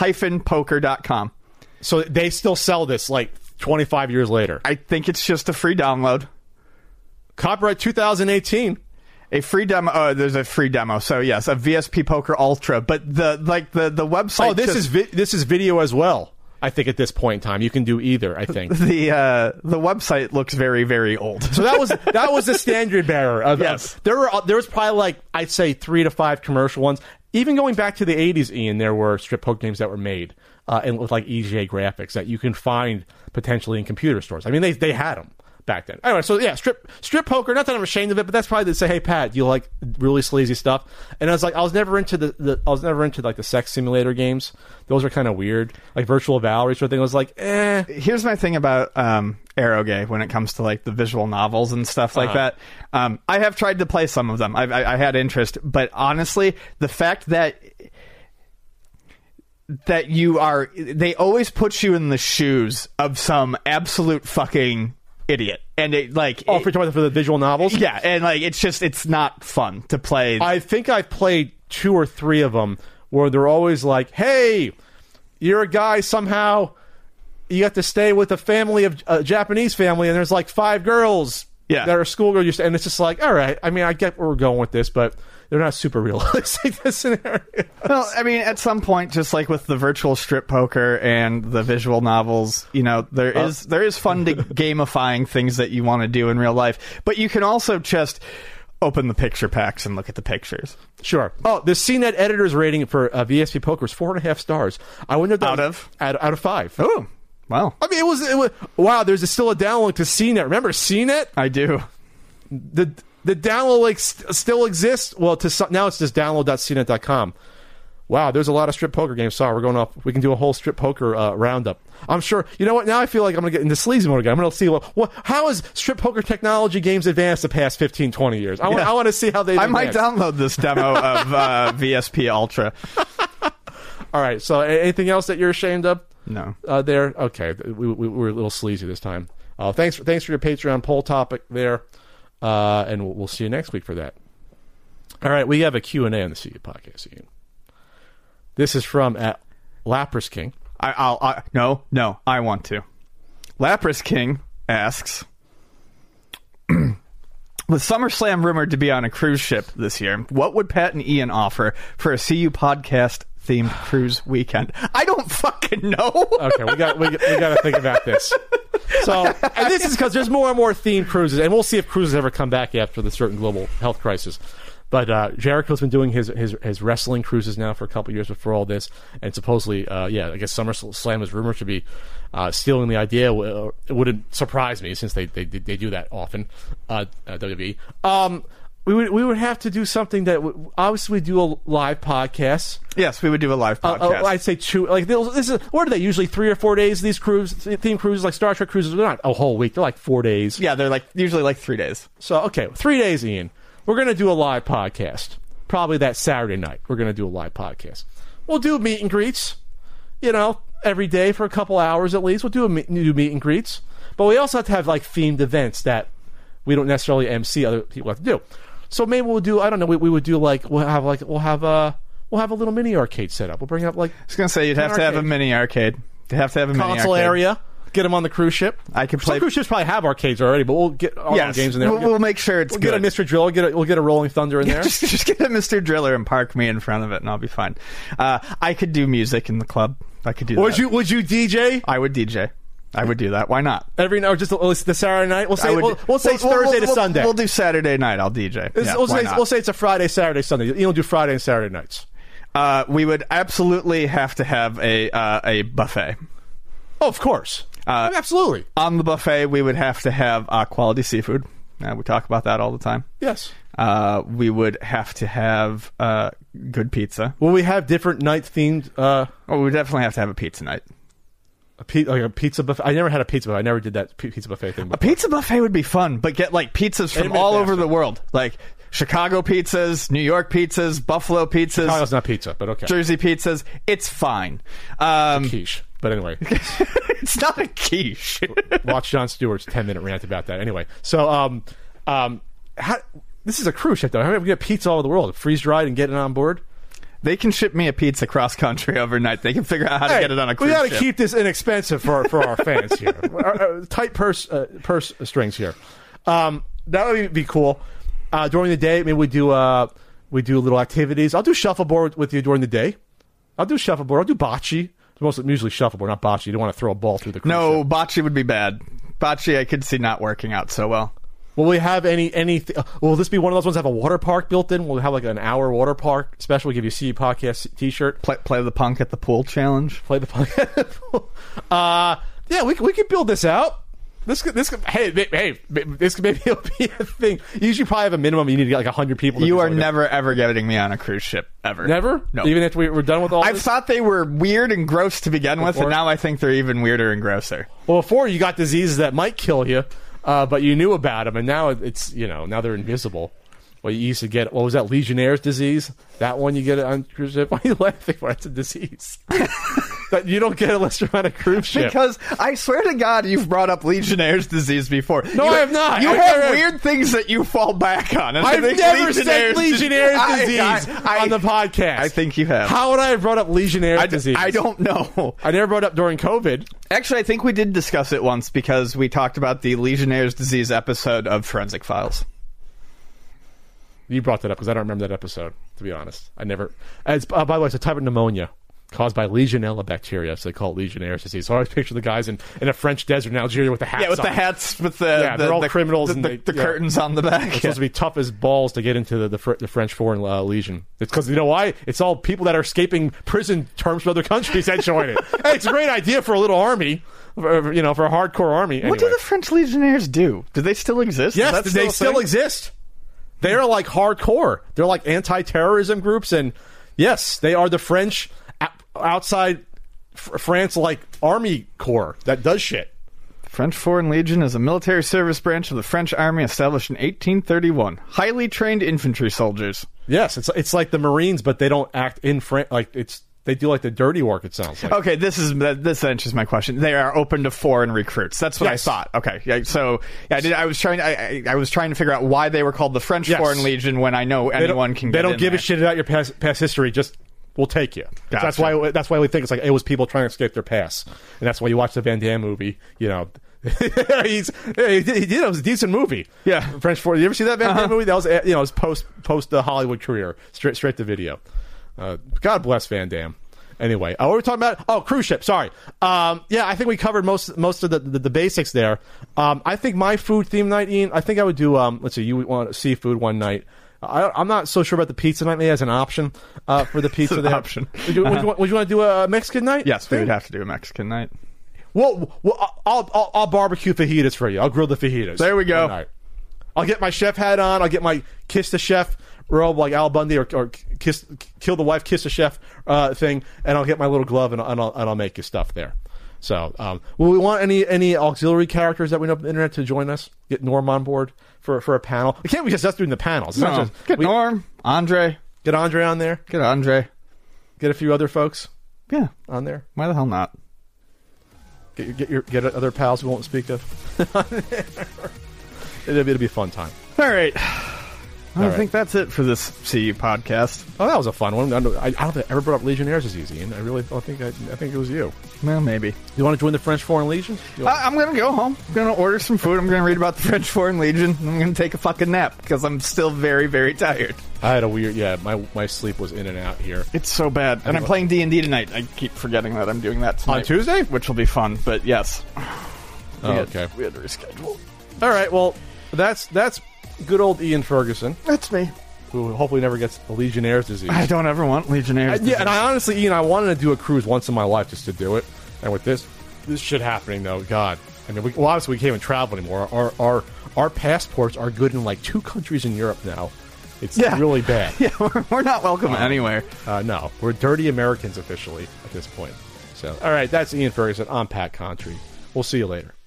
[SPEAKER 3] poker dot com.
[SPEAKER 2] So they still sell this like twenty-five years later.
[SPEAKER 3] I think it's just a free download.
[SPEAKER 2] Copyright two thousand eighteen.
[SPEAKER 3] A free demo. Oh, there's a free demo. So yes, a V S P Poker Ultra. But the like the the website.
[SPEAKER 2] Oh, this
[SPEAKER 3] just,
[SPEAKER 2] is vi- this is video as well. I think at this point in time, you can do either. I think
[SPEAKER 3] the uh, the website looks very very old.
[SPEAKER 2] so. That was that was the standard bearer. Of,
[SPEAKER 3] Yes.
[SPEAKER 2] of- there were there was probably like I'd say three to five commercial ones. Even going back to the eighties, Ian, there were strip poker games that were made uh, and with like E G A graphics that you can find potentially in computer stores. I mean, they they had them back then. Anyway, so yeah, strip strip poker. Not that I'm ashamed of it, but that's probably to say, hey Pat, you like really sleazy stuff? And I was like, I was never into the, the I was never into like the sex simulator games. Those are kind of weird, like Virtual Valerie sort of thing. I was like, eh.
[SPEAKER 3] Here's my thing about um, Aerogay when it comes to like the visual novels and stuff like
[SPEAKER 2] Uh-huh.
[SPEAKER 3] that. Um, I have tried to play some of them. I've, I, I had interest, but honestly, the fact that that you are, they always put you in the shoes of some absolute fucking idiot, and it like
[SPEAKER 2] Oh,
[SPEAKER 3] it-
[SPEAKER 2] for, for the visual novels,
[SPEAKER 3] yeah, and like it's just it's not fun to play.
[SPEAKER 2] I think I've played two or three of them where they're always like, hey, you're a guy somehow, you have to stay with a family of a Japanese family, and there's like five girls
[SPEAKER 3] Yeah.
[SPEAKER 2] that are schoolgirls, and it's just like, all right, I mean, I get where we're going with this, but they're not super realistic, this scenario.
[SPEAKER 3] Well, I mean, at some point, just like with the virtual strip poker and the visual novels, you know, there
[SPEAKER 2] Uh.
[SPEAKER 3] is there is fun to gamifying things that you want to do in real life, but you can also just open the picture packs and look at the pictures.
[SPEAKER 2] Sure. Oh, the C net editor's rating for uh, V S P Poker is four and a half stars. I wonder if that
[SPEAKER 3] Out
[SPEAKER 2] was-
[SPEAKER 3] of?
[SPEAKER 2] out, out of five.
[SPEAKER 3] Oh,
[SPEAKER 4] Wow.
[SPEAKER 2] I mean, it was, it was wow. There's a, still a download to C net. Remember C net?
[SPEAKER 4] I do.
[SPEAKER 2] The the download like st- still exists. Well, to now it's just download dot c net dot com. Wow, there's a lot of strip poker games. Sorry, we're going off. We can do a whole strip poker uh, roundup. I'm sure. You know what? Now I feel like I'm going to get into sleazy mode again. I'm going to see what, what how has strip poker technology games advanced the past fifteen, twenty years. I, yeah. want, I want to see how they.
[SPEAKER 4] I
[SPEAKER 2] advanced.
[SPEAKER 4] might download this demo of uh, V S P Ultra.
[SPEAKER 2] All right. So, anything else that you're ashamed of?
[SPEAKER 4] No.
[SPEAKER 2] Uh, there. Okay. We, we, we were a little sleazy this time. Uh, thanks for thanks for your Patreon poll topic there, uh, and we'll, we'll see you next week for that. All right. We have a Q and A on the C U podcast again. This is from at Lapras King.
[SPEAKER 4] I, I'll, I, no, no, I want to. Lapras King asks, with SummerSlam rumored to be on a cruise ship this year, what would Pat and Ian offer for a C U podcast themed cruise weekend? I don't fucking know.
[SPEAKER 2] Okay, we got we, we got to think about this. So, and this is because there's more and more themed cruises, and we'll see if cruises ever come back after the certain global health crisis. But uh, Jericho's been doing his, his his wrestling cruises now for a couple of years before all this, and supposedly, uh, yeah, I guess SummerSlam is rumored to be uh, stealing the idea. It wouldn't surprise me since they they, they do that often. Uh, uh, W W E. Um, we would we would have to do something that w- obviously we do a live podcast.
[SPEAKER 4] Yes, we would do a live podcast.
[SPEAKER 2] Uh, uh, I'd say two. Like this is what are they usually three or four days? These cruise theme cruises, like Star Trek cruises, they're not a whole week. They're like four days.
[SPEAKER 4] Yeah, they're like usually like three days.
[SPEAKER 2] So okay, three days, Ian. We're going to do a live podcast. Probably that Saturday night. We're going to do a live podcast. We'll do meet and greets, you know, every day for a couple hours at least. We'll do a meet, do meet and greets. But we also have to have, like, themed events that we don't necessarily M C other people have to do. So maybe we'll do, I don't know, we, we would do, like, we'll have, like, we'll have a, we'll have a little mini arcade set up. We'll bring up, like...
[SPEAKER 4] I was going to say, you'd have to have a mini arcade. You'd have to have a mini arcade.
[SPEAKER 2] Console area. Get them on the cruise ship.
[SPEAKER 4] I can play.
[SPEAKER 2] Some cruise ships probably have arcades already, but we'll get all
[SPEAKER 4] yes,
[SPEAKER 2] our games in there.
[SPEAKER 4] We'll, we'll make sure it's
[SPEAKER 2] we'll
[SPEAKER 4] good.
[SPEAKER 2] Get a Mister Drill. We'll get a, we'll get a Rolling Thunder in there.
[SPEAKER 4] just, just get a Mister Driller and park me in front of it, and I'll be fine. Uh, I could do music in the club. I could do that.
[SPEAKER 2] Would you? Would you D J?
[SPEAKER 4] I would D J. I would do that. Why not?
[SPEAKER 2] Every night, or just the, the Saturday night. We'll say
[SPEAKER 4] would,
[SPEAKER 2] we'll, we'll say it's
[SPEAKER 4] we'll,
[SPEAKER 2] Thursday
[SPEAKER 4] we'll,
[SPEAKER 2] to Sunday.
[SPEAKER 4] We'll do Saturday night. I'll D J. Yeah,
[SPEAKER 2] we'll,
[SPEAKER 4] why
[SPEAKER 2] say,
[SPEAKER 4] not?
[SPEAKER 2] we'll say it's a Friday, Saturday, Sunday. You don't do Friday and Saturday nights.
[SPEAKER 4] Uh, we would absolutely have to have a uh, a buffet.
[SPEAKER 2] Oh, of course. Uh, Absolutely.
[SPEAKER 4] On the buffet, we would have to have uh, quality seafood. Uh, we talk about that all the time.
[SPEAKER 2] Yes.
[SPEAKER 4] Uh, we would have to have uh, good pizza.
[SPEAKER 2] Will we have different night themed? Uh,
[SPEAKER 4] oh, we would definitely have to have a pizza night.
[SPEAKER 2] A, pe- like a pizza buffet. I never had a pizza buffet. I never did that p- pizza buffet thing before.
[SPEAKER 4] A pizza buffet would be fun, but get like pizzas from all over the world, like Chicago pizzas, New York pizzas, Buffalo pizzas.
[SPEAKER 2] Chicago's not pizza, but okay.
[SPEAKER 4] Jersey pizzas. It's fine. Um,
[SPEAKER 2] it's a quiche, but anyway,
[SPEAKER 4] it's not a quiche.
[SPEAKER 2] Watch Jon Stewart's ten minute rant about that. Anyway, so um, um, how, this is a cruise ship though. How do we get pizza all over the world? Freeze dried and get it on board?
[SPEAKER 4] They can ship me a pizza cross country overnight. They can figure out how to
[SPEAKER 2] hey,
[SPEAKER 4] get it on a cruise
[SPEAKER 2] ship. We got to
[SPEAKER 4] ship.
[SPEAKER 2] keep this inexpensive for for our fans here. our, our tight purse uh, purse strings here. Um, that would be cool. Uh, during the day, maybe we do uh, we do little activities. I'll do shuffleboard with you during the day. I'll do shuffleboard. I'll do bocce. Most usually shuffleboard, not bocce. You don't want to throw a ball through the cruise
[SPEAKER 4] no
[SPEAKER 2] ship.
[SPEAKER 4] Bocce would be bad. Bocce, I could see not working out so well.
[SPEAKER 2] Will we have any any? Uh, will this be one of those ones that have a water park built in? Will we have like an hour water park special? We give you a C U podcast T-shirt.
[SPEAKER 4] Play, play the punk at the pool challenge.
[SPEAKER 2] Play the punk at the pool. Uh, yeah, we we could build this out. This could, this could, hey hey this could maybe be a thing. You usually probably have a minimum. You need to get like a hundred people.
[SPEAKER 4] You are
[SPEAKER 2] like
[SPEAKER 4] never ever getting me on a cruise ship ever.
[SPEAKER 2] Never.
[SPEAKER 4] No.
[SPEAKER 2] Even after we, we're done with all.
[SPEAKER 4] I've
[SPEAKER 2] this?
[SPEAKER 4] thought they were weird and gross to begin with, and now I think they're even weirder and grosser.
[SPEAKER 2] Well, before you got diseases that might kill you. Uh, but you knew about them, and now it's, you know, now they're invisible. Well, you used to get, what was that, Legionnaire's disease? That one you get on cruise ship? Why are you laughing for? It's a disease. That you don't get unless you're on a cruise ship.
[SPEAKER 4] Because I swear to God, you've brought up Legionnaire's disease before.
[SPEAKER 2] No,
[SPEAKER 4] you,
[SPEAKER 2] I have not.
[SPEAKER 4] You
[SPEAKER 2] I've
[SPEAKER 4] have
[SPEAKER 2] never,
[SPEAKER 4] weird things that you fall back on. And
[SPEAKER 2] I've
[SPEAKER 4] I think
[SPEAKER 2] never
[SPEAKER 4] Legionnaire's
[SPEAKER 2] said Legionnaire's disease
[SPEAKER 4] I, I,
[SPEAKER 2] on the podcast.
[SPEAKER 4] I think you have.
[SPEAKER 2] How would I have brought up Legionnaire's
[SPEAKER 4] I,
[SPEAKER 2] disease?
[SPEAKER 4] I don't know.
[SPEAKER 2] I never brought it up during COVID.
[SPEAKER 4] Actually, I think we did discuss it once because we talked about the Legionnaire's disease episode of Forensic Files.
[SPEAKER 2] You brought that up because I don't remember that episode, to be honest. I never... It's, uh, by the way, it's a type of pneumonia. caused by Legionella bacteria, so they call it Legionnaire's disease. So I always picture the guys in, in a French desert in Algeria with the hats
[SPEAKER 4] Yeah, with
[SPEAKER 2] on.
[SPEAKER 4] the hats, with the
[SPEAKER 2] Yeah,
[SPEAKER 4] the,
[SPEAKER 2] they're all
[SPEAKER 4] the,
[SPEAKER 2] criminals
[SPEAKER 4] the,
[SPEAKER 2] and
[SPEAKER 4] the,
[SPEAKER 2] they-
[SPEAKER 4] the
[SPEAKER 2] yeah.
[SPEAKER 4] curtains on the back.
[SPEAKER 2] It's supposed to be tough as balls to get into the the, fr- the French Foreign uh, Legion. It's because you know why? It's all people that are escaping prison terms from other countries that join it. Hey, it's a great idea for a little army, for, you know, for a hardcore army. Anyway.
[SPEAKER 4] What do the French Legionnaires do? Do they still exist? Is
[SPEAKER 2] Yes,
[SPEAKER 4] that
[SPEAKER 2] they
[SPEAKER 4] a
[SPEAKER 2] still
[SPEAKER 4] thing?
[SPEAKER 2] exist. They're like hardcore. They're like anti-terrorism groups, and yes, they are the French o- outside F- France like army corps that does shit.
[SPEAKER 4] French Foreign Legion is a military service branch of the French army established in eighteen thirty-one. Highly trained infantry soldiers.
[SPEAKER 2] Yes, it's it's like the Marines, but they don't act in France. Like it's they do like the dirty work. It sounds like.
[SPEAKER 4] Okay, this is this answers my question. They are open to foreign recruits. That's what
[SPEAKER 2] Yes.
[SPEAKER 4] I thought. Okay, yeah. So yeah, I did. I was trying. I, I, I was trying to figure out why they were called the French
[SPEAKER 2] Yes.
[SPEAKER 4] Foreign Legion when I know
[SPEAKER 2] They don't-
[SPEAKER 4] anyone can.
[SPEAKER 2] They
[SPEAKER 4] get
[SPEAKER 2] don't
[SPEAKER 4] in
[SPEAKER 2] give
[SPEAKER 4] there.
[SPEAKER 2] a shit about your past past history. Just we'll take you. So that's
[SPEAKER 4] Gotcha.
[SPEAKER 2] why that's why we think it's like it was people trying to escape their past, and that's why you watch the Van Damme movie. You know, he's yeah, he did, he did it was a decent movie.
[SPEAKER 4] Yeah.
[SPEAKER 2] French Foreign. You ever see that Van Damme
[SPEAKER 4] Uh-huh.
[SPEAKER 2] movie? That was uh, you know his post post uh, Hollywood career, straight straight to video. Uh, God bless Van Damme. Anyway, uh, what were we talking about? Oh, cruise ship. Sorry. Um, yeah, I think we covered most most of the the, the basics there. Um, I think my food theme night, Ian. I think I would do. Um, let's see. You want seafood one night. I, I'm not so sure about the pizza night. Maybe as an option uh, for the pizza
[SPEAKER 4] an
[SPEAKER 2] there.
[SPEAKER 4] option.
[SPEAKER 2] Would you, would, you want, would you want to do a Mexican night?
[SPEAKER 4] Yes, we
[SPEAKER 2] thing?
[SPEAKER 4] would have to do a Mexican night.
[SPEAKER 2] Well, well I'll, I'll I'll barbecue fajitas for you. I'll grill the fajitas.
[SPEAKER 4] There we go.
[SPEAKER 2] one night. I'll get my chef hat on. I'll get my kiss the chef robe like Al Bundy or, or kiss kill the wife, kiss the chef uh, thing, and I'll get my little glove and, and I'll and I'll make you stuff there. So, um, will we want any any auxiliary characters that we know on the internet to join us? Get Norm on board for, for a panel. It can't be just us doing the panels. It's
[SPEAKER 4] No,
[SPEAKER 2] not just,
[SPEAKER 4] get
[SPEAKER 2] we-
[SPEAKER 4] Norm, Andre,
[SPEAKER 2] Get Andre on there.
[SPEAKER 4] get Andre.
[SPEAKER 2] Get a few other folks
[SPEAKER 4] Yeah,
[SPEAKER 2] on there.
[SPEAKER 4] why the hell not?
[SPEAKER 2] Get your, get your get other pals we won't speak of. it'll, be, it'll be a fun time.
[SPEAKER 4] All right. I
[SPEAKER 2] All right.
[SPEAKER 4] think that's it for this C U podcast.
[SPEAKER 2] Oh, that was a fun one. I don't, I don't think I ever brought up Legionnaire's disease, Ian. I really don't think I, I think it was you.
[SPEAKER 4] Well, maybe.
[SPEAKER 2] You want to join the French Foreign Legion? You want-
[SPEAKER 4] I, I'm going to go home. I'm going to order some food. I'm going to read about the French Foreign Legion. And I'm going to take a fucking nap because I'm still very, very tired.
[SPEAKER 2] I had a weird, yeah. My my sleep was in and out here.
[SPEAKER 4] It's so bad. And I'm playing D and D tonight. I keep forgetting that I'm doing that tonight.
[SPEAKER 2] On Tuesday?
[SPEAKER 4] Which will be fun, but yes.
[SPEAKER 2] Oh,
[SPEAKER 4] We had-
[SPEAKER 2] okay.
[SPEAKER 4] We had to reschedule.
[SPEAKER 2] All right. Well, that's that's good old Ian Ferguson,
[SPEAKER 4] That's me.
[SPEAKER 2] who hopefully never gets a Legionnaire's disease.
[SPEAKER 4] I don't ever want Legionnaires.
[SPEAKER 2] Uh, yeah, and I honestly, Ian, I wanted to do a cruise once in my life just to do it. And with this, this shit happening, though, God. I mean, we, well, obviously we can't even travel anymore. Our our our passports are good in like two countries in Europe now. It's
[SPEAKER 4] Yeah.
[SPEAKER 2] really bad.
[SPEAKER 4] Yeah, we're, we're not welcome anywhere.
[SPEAKER 2] Uh, no, we're dirty Americans officially at this point. So, all right, that's Ian Ferguson. I'm Pat Contry. We'll see you later.